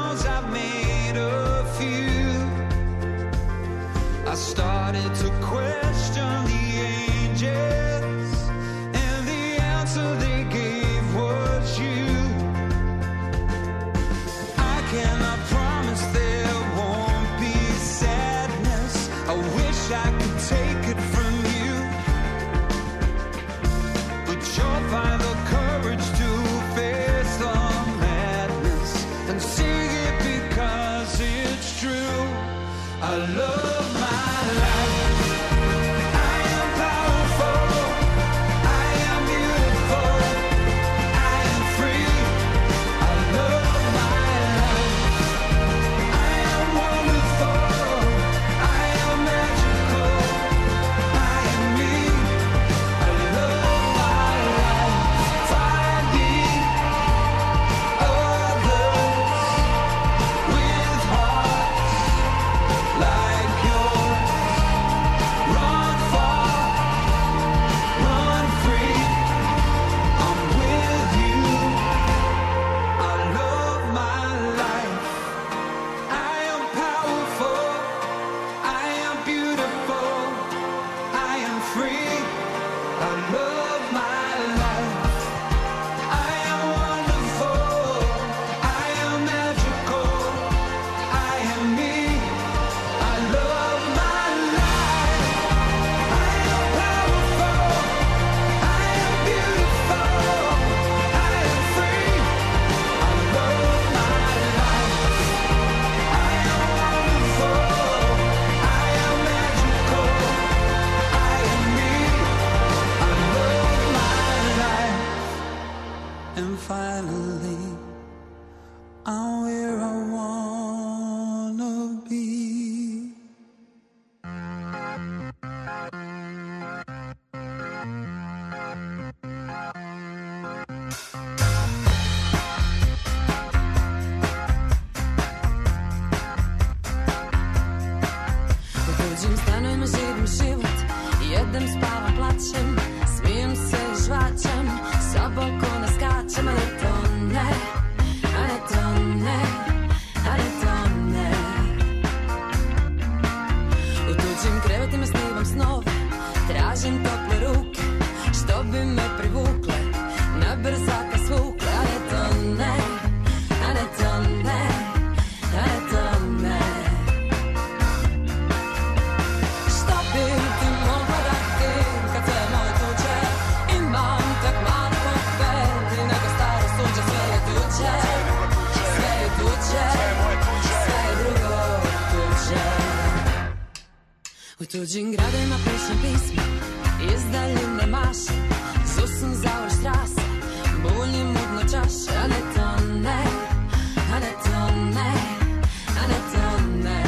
tuđim gradima pišem pisma, iz daljine mašem, Zusom završ trase, buljim mudno čaše, a ne to ne, a ne to ne, a ne to ne.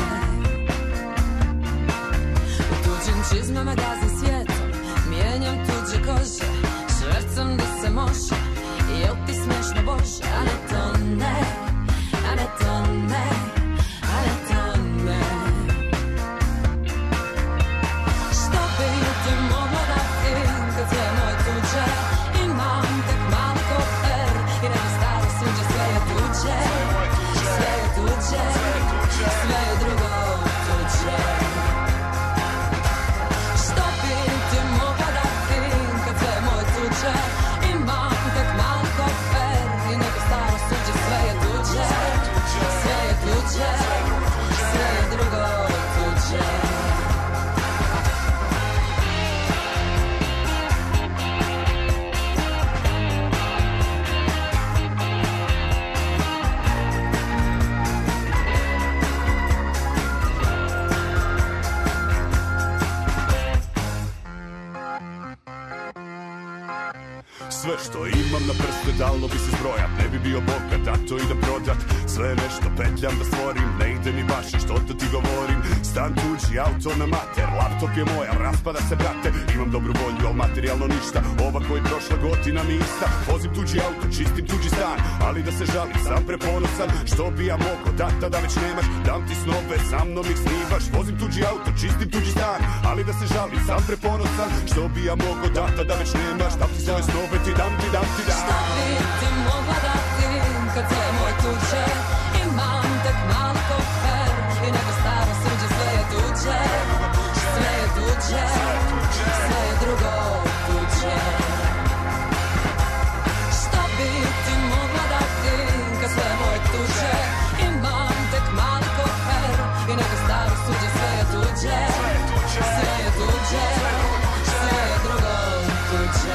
U tuđim čizmama gazim svijetom, mijenjam tuđe kože, švercam da se može, jel ti smešno Bože, a ne to ne, a ne to ne, a ne to ne. Što bi ti mogla dati kad sve moje tuđe, imam tek mali kofer i neko staro suđe, sve je tuđe, sve je tuđe, sve je drugo tuđe. Što bi ti mogla dati kad sve moje tuđe, imam tek mali kofer i neko staro suđe, sve je tuđe, sve je tuđe, sve je drugo tuđe. Sve što imam na prste dalo bi se zbrojat, ne bi bio bogat, a to idem prodat. Sve nešto petljam da stvorim, ne ide mi baš što da ti govorim. Stan tuđi, auto na mater, laptop je moj, al raspada se brate. Imam dobru volju, al materijalno ništa, ova koji prošla godina mi ista. Vozim tuđi auto, čistim tuđi stan, ali da se žalim, sam preponosan. Što bi ja mogo, tata da već nemaš, dam ti snove, sa mnom ih snimaš. Vozim tuđi auto, čistim tuđi stan, ali da se žalim, sam preponosan. Što bi ja mogo, tata da već nemaš, dam ti svoje snove, ti dam ti dam. Šta bi ti mogla dati kad sve moje tuđe, imam tek mali kofer i neko staro suđe, sve je tuđe, sve je tuđe, sve je drugo tuđe. Šta bi ti mogla dati kad sve moje tuđe, imam tek mali kofer i neko staro suđe, sve je tuđe, sve je tuđe, sve je drugo tuđe.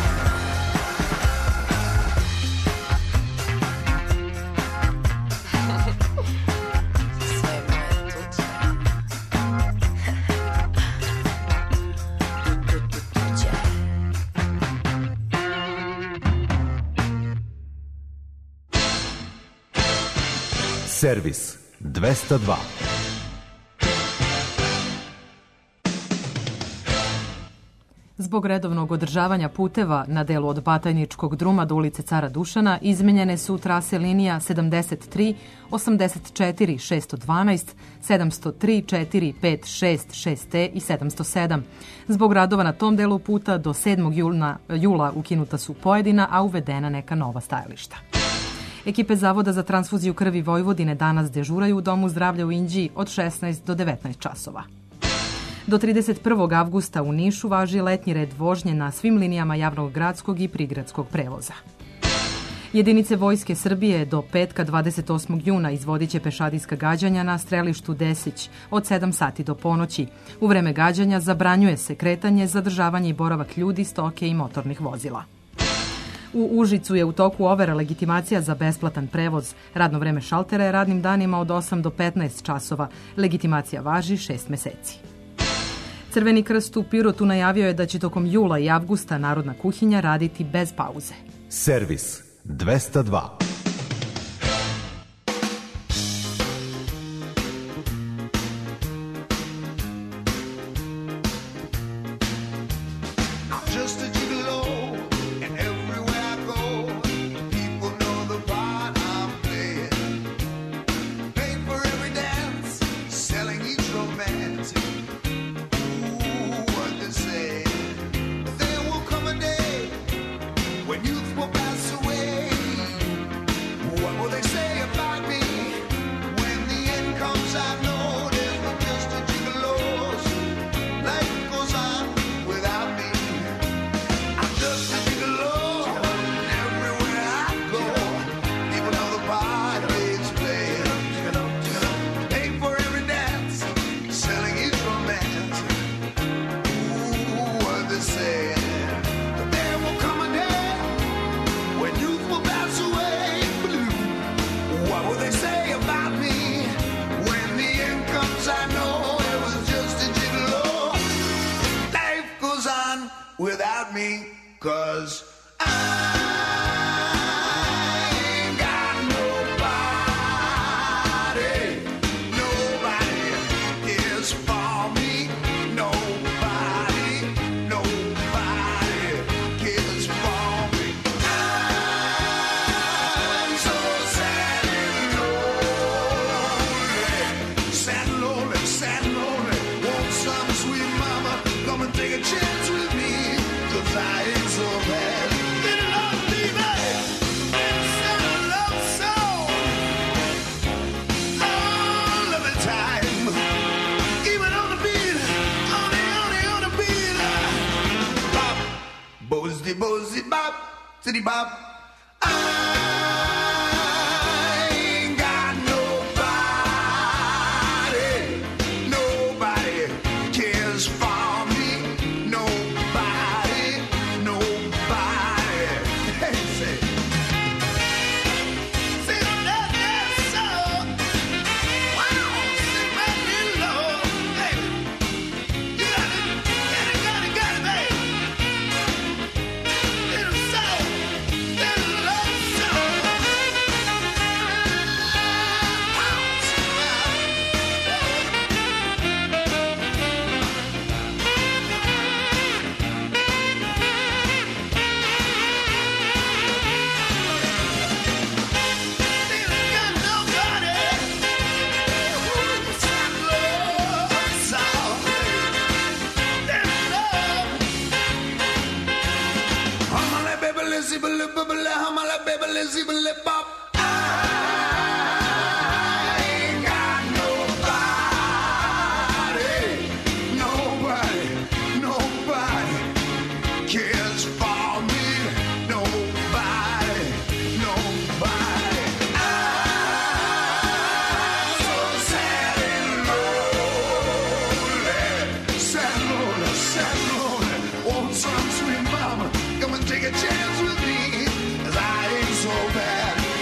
Servis 202. Zbog redovnog održavanja puteva na delu od Batajničkog druma do ulice Cara Dušana izmenjene su trase linija 73, 84, 612, 703, 4, 5, 6, 6T i 707. Zbog radova na tom delu puta do 7. jula ukinuta su pojedina, a uvedena neka nova stajališta. Ekipe Zavoda za transfuziju krvi Vojvodine danas dežuraju u Domu zdravlja u Inđiji od 16 do 19 časova. Do 31. avgusta u Nišu važi letnji red vožnje na svim linijama javnog gradskog i prigradskog prevoza. Jedinice Vojske Srbije do petka 28. juna izvodit će pešadijska gađanja na strelištu Desić od 7 sati do ponoći. U vreme gađanja zabranjuje se kretanje, zadržavanje i boravak ljudi, stoke i motornih vozila. U Užicu je u toku overa legitimacija za besplatan prevoz. Radno vreme šaltera je radnim danima od 8 do 15 časova. Legitimacija važi 6 meseci. Crveni krst u Pirotu najavio je da će tokom jula i avgusta narodna kuhinja raditi bez pauze. Servis 202. Just a gigolo, and everywhere I go, people know the part I'm playing. Paying for every dance, selling each romance. Ooh, what to say? There will come a day when youth will pass away. me, 'cause I ain't got nobody. Nobody cares for me. Nobody cares for me. I'm so sad and lonely. Sad and lonely, sad and lonely. Want some sweet mama come and take a chance with me, 'cause I ain't so bad. Get it up, baby. Send a love song. All of the time. Even on the beat. On the beat. Bop. Bozy, bozy, bop. City bop. I ain't got nobody. Nobody cares for me. Nobody. Hey, say. Say that song. Wow, sing that little Lord. Hey, you got it, baby. Little soul, little love song. Cares for me, nobody. I'm so sad and lonely, sad and lonely. Want some sweet mama, come and take a chance with me, 'cause I ain't so bad.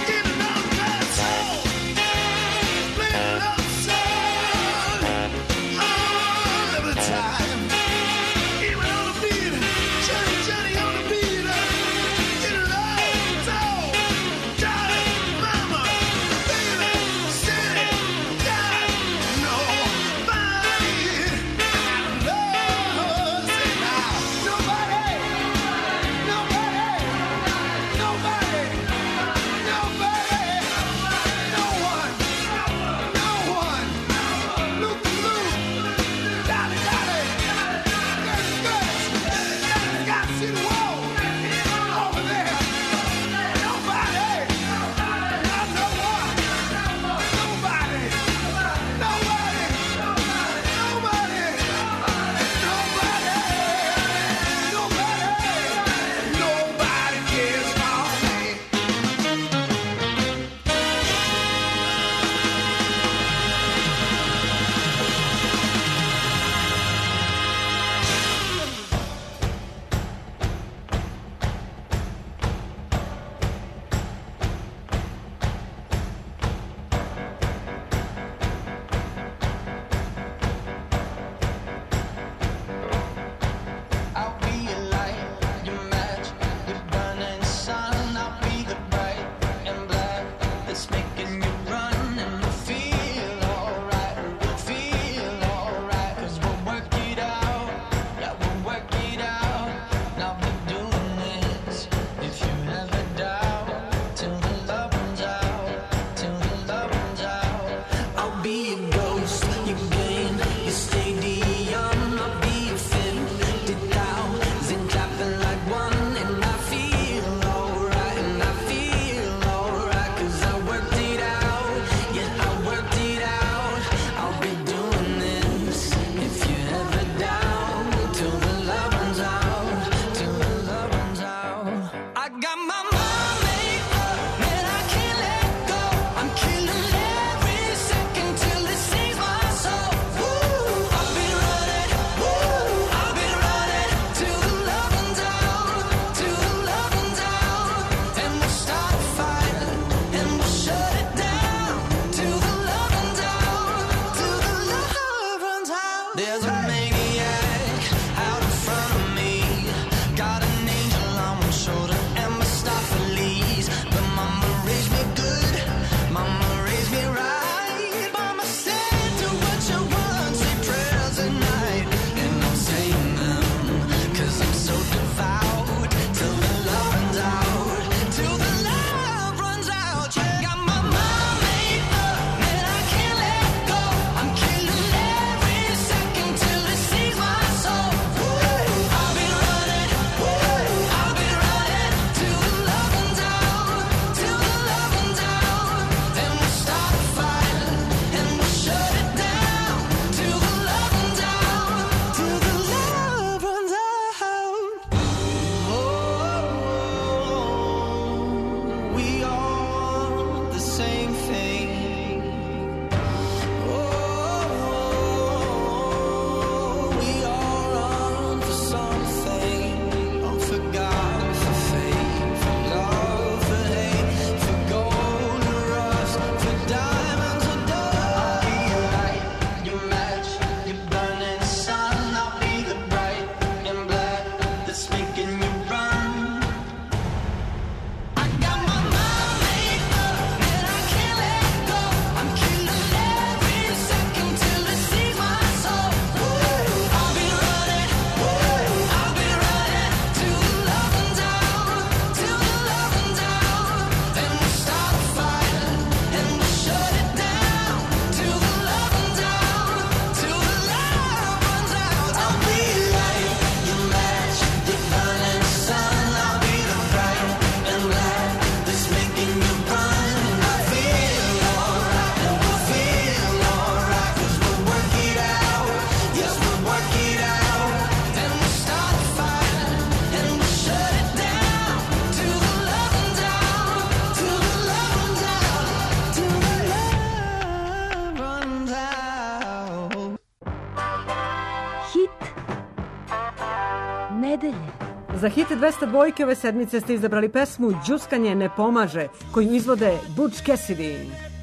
Za hit 200 dvojke ove sedmice ste izabrali pesmu Đuskanje ne pomaže, koju izvode Butch Cassidy.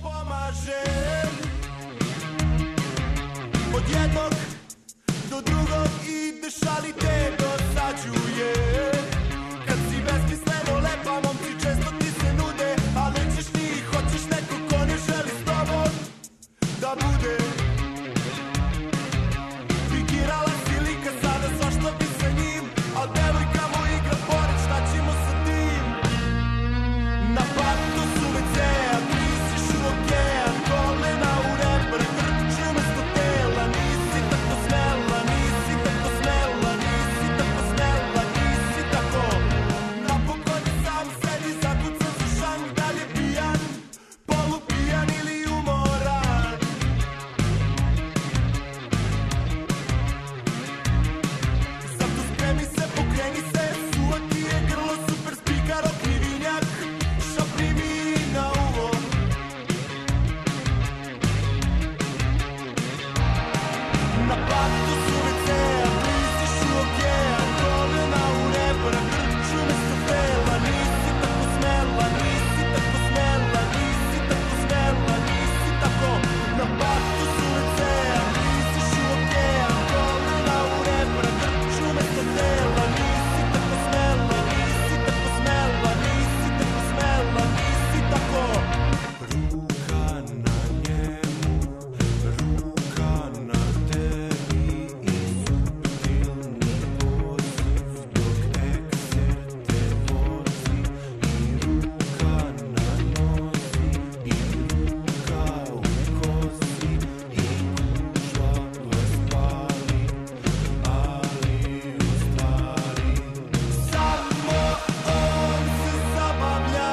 Od jednog do drugog ideš, ali te dosađuje. Kad si besmisleno lepa, momci često ti se nude, a nećeš ni, hoćeš neko ko ne želi s tobom da bude. Figirala si lika, sada svašta bi sa njim, a devojka mu igra pored, šta ćemo sa tim? Na partu su WC-a, nisiš u okean, kolena u reper, grču umesto tela, nisi tako smela, nisi tako smela, nisi tako smela, nisi tako. Napokon je sam sedi, zakucan za šank, dalje pijan, polupijan ili umoran. Zato spremi se, pokreni se, suva ti je grlo, super spikar, okrivinjak, šapni mi na uvo. Na partu su WC-a, nisiš u okean, kolena u reper, grču umesto tela, nisi tako smela, nisi tako smela, nisi tako smela, nisi tako. Na partu su WC-a, nisiš u okean, kolena u reper, grču umesto tela, nisi tako smela, nisi tako smela, nisi tako smela, nisi tako. Ruka na njemu, ruka na tebi i suptilni poziv dok ekser te vozi. I ruka na nozi, i ruka u kosi, i gužva vas pali, ali u stvari samo on se zabavlja.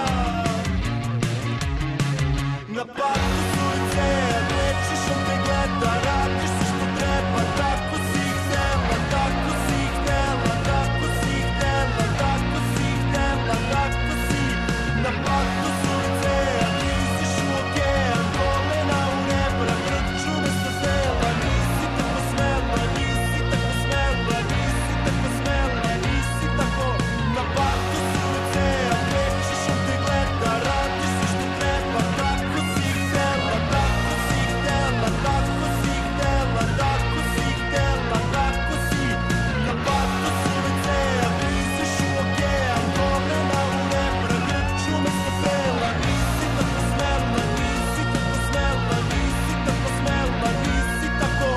Na parku su WC-a, nećeš, on te gleda, radiš se što treba, tako si htela, tako si htela, tako si htela, tako si htela, tako si. Na parku su WC-a, nisiš u okean, kolena u rebra, grču umesto tela, nisi tako smela, nisi tako smela, nisi tako smela, nisi tako. Na parku su WC-a, nećeš, on te gleda, radiš se što treba, tako si htela, tako si htela, tako si htela, tako si htela, tako si. Na parku su WC-a, nisiš u okean, kolena u rebra, grču umesto tela, nisi tako smela, nisi tako smela, nisi tako smela, nisi tako.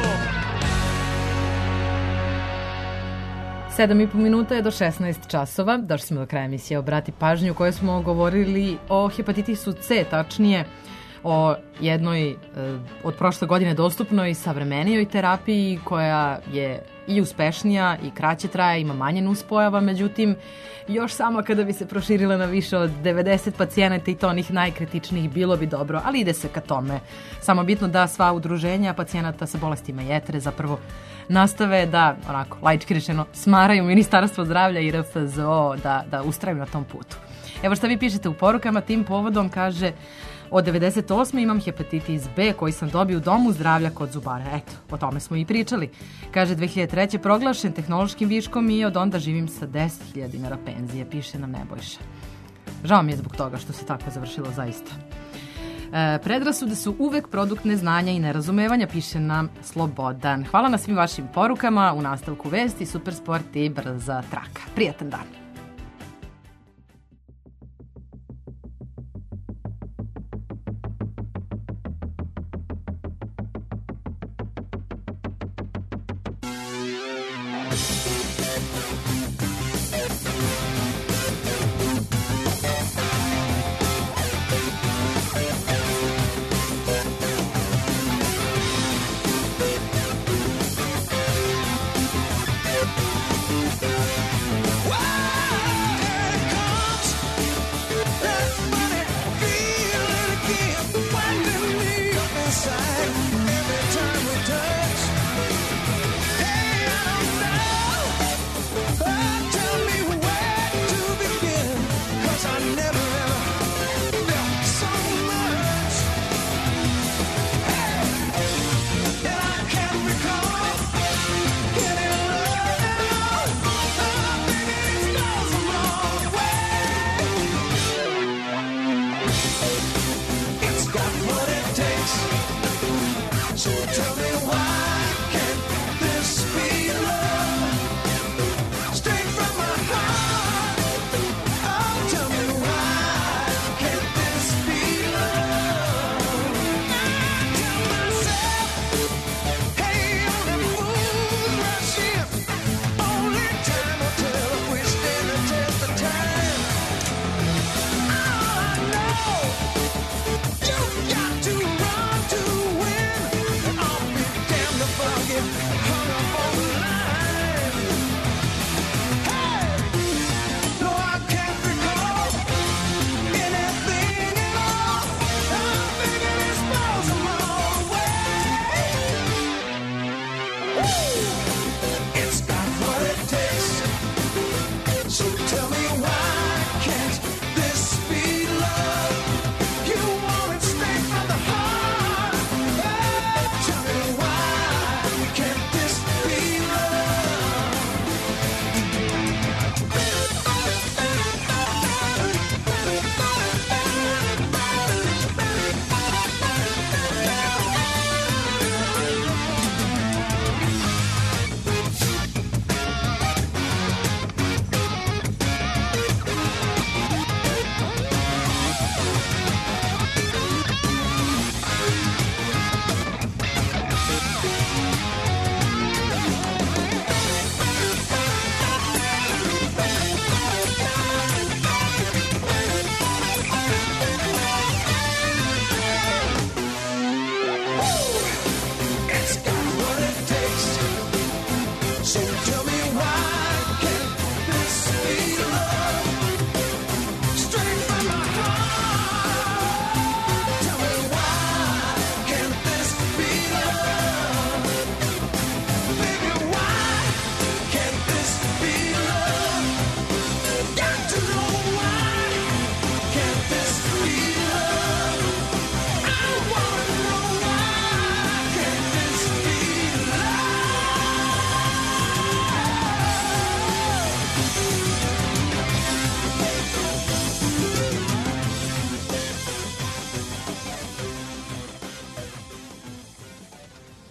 7,5 minuta je do 16 časova. Došli smo do kraja emisije Obrati pažnju u kojoj smo govorili o hepatitisu C, tačnije o jednoj od prošle godine dostupnoj savremenijoj terapiji koja je i uspešnija i kraće traje, ima manje nuspojava, međutim još samo kada bi se proširila na više od 90 pacijenata i to onih najkritičnijih bilo bi dobro, ali ide se ka tome. Samo bitno da sva udruženja pacijenata sa bolestima jetre zapravo nastave da, onako, laički rečeno, smaraju Ministarstvo zdravlja i RFZO da ustraju na tom putu. Evo šta vi pišete u porukama tim povodom, kaže: od 98. imam hepatitis B koji sam dobio u domu zdravlja kod zubara. Eto, o tome smo i pričali. Kaže, 2003. proglašen tehnološkim viškom i od onda živim sa 10.000 dinara penzije, piše nam Nebojša. Žao mi je zbog toga što se tako završilo zaista. Predrasude su uvek produkt neznanja i nerazumevanja, piše nam Slobodan. Hvala na svim vašim porukama, u nastavku vesti, super sport i brza traka. Prijatan dan.